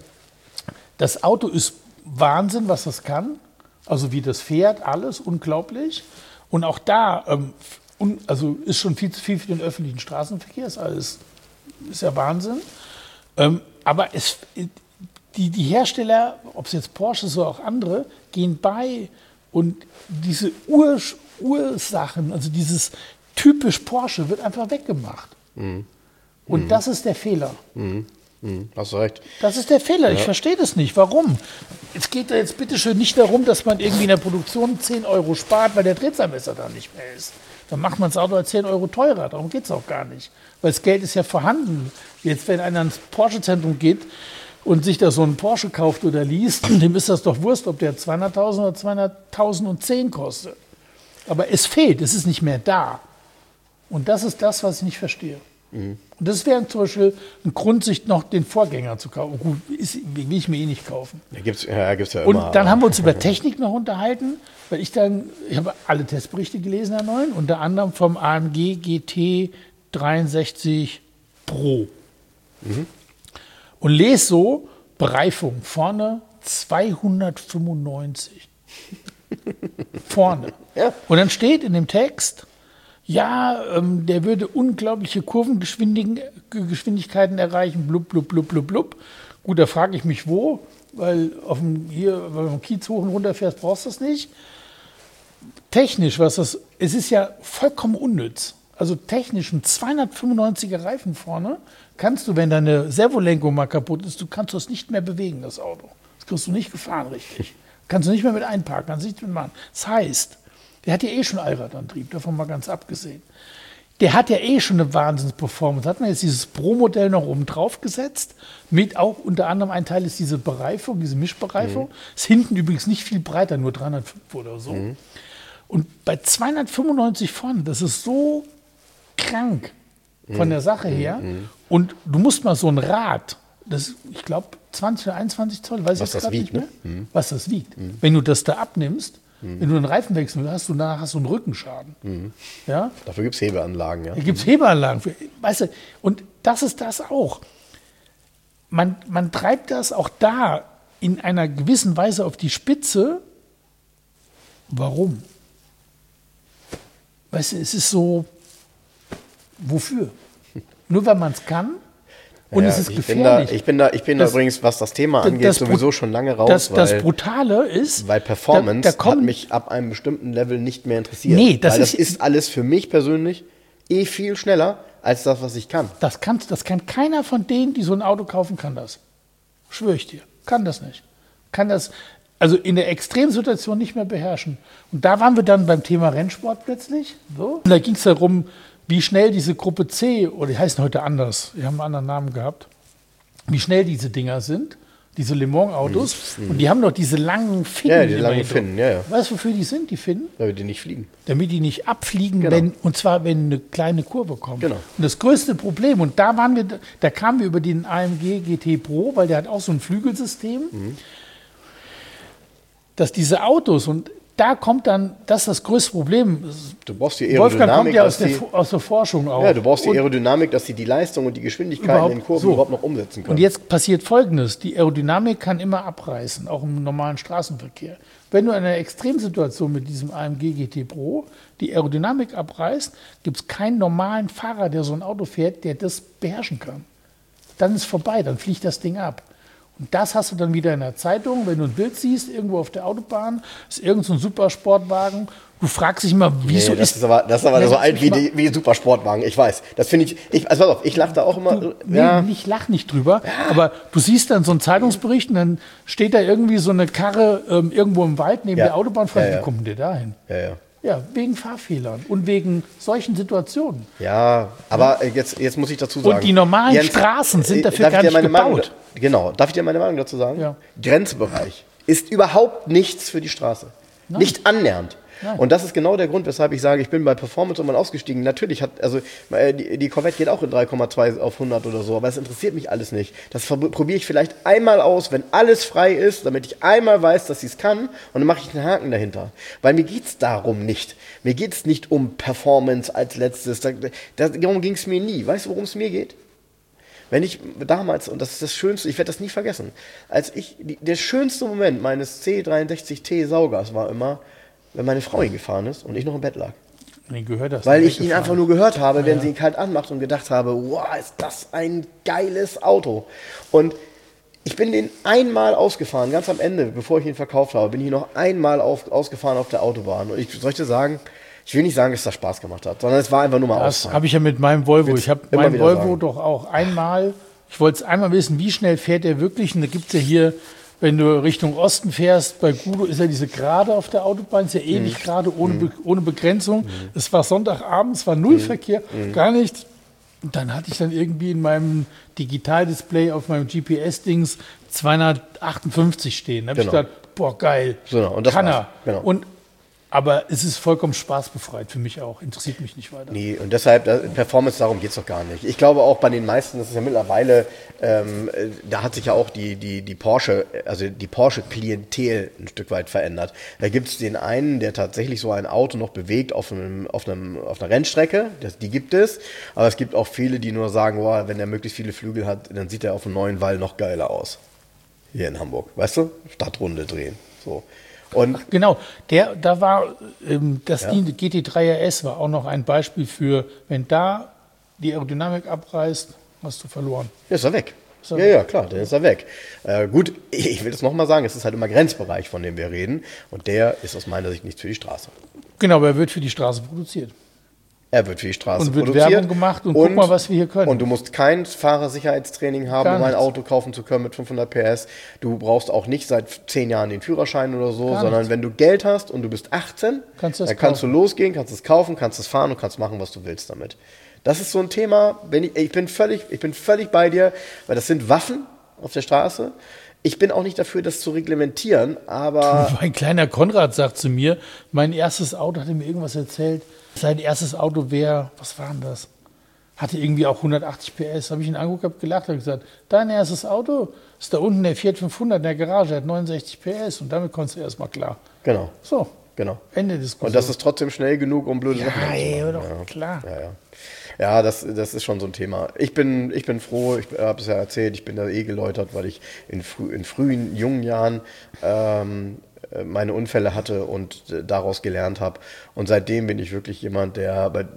Speaker 2: das Auto ist Wahnsinn, was das kann. Also wie das fährt, alles, unglaublich. Und auch da, ähm, un, also ist schon viel zu viel für den öffentlichen Straßenverkehr, ist alles, ist ja Wahnsinn. Ähm, aber es, die, die Hersteller, ob es jetzt Porsche ist oder auch andere, gehen bei und diese Ur, Ursachen, also dieses typisch Porsche wird einfach weggemacht. Mhm. Und mhm. das ist der Fehler.
Speaker 3: Mhm. Mhm. Hast du recht.
Speaker 2: Das ist der Fehler. Ja. Ich verstehe das nicht. Warum? Es geht da jetzt bitteschön nicht darum, dass man irgendwie in der Produktion zehn Euro spart, weil der Drehzahlmesser da nicht mehr ist. Dann macht man das Auto als zehn Euro teurer. Darum geht es auch gar nicht. Weil das Geld ist ja vorhanden. Jetzt, wenn einer ins Porsche-Zentrum geht und sich da so einen Porsche kauft oder liest, dem ist das doch Wurst, ob der zweihunderttausend oder zweihunderttausendundzehn kostet. Aber es fehlt, es ist nicht mehr da. Und das ist das, was ich nicht verstehe. Mhm. Und das wäre zum Beispiel ein Grund, sich noch den Vorgänger zu kaufen. Gut, ist, will ich mir eh nicht kaufen.
Speaker 3: Ja, gibt's, ja, gibt's ja immer.
Speaker 2: Und dann haben wir uns über Technik noch unterhalten, weil ich dann, ich habe alle Testberichte gelesen, der neuen, unter anderem vom A M G G T dreiundsechzig Pro. Mhm. Und lese so, Bereifung vorne zweihundertfünfundneunzig. Vorne. Ja. Und dann steht in dem Text, ja, ähm, der würde unglaubliche Kurvengeschwindigkeiten erreichen, blub, blub, blub, blub, blub. Gut, da frage ich mich, wo, weil auf dem, hier, wenn du am Kiez hoch und runter fährst, brauchst du das nicht. Technisch, was das, es ist ja vollkommen unnütz. Also technisch ein zweihundertfünfundneunziger Reifen vorne, kannst du, wenn deine Servolenkung mal kaputt ist, du kannst das nicht mehr bewegen, das Auto. Das kriegst du nicht gefahren richtig. Kannst du nicht mehr mit einparken, kannst nicht mit machen. Das heißt, der hat ja eh schon Allradantrieb, davon mal ganz abgesehen. Der hat ja eh schon eine Wahnsinns-Performance. Hat man jetzt dieses Pro-Modell noch oben drauf gesetzt, mit auch unter anderem ein Teil ist diese Bereifung, diese Mischbereifung. Mhm. Ist hinten übrigens nicht viel breiter, nur dreihundertfünf oder so. Mhm. Und bei zweihundertfünfundneunzig vorne, das ist so krank von mhm. der Sache her. Mhm. Und du musst mal so ein Rad, das ich glaube zwanzig oder einundzwanzig Zoll, weiß
Speaker 3: was
Speaker 2: ich
Speaker 3: das wiegt,
Speaker 2: nicht mehr,
Speaker 3: ne? Mhm.
Speaker 2: was das wiegt. Mhm. Wenn du das da abnimmst, mhm. wenn du einen Reifen wechseln willst, hast du danach hast du einen Rückenschaden. Mhm. Ja?
Speaker 3: Dafür gibt es Hebeanlagen. Ja?
Speaker 2: Da gibt es Hebeanlagen. Für, weißt du, und das ist das auch. Man, man treibt das auch da in einer gewissen Weise auf die Spitze. Warum? Weißt du, es ist so, wofür? Nur weil man es kann und ja, es ist
Speaker 3: ich
Speaker 2: gefährlich.
Speaker 3: Bin da, ich bin da, ich bin das, da übrigens, was das Thema angeht, das, sowieso schon lange raus.
Speaker 2: Das,
Speaker 3: weil,
Speaker 2: das Brutale ist,
Speaker 3: weil Performance
Speaker 2: da, da kommen,
Speaker 3: hat mich ab einem bestimmten Level nicht mehr interessiert.
Speaker 2: Nee, das,
Speaker 3: weil das
Speaker 2: ist,
Speaker 3: ist alles für mich persönlich eh viel schneller als das, was ich kann.
Speaker 2: Das, kannst, das kann keiner von denen, die so ein Auto kaufen, kann das. Schwöre ich dir. Kann das nicht. Kann das also in der Extremsituation nicht mehr beherrschen. Und da waren wir dann beim Thema Rennsport plötzlich. So. Und da ging es darum, wie schnell diese Gruppe C, oder die heißen heute anders, die haben einen anderen Namen gehabt, wie schnell diese Dinger sind, diese Le Mans-Autos. Mhm. Und die haben doch diese langen Finnen.
Speaker 3: Ja, die langen Finnen, ja, ja.
Speaker 2: Weißt du, wofür die sind, die Finnen?
Speaker 3: Damit die nicht fliegen.
Speaker 2: Damit die nicht abfliegen,
Speaker 3: genau.
Speaker 2: wenn, und zwar, wenn eine kleine Kurve kommt.
Speaker 3: Genau.
Speaker 2: Und das größte Problem, und da waren wir, da kamen wir über den A M G G T Pro, weil der hat auch so ein Flügelsystem, mhm. dass diese Autos, und da kommt dann, das ist das größte Problem.
Speaker 3: Du brauchst die Aerodynamik.
Speaker 2: Wolfgang kommt ja aus, der, aus der Forschung auch.
Speaker 3: Ja, du brauchst die Aerodynamik, dass sie die Leistung und die Geschwindigkeit in den Kurven
Speaker 2: so.
Speaker 3: überhaupt noch umsetzen können.
Speaker 2: Und jetzt passiert Folgendes. Die Aerodynamik kann immer abreißen, auch im normalen Straßenverkehr. Wenn du in einer Extremsituation mit diesem A M G G T Pro die Aerodynamik abreißt, gibt es keinen normalen Fahrer, der so ein Auto fährt, der das beherrschen kann. Dann ist vorbei, dann fliegt das Ding ab. Und das hast du dann wieder in der Zeitung, wenn du ein Bild siehst, irgendwo auf der Autobahn, ist irgend so ein Supersportwagen. Du fragst dich immer, wieso
Speaker 3: nee, das
Speaker 2: ist...
Speaker 3: ist aber, das ist aber so alt wie, die, wie die Supersportwagen, ich weiß. Das finde ich, ich, also pass auf, ich lache da auch immer.
Speaker 2: Du,
Speaker 3: ja.
Speaker 2: Nee, ich lache nicht drüber, ja. aber du siehst dann so einen Zeitungsbericht und dann steht da irgendwie so eine Karre ähm, irgendwo im Wald neben
Speaker 3: ja.
Speaker 2: der Autobahn. Fragt,
Speaker 3: ja, ja.
Speaker 2: wie kommt denn der da hin?
Speaker 3: Ja, ja.
Speaker 2: Ja, wegen Fahrfehlern und wegen solchen Situationen.
Speaker 3: Ja, aber jetzt, jetzt muss ich dazu sagen.
Speaker 2: Und die normalen
Speaker 3: Jens,
Speaker 2: Straßen sind dafür
Speaker 3: darf
Speaker 2: gar
Speaker 3: ich dir
Speaker 2: nicht
Speaker 3: meine
Speaker 2: gebaut.
Speaker 3: Meinung, genau, darf ich dir meine Meinung dazu sagen?
Speaker 2: Ja.
Speaker 3: Grenzbereich ist überhaupt nichts für die Straße.
Speaker 2: Nein.
Speaker 3: Nicht annähernd.
Speaker 2: Nein.
Speaker 3: Und das ist genau der Grund, weshalb ich sage, ich bin bei Performance irgendwann ausgestiegen. Natürlich hat, also die, die Corvette geht auch in drei Komma zwei auf hundert oder so, aber es interessiert mich alles nicht. Das probiere ich vielleicht einmal aus, wenn alles frei ist, damit ich einmal weiß, dass sie es kann, und dann mache ich einen Haken dahinter. Weil mir geht es darum nicht. Mir geht es nicht um Performance als letztes. Da, da, darum ging es mir nie. Weißt du, worum es mir geht? Wenn ich damals, und das ist das Schönste, ich werde das nie vergessen, als ich, die, der schönste Moment meines C dreiundsechzig T Saugers war immer, wenn meine Frau ihn gefahren ist und ich noch im Bett lag.
Speaker 2: Nee, gehört das
Speaker 3: Weil ich ihn einfach nur gehört habe, wenn
Speaker 2: ja.
Speaker 3: sie ihn kalt anmacht, und gedacht habe, wow, ist das ein geiles Auto. Und ich bin den einmal ausgefahren, ganz am Ende, bevor ich ihn verkauft habe, bin ich noch einmal auf, ausgefahren auf der Autobahn. Und ich soll dir sagen, ich will nicht sagen, dass das Spaß gemacht hat, sondern es war einfach nur mal
Speaker 2: Das
Speaker 3: ausfahren.
Speaker 2: habe ich ja mit meinem Volvo. Ich habe meinen Volvo
Speaker 3: sagen.
Speaker 2: doch auch einmal, ich wollte es einmal wissen, wie schnell fährt er wirklich. Und da gibt es ja hier, wenn du Richtung Osten fährst, bei Gudo ist ja diese Gerade auf der Autobahn, ist ja ewig mhm. gerade, ohne, Be ohne Begrenzung. Mhm. Es war Sonntagabend, es war null mhm. Verkehr, mhm. gar nichts. Und dann hatte ich dann irgendwie in meinem Digitaldisplay auf meinem G P S-Dings zweihundertachtundfünfzig stehen. Da habe
Speaker 3: genau.
Speaker 2: ich gedacht, boah, geil,
Speaker 3: genau. Und das
Speaker 2: kann
Speaker 3: war's.
Speaker 2: er.
Speaker 3: Genau.
Speaker 2: Und aber es ist vollkommen spaßbefreit für mich auch. Interessiert mich nicht weiter.
Speaker 3: Nee, und deshalb, da, Performance, darum geht es doch gar nicht. Ich glaube auch bei den meisten, das ist ja mittlerweile, ähm, da hat sich ja auch die, die, die Porsche, also die Porsche-Klientel ein Stück weit verändert. Da gibt es den einen, der tatsächlich so ein Auto noch bewegt auf, einem, auf, einem, auf einer Rennstrecke, das, die gibt es. Aber es gibt auch viele, die nur sagen, boah, wenn er möglichst viele Flügel hat, dann sieht er auf dem neuen Wall noch geiler aus. Hier in Hamburg, weißt du? Stadtrunde drehen, so. Und
Speaker 2: Ach, genau, der, da war ähm, das
Speaker 3: ja.
Speaker 2: G T drei R S war auch noch ein Beispiel für, wenn da die Aerodynamik abreißt, hast du verloren.
Speaker 3: Ja, ist er weg.
Speaker 2: Ist er
Speaker 3: ja,
Speaker 2: weg.
Speaker 3: ja, klar, dann ist er weg. Äh, gut, ich will das nochmal sagen, es ist halt immer Grenzbereich, von dem wir reden. Und der ist aus meiner Sicht nichts für die Straße.
Speaker 2: Genau, aber er wird für die Straße produziert.
Speaker 3: Er wird für die Straße
Speaker 2: und wird
Speaker 3: produziert.
Speaker 2: Werbung gemacht und, und guck mal, was wir hier können.
Speaker 3: Und du musst kein Fahrersicherheitstraining haben,
Speaker 2: Gar
Speaker 3: um ein
Speaker 2: nichts.
Speaker 3: Auto kaufen zu können mit fünfhundert P S. Du brauchst auch nicht seit zehn Jahren den Führerschein oder so,
Speaker 2: Gar
Speaker 3: sondern
Speaker 2: nichts.
Speaker 3: wenn du Geld hast und du bist achtzehn,
Speaker 2: Kannst du das
Speaker 3: dann kannst
Speaker 2: kaufen.
Speaker 3: du losgehen, kannst es kaufen, kannst es fahren und kannst machen, was du willst damit. Das ist so ein Thema, wenn ich, ich, bin völlig, ich bin völlig bei dir, weil das sind Waffen auf der Straße. Ich bin auch nicht dafür, das zu reglementieren, aber
Speaker 2: Mein kleiner Konrad sagt zu mir, mein erstes Auto, hat er mir irgendwas erzählt, sein erstes Auto wäre, was war denn das? Hatte irgendwie auch hundertachtzig P S. Habe ich ihn angeguckt, habe gelacht, habe gesagt, dein erstes Auto ist da unten der Fiat fünfhundert in der Garage, hat neunundsechzig P S und damit kommst du erstmal klar.
Speaker 3: genau,
Speaker 2: So,
Speaker 3: genau.
Speaker 2: Ende Diskussion.
Speaker 3: Und das ist trotzdem schnell genug, um blöde Sachen
Speaker 2: ja,
Speaker 3: zu
Speaker 2: ey,
Speaker 3: machen.
Speaker 2: doch,
Speaker 3: Ja.
Speaker 2: klar.
Speaker 3: Ja, ja. Ja, das, das ist schon so ein Thema. Ich bin, ich bin froh, ich habe es ja erzählt, ich bin da eh geläutert, weil ich in, frü in frühen, jungen Jahren ähm, meine Unfälle hatte und äh, daraus gelernt habe. Und seitdem bin ich wirklich jemand, der, bei,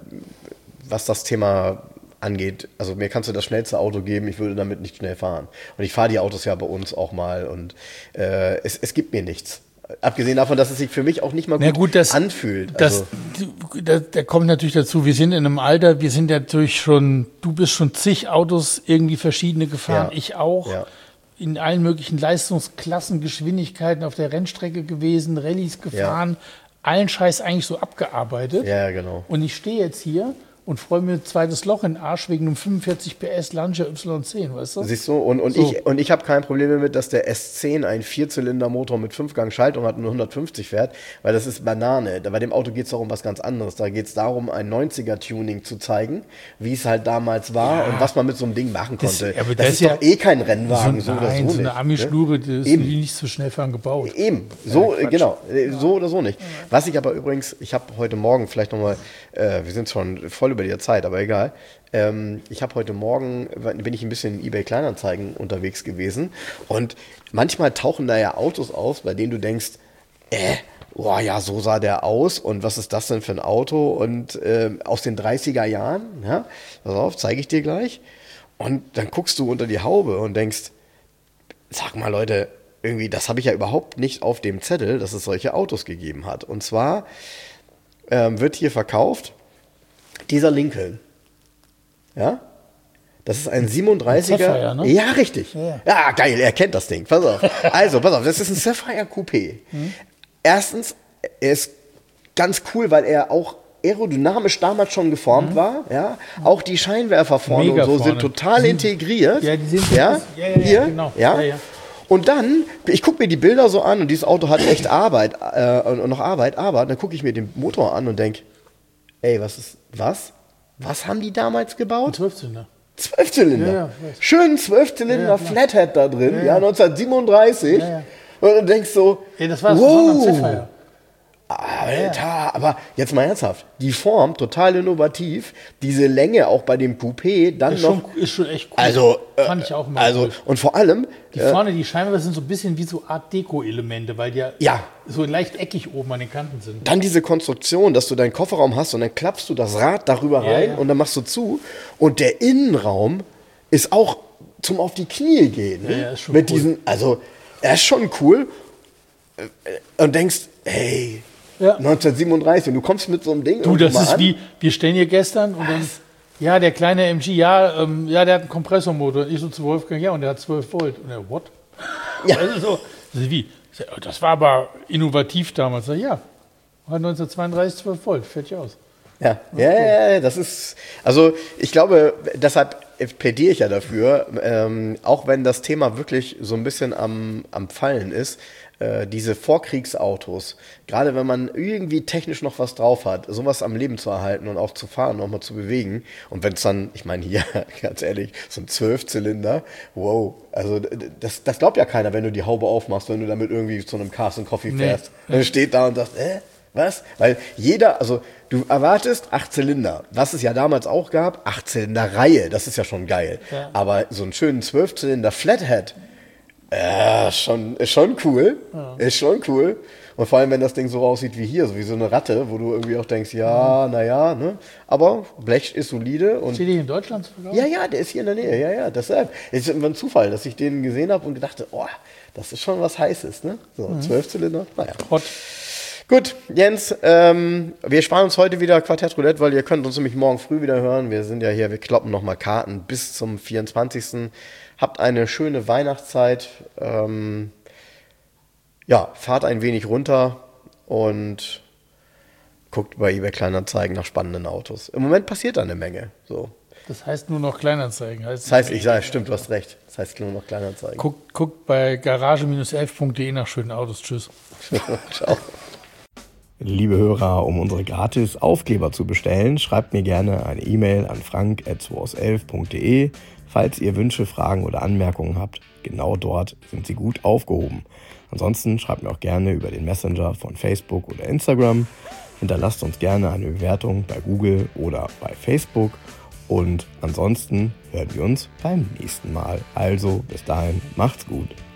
Speaker 3: was das Thema angeht, also mir kannst du das schnellste Auto geben, ich würde damit nicht schnell fahren. Und ich fahre die Autos ja bei uns auch mal und äh, es, es gibt mir nichts. Abgesehen davon, dass es sich für mich auch nicht mal gut,
Speaker 2: Na gut, das,
Speaker 3: anfühlt.
Speaker 2: Das, da, da kommt natürlich dazu, wir sind in einem Alter, wir sind natürlich schon, du bist schon zig Autos irgendwie verschiedene gefahren,
Speaker 3: Ja.
Speaker 2: ich auch.
Speaker 3: Ja.
Speaker 2: In allen möglichen Leistungsklassen, Geschwindigkeiten auf der Rennstrecke gewesen, Rallyes gefahren, allen Scheiß eigentlich so abgearbeitet.
Speaker 3: Ja, genau.
Speaker 2: Und ich stehe jetzt hier und freue mir ein zweites Loch in den Arsch wegen einem fünfundvierzig P S Lancia Y zehn, weißt du?
Speaker 3: Siehst du, und, und
Speaker 2: So.
Speaker 3: ich, und ich habe kein Problem damit, dass der S zehn ein Vierzylinder-Motor mit Fünfgang-Schaltung hat und nur hundertfünfzig fährt, weil das ist Banane. Bei dem Auto geht es doch um was ganz anderes. Da geht es darum, ein neunziger-Tuning zu zeigen, wie es halt damals war
Speaker 2: Ja.
Speaker 3: und was man mit so einem Ding machen
Speaker 2: Das-
Speaker 3: konnte.
Speaker 2: aber
Speaker 3: das
Speaker 2: das
Speaker 3: ist
Speaker 2: ist
Speaker 3: doch
Speaker 2: ja-
Speaker 3: eh kein Rennwagen, so,
Speaker 2: so,
Speaker 3: oder so
Speaker 2: nein,
Speaker 3: nicht.
Speaker 2: so eine Ami-Schlure, die ist
Speaker 3: Eben.
Speaker 2: die nicht so schnell fahren gebaut.
Speaker 3: Eben, so,
Speaker 2: Ja,
Speaker 3: äh,
Speaker 2: Quatsch.
Speaker 3: genau, äh, so oder so nicht. Was ich aber übrigens, ich habe heute Morgen vielleicht nochmal, äh, wir sind schon voll über die Zeit, aber egal. Ähm, ich habe heute Morgen, bin ich ein bisschen in eBay Kleinanzeigen unterwegs gewesen und manchmal tauchen da ja Autos auf, bei denen du denkst, äh, boah, ja, so sah der aus und was ist das denn für ein Auto und äh, aus den dreißiger Jahren, ja, pass auf, zeige ich dir gleich. Und dann guckst du unter die Haube und denkst, sag mal Leute, irgendwie, das habe ich ja überhaupt nicht auf dem Zettel, dass es solche Autos gegeben hat. Und zwar ähm, wird hier verkauft dieser Lincoln. Ja? Das ist ein siebenunddreißiger.
Speaker 2: Sapphire, ne?
Speaker 3: Ja, richtig.
Speaker 2: Ja.
Speaker 3: Ja, geil, er kennt das Ding. Pass auf. Also, pass auf, das ist ein Sapphire Coupé. Erstens, er ist ganz cool, weil er auch aerodynamisch damals schon geformt war. Ja? Auch die Scheinwerfer vorne
Speaker 2: Mega
Speaker 3: und so
Speaker 2: vorne.
Speaker 3: sind total
Speaker 2: Die sind-
Speaker 3: integriert.
Speaker 2: Ja, die sind
Speaker 3: ja?
Speaker 2: ja, ja, ja,
Speaker 3: Hier,
Speaker 2: genau.
Speaker 3: Ja?
Speaker 2: Ja, ja.
Speaker 3: Und dann, ich gucke mir die Bilder so an und dieses Auto hat echt Arbeit äh, und noch Arbeit, aber dann gucke ich mir den Motor an und denke, ey, was ist, was? Was haben die damals gebaut?
Speaker 2: Zwölfzylinder.
Speaker 3: Zwölfzylinder.
Speaker 2: Ja, ja, ich weiß.
Speaker 3: Schön Zwölfzylinder
Speaker 2: Ja, klar.
Speaker 3: Flathead da drin,
Speaker 2: Ja,
Speaker 3: ja,
Speaker 2: ja.
Speaker 3: neunzehnhundertsiebenunddreißig.
Speaker 2: Ja, ja.
Speaker 3: Und du denkst so,
Speaker 2: Ja, das war das wow.
Speaker 3: wow,
Speaker 2: Sapphire.
Speaker 3: Alter, aber jetzt mal ernsthaft, die Form total innovativ, diese Länge auch bei dem Coupé, dann
Speaker 2: Ist
Speaker 3: noch,
Speaker 2: schon, ist schon echt cool.
Speaker 3: also, äh,
Speaker 2: Fand ich auch immer
Speaker 3: also
Speaker 2: cool.
Speaker 3: und vor allem,
Speaker 2: Die vorne, die Scheinwerfer sind so ein bisschen wie so Art Deko-Elemente, weil die ja,
Speaker 3: Ja.
Speaker 2: so leicht eckig oben an den Kanten sind.
Speaker 3: dann diese Konstruktion, dass du deinen Kofferraum hast und dann klappst du das Rad darüber
Speaker 2: Ja,
Speaker 3: rein
Speaker 2: ja.
Speaker 3: und dann machst du zu und der Innenraum ist auch zum auf die Knie gehen. Ne?
Speaker 2: Ja, ja, ist schon
Speaker 3: Mit
Speaker 2: cool.
Speaker 3: diesen, also er ist schon cool und denkst, hey,
Speaker 2: Ja.
Speaker 3: neunzehnhundertsiebenunddreißig und du kommst mit so einem Ding
Speaker 2: Du,
Speaker 3: irgendwo
Speaker 2: das
Speaker 3: mal
Speaker 2: ist
Speaker 3: an.
Speaker 2: wie, wir stellen hier gestern und dann, ja, der kleine M G, ja, ähm, ja, der hat einen Kompressormotor. Ich so zu Wolfgang, ja, und der hat zwölf Volt. Und er, what?
Speaker 3: Ja.
Speaker 2: Also so, das ist wie, das war aber innovativ damals. Sag ich, ja, war neunzehnhundertzweiunddreißig zwölf Volt, fertig aus.
Speaker 3: Ja, ja, ja, ja, das ist, also ich glaube, deshalb plädiere ich ja dafür, ähm, auch wenn das Thema wirklich so ein bisschen am, am Fallen ist, äh, diese Vorkriegsautos, gerade wenn man irgendwie technisch noch was drauf hat, sowas am Leben zu erhalten und auch zu fahren, nochmal zu bewegen. Und wenn es dann, ich meine hier, ganz ehrlich, so ein Zwölfzylinder, wow, also das, das glaubt ja keiner, wenn du die Haube aufmachst, wenn du damit irgendwie zu einem Cars and Coffee
Speaker 2: Nee.
Speaker 3: fährst. Dann steht da und sagt, äh, was? Weil jeder, also du erwartest acht Zylinder, was es ja damals auch gab, acht Zylinder Reihe, das ist ja schon geil.
Speaker 2: Ja.
Speaker 3: Aber so einen schönen Zwölfzylinder Flathead, äh, schon, ist schon cool, ist schon cool. Und vor allem, wenn das Ding so aussieht wie hier, so wie so eine Ratte, wo du irgendwie auch denkst, ja, naja, ne? Aber Blech ist solide und
Speaker 2: Steht die in Deutschland zu verkaufen?
Speaker 3: ja, ja, der ist hier in der Nähe, ja, ja, deshalb. Es ist immer ein Zufall, dass ich den gesehen habe und gedachte, oh, das ist schon was Heißes, ne? So, Zwölfzylinder, naja.
Speaker 2: Hot.
Speaker 3: Gut, Jens, ähm, wir sparen uns heute wieder Quartett Roulette, weil ihr könnt uns nämlich morgen früh wieder hören. Wir sind ja hier, wir kloppen nochmal Karten bis zum vierundzwanzigsten Habt eine schöne Weihnachtszeit. Ähm, ja, fahrt ein wenig runter und guckt bei eBay Kleinanzeigen nach spannenden Autos. Im Moment passiert da eine Menge. So.
Speaker 2: Das heißt nur noch Kleinanzeigen.
Speaker 3: Das heißt, ich sage, stimmt, du hast recht. Das heißt nur noch Kleinanzeigen.
Speaker 2: Guckt, guckt bei garage elf punkt de nach schönen Autos. Tschüss.
Speaker 3: Ciao.
Speaker 1: Liebe Hörer, um unsere gratis Aufkleber zu bestellen, schreibt mir gerne eine E-Mail an frank at zwoauself punkt de. Falls ihr Wünsche, Fragen oder Anmerkungen habt, genau dort sind sie gut aufgehoben. Ansonsten schreibt mir auch gerne über den Messenger von Facebook oder Instagram. Hinterlasst uns gerne eine Bewertung bei Google oder bei Facebook. Und ansonsten hören wir uns beim nächsten Mal. Also bis dahin, macht's gut.